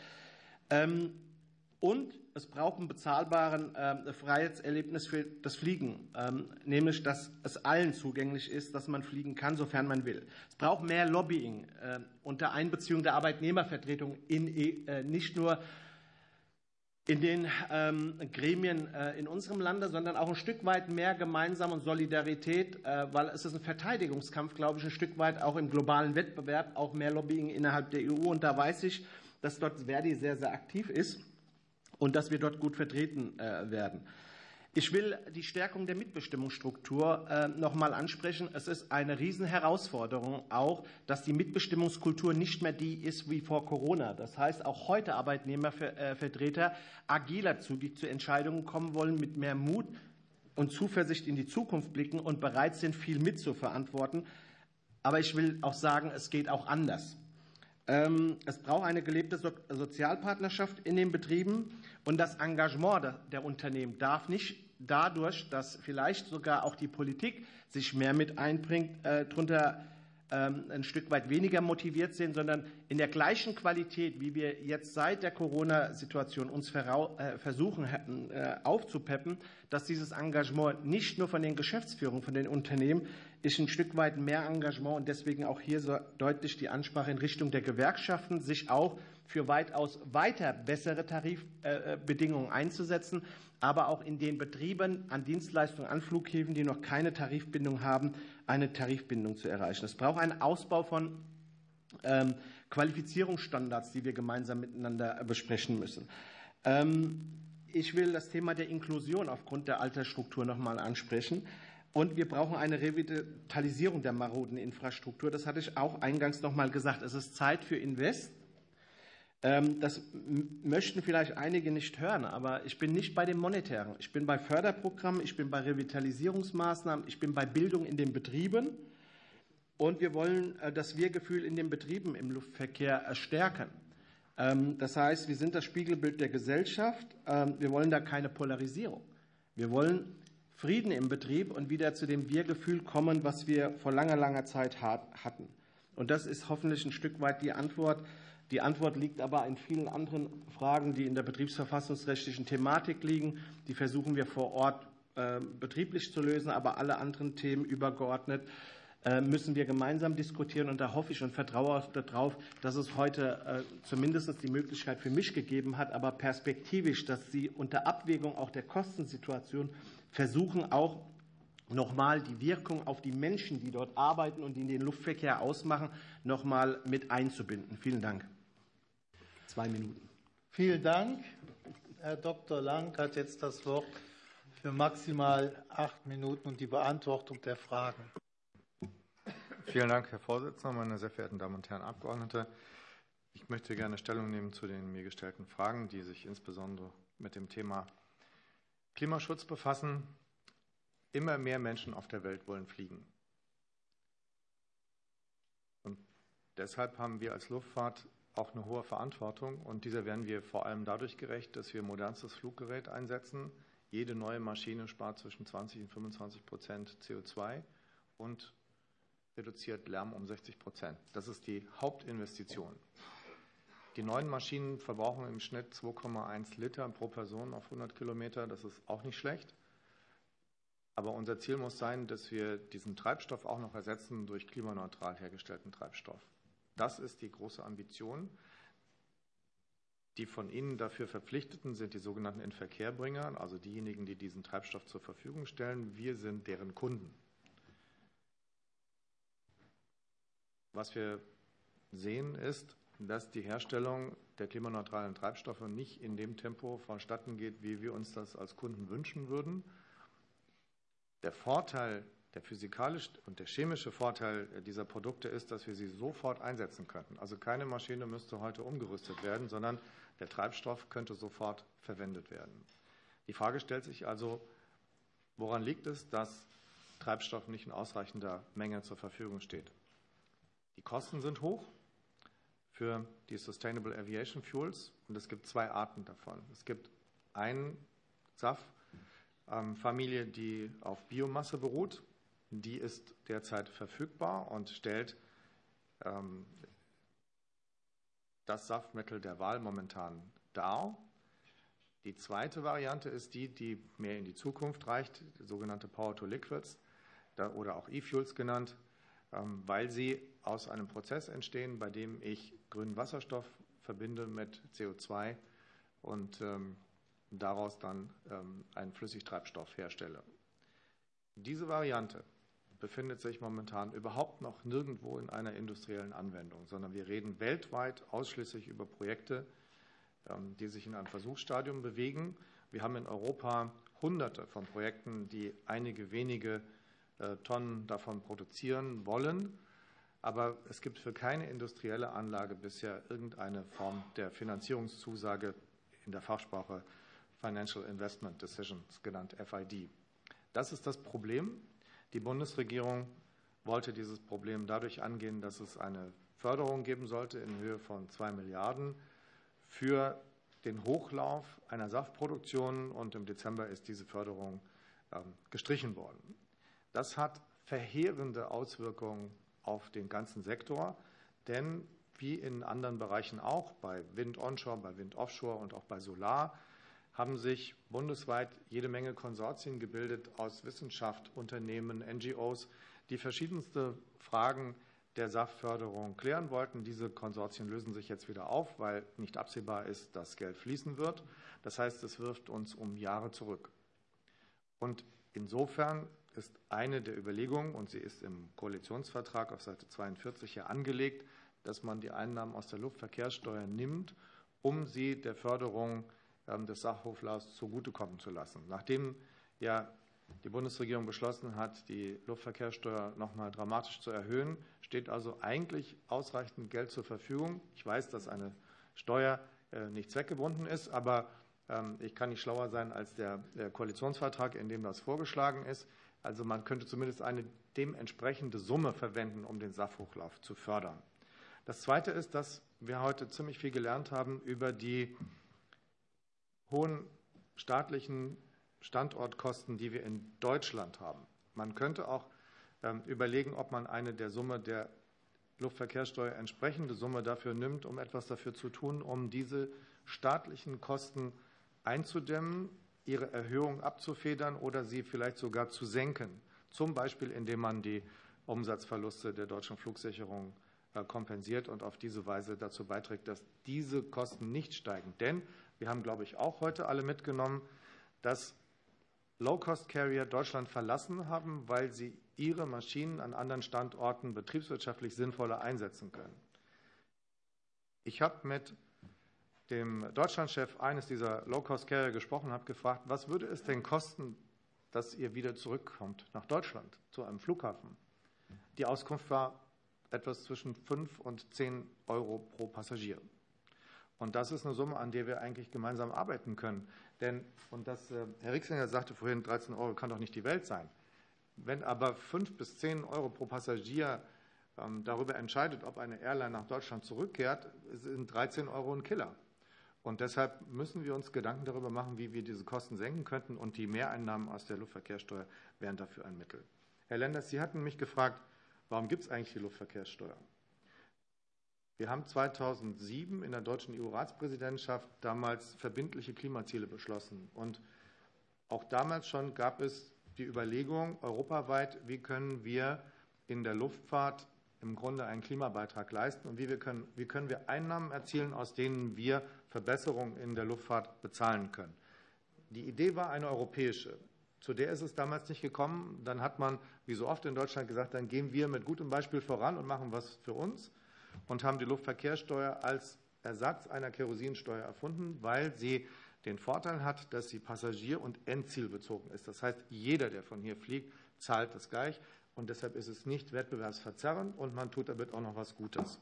Und es braucht ein bezahlbares Freiheitserlebnis für das Fliegen, nämlich, dass es allen zugänglich ist, dass man fliegen kann, sofern man will. Es braucht mehr Lobbying unter Einbeziehung der Arbeitnehmervertretung nicht nur in den Gremien in unserem Lande, sondern auch ein Stück weit mehr gemeinsam und Solidarität, weil es ist ein Verteidigungskampf, glaube ich, ein Stück weit auch im globalen Wettbewerb, auch mehr Lobbying innerhalb der EU. Und da weiß ich, dass dort Verdi sehr, sehr aktiv ist und dass wir dort gut vertreten werden. Ich will die Stärkung der Mitbestimmungsstruktur noch mal ansprechen. Es ist eine Riesenherausforderung auch, dass die Mitbestimmungskultur nicht mehr die ist wie vor Corona. Das heißt, auch heute Arbeitnehmervertreter agiler zügig zu Entscheidungen kommen wollen, mit mehr Mut und Zuversicht in die Zukunft blicken und bereit sind, viel mitzuverantworten. Aber ich will auch sagen, es geht auch anders. Es braucht eine gelebte Sozialpartnerschaft in den Betrieben und das Engagement der Unternehmen darf nicht dadurch, dass vielleicht sogar auch die Politik sich mehr mit einbringt, darunter ein Stück weit weniger motiviert sind, sondern in der gleichen Qualität, wie wir jetzt seit der Corona-Situation uns versuchen aufzupeppen, dass dieses Engagement nicht nur von den Geschäftsführungen, von den Unternehmen, ist ein Stück weit mehr Engagement und deswegen auch hier so deutlich die Ansprache in Richtung der Gewerkschaften, sich auch für weitaus weiter bessere Tarifbedingungen einzusetzen, aber auch in den Betrieben an Dienstleistungen, an Flughäfen, die noch keine Tarifbindung haben, eine Tarifbindung zu erreichen. Es braucht einen Ausbau von Qualifizierungsstandards, die wir gemeinsam miteinander besprechen müssen. Ich will das Thema der Inklusion aufgrund der Altersstruktur noch mal ansprechen. Und wir brauchen eine Revitalisierung der maroden Infrastruktur. Das hatte ich auch eingangs noch mal gesagt. Es ist Zeit für Invest. Das möchten vielleicht einige nicht hören, aber ich bin nicht bei dem Monetären. Ich bin bei Förderprogrammen, ich bin bei Revitalisierungsmaßnahmen, ich bin bei Bildung in den Betrieben. Und wir wollen das Wir-Gefühl in den Betrieben im Luftverkehr stärken. Das heißt, wir sind das Spiegelbild der Gesellschaft. Wir wollen da keine Polarisierung. Wir wollen Frieden im Betrieb und wieder zu dem Wir-Gefühl kommen, was wir vor langer, langer Zeit hatten. Und das ist hoffentlich ein Stück weit die Antwort. Die Antwort liegt aber in vielen anderen Fragen, die in der betriebsverfassungsrechtlichen Thematik liegen. Die versuchen wir vor Ort betrieblich zu lösen, aber alle anderen Themen übergeordnet müssen wir gemeinsam diskutieren. Und da hoffe ich und vertraue darauf, dass es heute zumindest die Möglichkeit für mich gegeben hat, aber perspektivisch, dass Sie unter Abwägung auch der Kostensituation versuchen, auch nochmal die Wirkung auf die Menschen, die dort arbeiten und die den Luftverkehr ausmachen, nochmal mit einzubinden. Vielen Dank. 2 Minuten. Vielen Dank. Herr Dr. Lang hat jetzt das Wort für maximal 8 Minuten und die Beantwortung der Fragen. Vielen Dank, Herr Vorsitzender, meine sehr verehrten Damen und Herren Abgeordnete. Ich möchte gerne Stellung nehmen zu den mir gestellten Fragen, die sich insbesondere mit dem Thema Klimaschutz befassen. Immer mehr Menschen auf der Welt wollen fliegen. Und deshalb haben wir als Luftfahrt auch eine hohe Verantwortung. Und dieser werden wir vor allem dadurch gerecht, dass wir modernstes Fluggerät einsetzen. Jede neue Maschine spart zwischen 20 und 25% CO2 und reduziert Lärm um 60%. Das ist die Hauptinvestition. Die neuen Maschinen verbrauchen im Schnitt 2,1 Liter pro Person auf 100 Kilometer. Das ist auch nicht schlecht. Aber unser Ziel muss sein, dass wir diesen Treibstoff auch noch ersetzen durch klimaneutral hergestellten Treibstoff. Das ist die große Ambition. Die von Ihnen dafür Verpflichteten sind die sogenannten Inverkehrbringer, also diejenigen, die diesen Treibstoff zur Verfügung stellen. Wir sind deren Kunden. Was wir sehen ist, dass die Herstellung der klimaneutralen Treibstoffe nicht in dem Tempo vonstatten geht, wie wir uns das als Kunden wünschen würden. Der Vorteil, der physikalische und der chemische Vorteil dieser Produkte ist, dass wir sie sofort einsetzen könnten. Also keine Maschine müsste heute umgerüstet werden, sondern der Treibstoff könnte sofort verwendet werden. Die Frage stellt sich also, woran liegt es, dass Treibstoff nicht in ausreichender Menge zur Verfügung steht? Die Kosten sind hoch für die Sustainable Aviation Fuels und es gibt 2 Arten davon. Es gibt eine SAF-Familie, die auf Biomasse beruht. Die ist derzeit verfügbar und stellt das Saftmittel der Wahl momentan dar. Die zweite Variante ist die, die mehr in die Zukunft reicht, die sogenannte Power-to-Liquids oder auch E-Fuels genannt, weil sie aus einem Prozess entstehen, bei dem ich grünen Wasserstoff verbinde mit CO2 und daraus dann einen Flüssigtreibstoff herstelle. Diese Variante befindet sich momentan überhaupt noch nirgendwo in einer industriellen Anwendung, sondern wir reden weltweit ausschließlich über Projekte, die sich in einem Versuchsstadium bewegen. Wir haben in Europa Hunderte von Projekten, die einige wenige Tonnen davon produzieren wollen. Aber es gibt für keine industrielle Anlage bisher irgendeine Form der Finanzierungszusage, in der Fachsprache Financial Investment Decisions, genannt FID. Das ist das Problem. Die Bundesregierung wollte dieses Problem dadurch angehen, dass es eine Förderung geben sollte in Höhe von 2 Milliarden für den Hochlauf einer Saftproduktion, und im Dezember ist diese Förderung gestrichen worden. Das hat verheerende Auswirkungen auf den ganzen Sektor, denn wie in anderen Bereichen auch, bei Wind onshore, bei Wind offshore und auch bei Solar, haben sich bundesweit jede Menge Konsortien gebildet aus Wissenschaft, Unternehmen, NGOs, die verschiedenste Fragen der Saftförderung klären wollten. Diese Konsortien lösen sich jetzt wieder auf, weil nicht absehbar ist, dass Geld fließen wird. Das heißt, es wirft uns um Jahre zurück. Und insofern ist eine der Überlegungen, und sie ist im Koalitionsvertrag auf Seite 42 ja angelegt, dass man die Einnahmen aus der Luftverkehrssteuer nimmt, um sie der Förderung des Sachhoflaufs zugutekommen zu lassen. Nachdem ja die Bundesregierung beschlossen hat, die Luftverkehrssteuer noch mal dramatisch zu erhöhen, steht also eigentlich ausreichend Geld zur Verfügung. Ich weiß, dass eine Steuer nicht zweckgebunden ist, aber ich kann nicht schlauer sein als der Koalitionsvertrag, in dem das vorgeschlagen ist. Also man könnte zumindest eine dementsprechende Summe verwenden, um den Sachhochlauf zu fördern. Das Zweite ist, dass wir heute ziemlich viel gelernt haben über die hohen staatlichen Standortkosten, die wir in Deutschland haben. Man könnte auch überlegen, ob man eine der Summe der Luftverkehrssteuer entsprechende Summe dafür nimmt, um etwas dafür zu tun, um diese staatlichen Kosten einzudämmen, ihre Erhöhung abzufedern oder sie vielleicht sogar zu senken. Zum Beispiel, indem man die Umsatzverluste der deutschen Flugsicherung kompensiert und auf diese Weise dazu beiträgt, dass diese Kosten nicht steigen. Denn wir haben, glaube ich, auch heute alle mitgenommen, dass Low-Cost-Carrier Deutschland verlassen haben, weil sie ihre Maschinen an anderen Standorten betriebswirtschaftlich sinnvoller einsetzen können. Ich habe mit dem Deutschlandchef eines dieser Low-Cost-Carrier gesprochen, habe gefragt, was würde es denn kosten, dass ihr wieder zurückkommt nach Deutschland zu einem Flughafen? Die Auskunft war etwas zwischen 5 und 10 Euro pro Passagier. Und das ist eine Summe, an der wir eigentlich gemeinsam arbeiten können. Denn, und das, Herr Rixinger sagte vorhin, 13 Euro kann doch nicht die Welt sein. Wenn aber 5 bis 10 Euro pro Passagier darüber entscheidet, ob eine Airline nach Deutschland zurückkehrt, sind 13 Euro ein Killer. Und deshalb müssen wir uns Gedanken darüber machen, wie wir diese Kosten senken könnten. Und die Mehreinnahmen aus der Luftverkehrssteuer wären dafür ein Mittel. Herr Lenders, Sie hatten mich gefragt, warum gibt es eigentlich die Luftverkehrssteuer? Wir haben 2007 in der deutschen EU-Ratspräsidentschaft damals verbindliche Klimaziele beschlossen. Und auch damals schon gab es die Überlegung europaweit, wie können wir in der Luftfahrt im Grunde einen Klimabeitrag leisten und wie können wir Einnahmen erzielen, aus denen wir Verbesserungen in der Luftfahrt bezahlen können. Die Idee war eine europäische. Zu der ist es damals nicht gekommen. Dann hat man, wie so oft in Deutschland, gesagt, dann gehen wir mit gutem Beispiel voran und machen was für uns und haben die Luftverkehrssteuer als Ersatz einer Kerosinsteuer erfunden, weil sie den Vorteil hat, dass sie passagier- und endzielbezogen ist. Das heißt, jeder, der von hier fliegt, zahlt das gleich. Und deshalb ist es nicht wettbewerbsverzerrend und man tut damit auch noch was Gutes.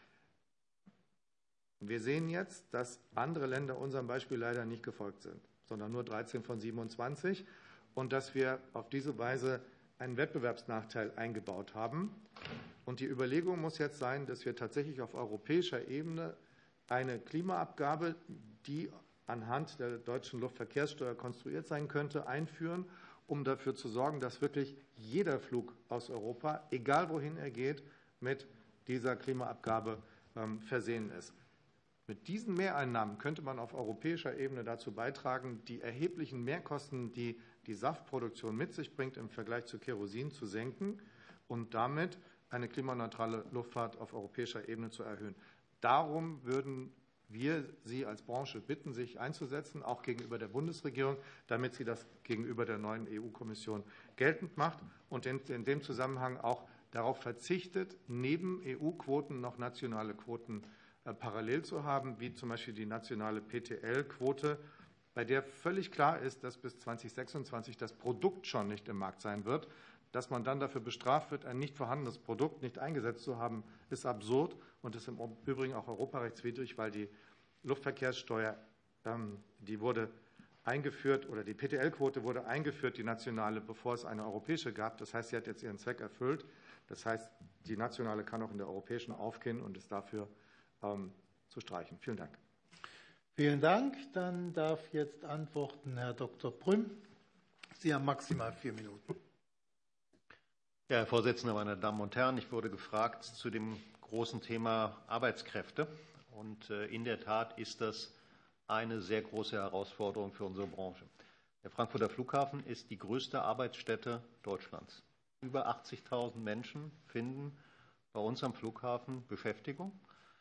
Wir sehen jetzt, dass andere Länder unserem Beispiel leider nicht gefolgt sind, sondern nur 13 von 27 und dass wir auf diese Weise einen Wettbewerbsnachteil eingebaut haben. Und die Überlegung muss jetzt sein, dass wir tatsächlich auf europäischer Ebene eine Klimaabgabe, die anhand der deutschen Luftverkehrssteuer konstruiert sein könnte, einführen, um dafür zu sorgen, dass wirklich jeder Flug aus Europa, egal wohin er geht, mit dieser Klimaabgabe versehen ist. Mit diesen Mehreinnahmen könnte man auf europäischer Ebene dazu beitragen, die erheblichen Mehrkosten, die die Saftproduktion mit sich bringt, im Vergleich zu Kerosin zu senken und damit eine klimaneutrale Luftfahrt auf europäischer Ebene zu erhöhen. Darum würden wir Sie als Branche bitten, sich einzusetzen, auch gegenüber der Bundesregierung, damit sie das gegenüber der neuen EU-Kommission geltend macht und in dem Zusammenhang auch darauf verzichtet, neben EU-Quoten noch nationale Quoten parallel zu haben, wie zum Beispiel die nationale PTL-Quote, bei der völlig klar ist, dass bis 2026 das Produkt schon nicht im Markt sein wird. Dass man dann dafür bestraft wird, ein nicht vorhandenes Produkt nicht eingesetzt zu haben, ist absurd und ist im Übrigen auch europarechtswidrig, weil die Luftverkehrssteuer, die wurde eingeführt, oder die PTL-Quote wurde eingeführt, die nationale, bevor es eine europäische gab. Das heißt, sie hat jetzt ihren Zweck erfüllt. Das heißt, die nationale kann auch in der europäischen aufgehen und ist dafür zu streichen. Vielen Dank. Vielen Dank. Dann darf jetzt antworten Herr Dr. Prüm. Sie haben maximal 4 Minuten. Ja, Herr Vorsitzender, meine Damen und Herren, ich wurde gefragt zu dem großen Thema Arbeitskräfte. Und in der Tat ist das eine sehr große Herausforderung für unsere Branche. Der Frankfurter Flughafen ist die größte Arbeitsstätte Deutschlands. Über 80.000 Menschen finden bei uns am Flughafen Beschäftigung.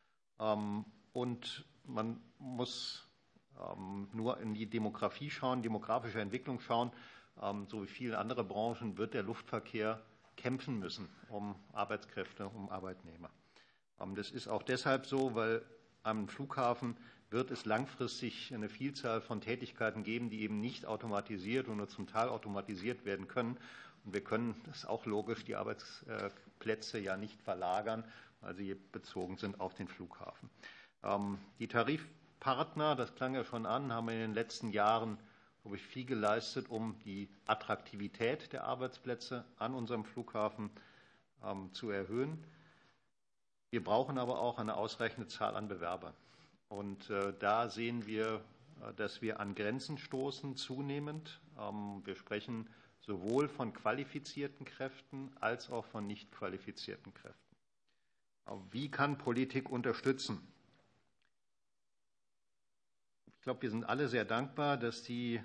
Und man muss nur in die Demografie schauen, demografische Entwicklung schauen. So wie viele andere Branchen wird der Luftverkehr kämpfen müssen um Arbeitskräfte, um Arbeitnehmer. Das ist auch deshalb so, weil am Flughafen wird es langfristig eine Vielzahl von Tätigkeiten geben, die eben nicht automatisiert oder nur zum Teil automatisiert werden können. Und wir können, das ist auch logisch, die Arbeitsplätze ja nicht verlagern, weil sie bezogen sind auf den Flughafen. Die Tarifpartner, das klang ja schon an, haben in den letzten Jahren, glaube ich, viel geleistet, um die Attraktivität der Arbeitsplätze an unserem Flughafen zu erhöhen. Wir brauchen aber auch eine ausreichende Zahl an Bewerbern. Und da sehen wir, dass wir an Grenzen stoßen zunehmend. Wir sprechen sowohl von qualifizierten Kräften als auch von nicht qualifizierten Kräften. Wie kann Politik unterstützen? Ich glaube, wir sind alle sehr dankbar, dass die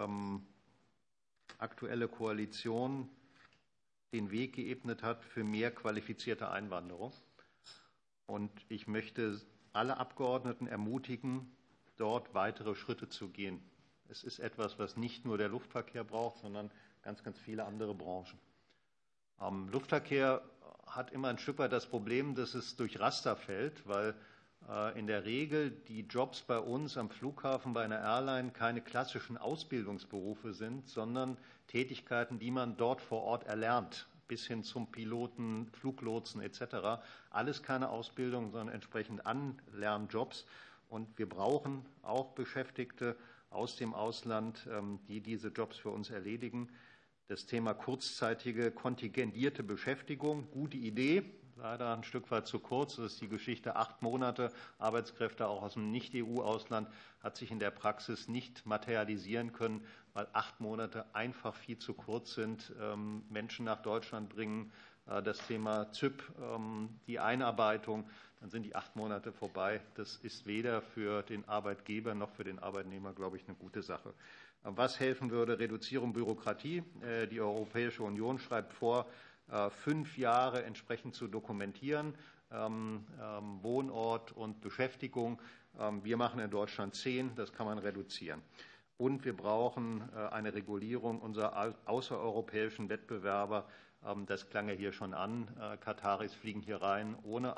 aktuelle Koalition den Weg geebnet hat für mehr qualifizierte Einwanderung. Und ich möchte alle Abgeordneten ermutigen, dort weitere Schritte zu gehen. Es ist etwas, was nicht nur der Luftverkehr braucht, sondern ganz, ganz viele andere Branchen. Luftverkehr hat immer ein Stück weit das Problem, dass es durch Raster fällt, weil in der Regel die Jobs bei uns am Flughafen bei einer Airline keine klassischen Ausbildungsberufe sind, sondern Tätigkeiten, die man dort vor Ort erlernt, bis hin zum Piloten, Fluglotsen etc. Alles keine Ausbildung, sondern entsprechend Anlernjobs. Und wir brauchen auch Beschäftigte aus dem Ausland, die diese Jobs für uns erledigen. Das Thema kurzzeitige kontingentierte Beschäftigung, gute Idee, leider ein Stück weit zu kurz. Das ist die Geschichte 8 Monate. Arbeitskräfte auch aus dem Nicht-EU-Ausland hat sich in der Praxis nicht materialisieren können, weil 8 Monate einfach viel zu kurz sind. Menschen nach Deutschland bringen, das Thema ZÜP, die Einarbeitung, dann sind die 8 Monate vorbei. Das ist weder für den Arbeitgeber noch für den Arbeitnehmer, glaube ich, eine gute Sache. Was helfen würde? Reduzierung Bürokratie. Die Europäische Union schreibt vor, 5 Jahre entsprechend zu dokumentieren, Wohnort und Beschäftigung. Wir machen in Deutschland 10, das kann man reduzieren. Und wir brauchen eine Regulierung unserer außereuropäischen Wettbewerber. Das klang ja hier schon an. Kataris fliegen hier rein ohne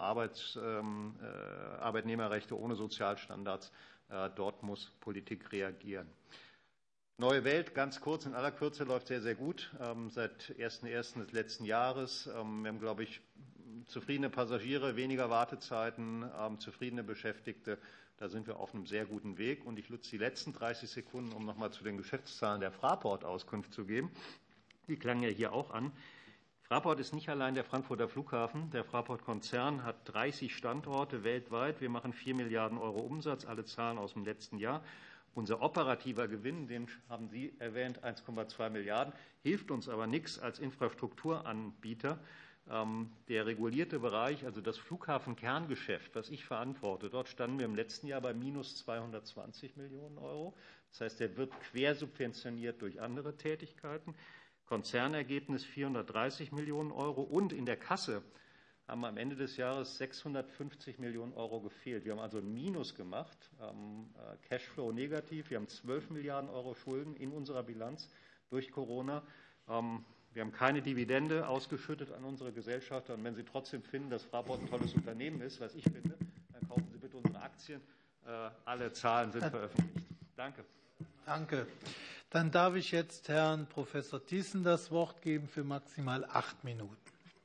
Arbeitnehmerrechte, ohne Sozialstandards. Dort muss Politik reagieren. Neue Welt, ganz kurz, in aller Kürze, läuft sehr, sehr gut. Seit 1.1. des letzten Jahres. Wir haben, glaube ich, zufriedene Passagiere, weniger Wartezeiten, zufriedene Beschäftigte. Da sind wir auf einem sehr guten Weg. Und ich nutze die letzten 30 Sekunden, um nochmal zu den Geschäftszahlen der Fraport Auskunft zu geben. Die klangen ja hier auch an. Fraport ist nicht allein der Frankfurter Flughafen. Der Fraport-Konzern hat 30 Standorte weltweit. Wir machen 4 Milliarden Euro Umsatz, alle Zahlen aus dem letzten Jahr. Unser operativer Gewinn, den haben Sie erwähnt, 1,2 Milliarden, hilft uns aber nichts als Infrastrukturanbieter. Der regulierte Bereich, also das Flughafenkerngeschäft, was ich verantworte, dort standen wir im letzten Jahr bei minus 220 Millionen Euro. Das heißt, der wird quersubventioniert durch andere Tätigkeiten. Konzernergebnis 430 Millionen Euro und in der Kasse haben am Ende des Jahres 650 Millionen Euro gefehlt. Wir haben also ein Minus gemacht, Cashflow negativ. Wir haben 12 Milliarden Euro Schulden in unserer Bilanz durch Corona. Wir haben keine Dividende ausgeschüttet an unsere Gesellschafter. Und wenn Sie trotzdem finden, dass Fraport ein tolles Unternehmen ist, was ich finde, dann kaufen Sie bitte unsere Aktien. Alle Zahlen sind veröffentlicht. Danke. Danke. Dann darf ich jetzt Herrn Professor Thiessen das Wort geben für maximal 8 Minuten.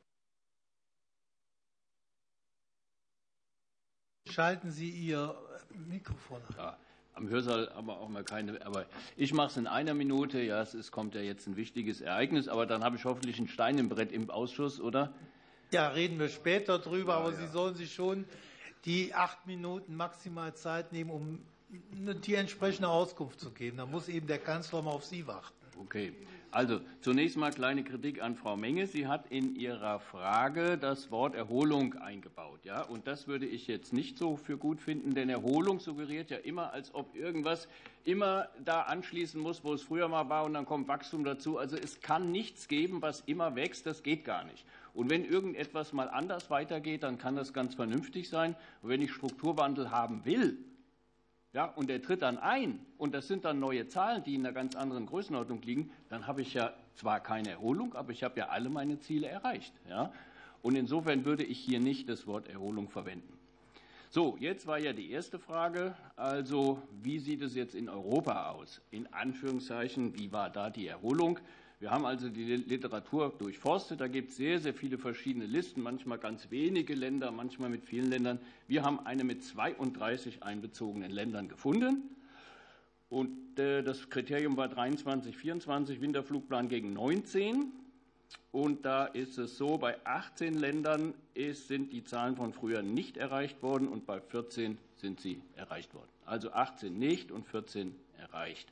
Schalten Sie Ihr Mikrofon an. Ja, am Hörsaal haben wir auch mal keine, aber ich mache es in einer Minute. Ja, kommt ja jetzt ein wichtiges Ereignis, aber dann habe ich hoffentlich einen Stein im Brett im Ausschuss, oder? Ja, reden wir später drüber, aber Sie sollen sich schon die 8 Minuten maximal Zeit nehmen, um die entsprechende Auskunft zu geben. Da muss eben der Kanzler mal auf Sie warten. Okay. Also zunächst mal kleine Kritik an Frau Menge. Sie hat in ihrer Frage das Wort Erholung eingebaut. Ja? Und das würde ich jetzt nicht so für gut finden, denn Erholung suggeriert ja immer, als ob irgendwas immer da anschließen muss, wo es früher mal war, und dann kommt Wachstum dazu. Also es kann nichts geben, was immer wächst. Das geht gar nicht. Und wenn irgendetwas mal anders weitergeht, dann kann das ganz vernünftig sein. Und wenn ich Strukturwandel haben will, ja, und der tritt dann ein, und das sind dann neue Zahlen, die in einer ganz anderen Größenordnung liegen, dann habe ich ja zwar keine Erholung, aber ich habe ja alle meine Ziele erreicht. Ja? Und insofern würde ich hier nicht das Wort Erholung verwenden. So, jetzt war ja die erste Frage, also wie sieht es jetzt in Europa aus? In Anführungszeichen, wie war da die Erholung? Wir haben also die Literatur durchforstet. Da gibt es sehr, sehr viele verschiedene Listen, manchmal ganz wenige Länder, manchmal mit vielen Ländern. Wir haben eine mit 32 einbezogenen Ländern gefunden. Und das Kriterium war 23, 24, Winterflugplan gegen 19. Und da ist es so, bei 18 Ländern sind die Zahlen von früher nicht erreicht worden und bei 14 sind sie erreicht worden. Also 18 nicht und 14 erreicht.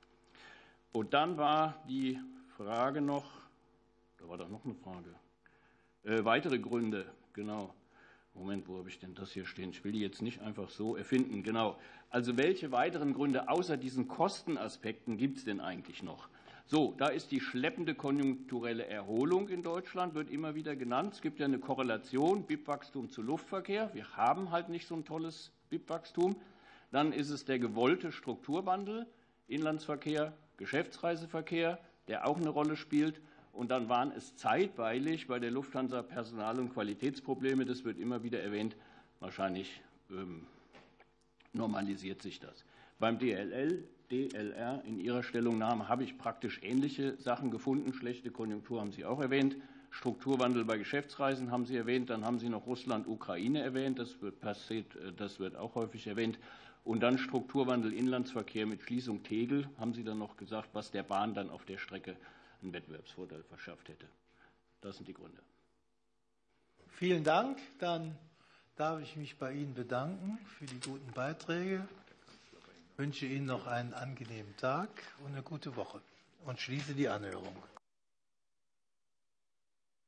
Und dann war die Frage noch, da war doch noch eine Frage. Weitere Gründe, genau. Moment, wo habe ich denn das hier stehen? Ich will die jetzt nicht einfach so erfinden. Genau. Also welche weiteren Gründe außer diesen Kostenaspekten gibt es denn eigentlich noch? So, da ist die schleppende konjunkturelle Erholung in Deutschland, wird immer wieder genannt. Es gibt ja eine Korrelation, BIP-Wachstum zu Luftverkehr. Wir haben halt nicht so ein tolles BIP-Wachstum. Dann ist es der gewollte Strukturwandel, Inlandsverkehr, Geschäftsreiseverkehr, der auch eine Rolle spielt. Und dann waren es zeitweilig bei der Lufthansa Personal- und Qualitätsprobleme. Das wird immer wieder erwähnt. Wahrscheinlich normalisiert sich das. Beim DLR in Ihrer Stellungnahme habe ich praktisch ähnliche Sachen gefunden. Schlechte Konjunktur haben Sie auch erwähnt. Strukturwandel bei Geschäftsreisen haben Sie erwähnt. Dann haben Sie noch Russland, Ukraine erwähnt. Das wird auch häufig erwähnt. Und dann Strukturwandel Inlandsverkehr mit Schließung Tegel, haben Sie dann noch gesagt, was der Bahn dann auf der Strecke einen Wettbewerbsvorteil verschafft hätte. Das sind die Gründe. Vielen Dank. Dann darf ich mich bei Ihnen bedanken für die guten Beiträge. Ich wünsche Ihnen noch einen angenehmen Tag und eine gute Woche und schließe die Anhörung.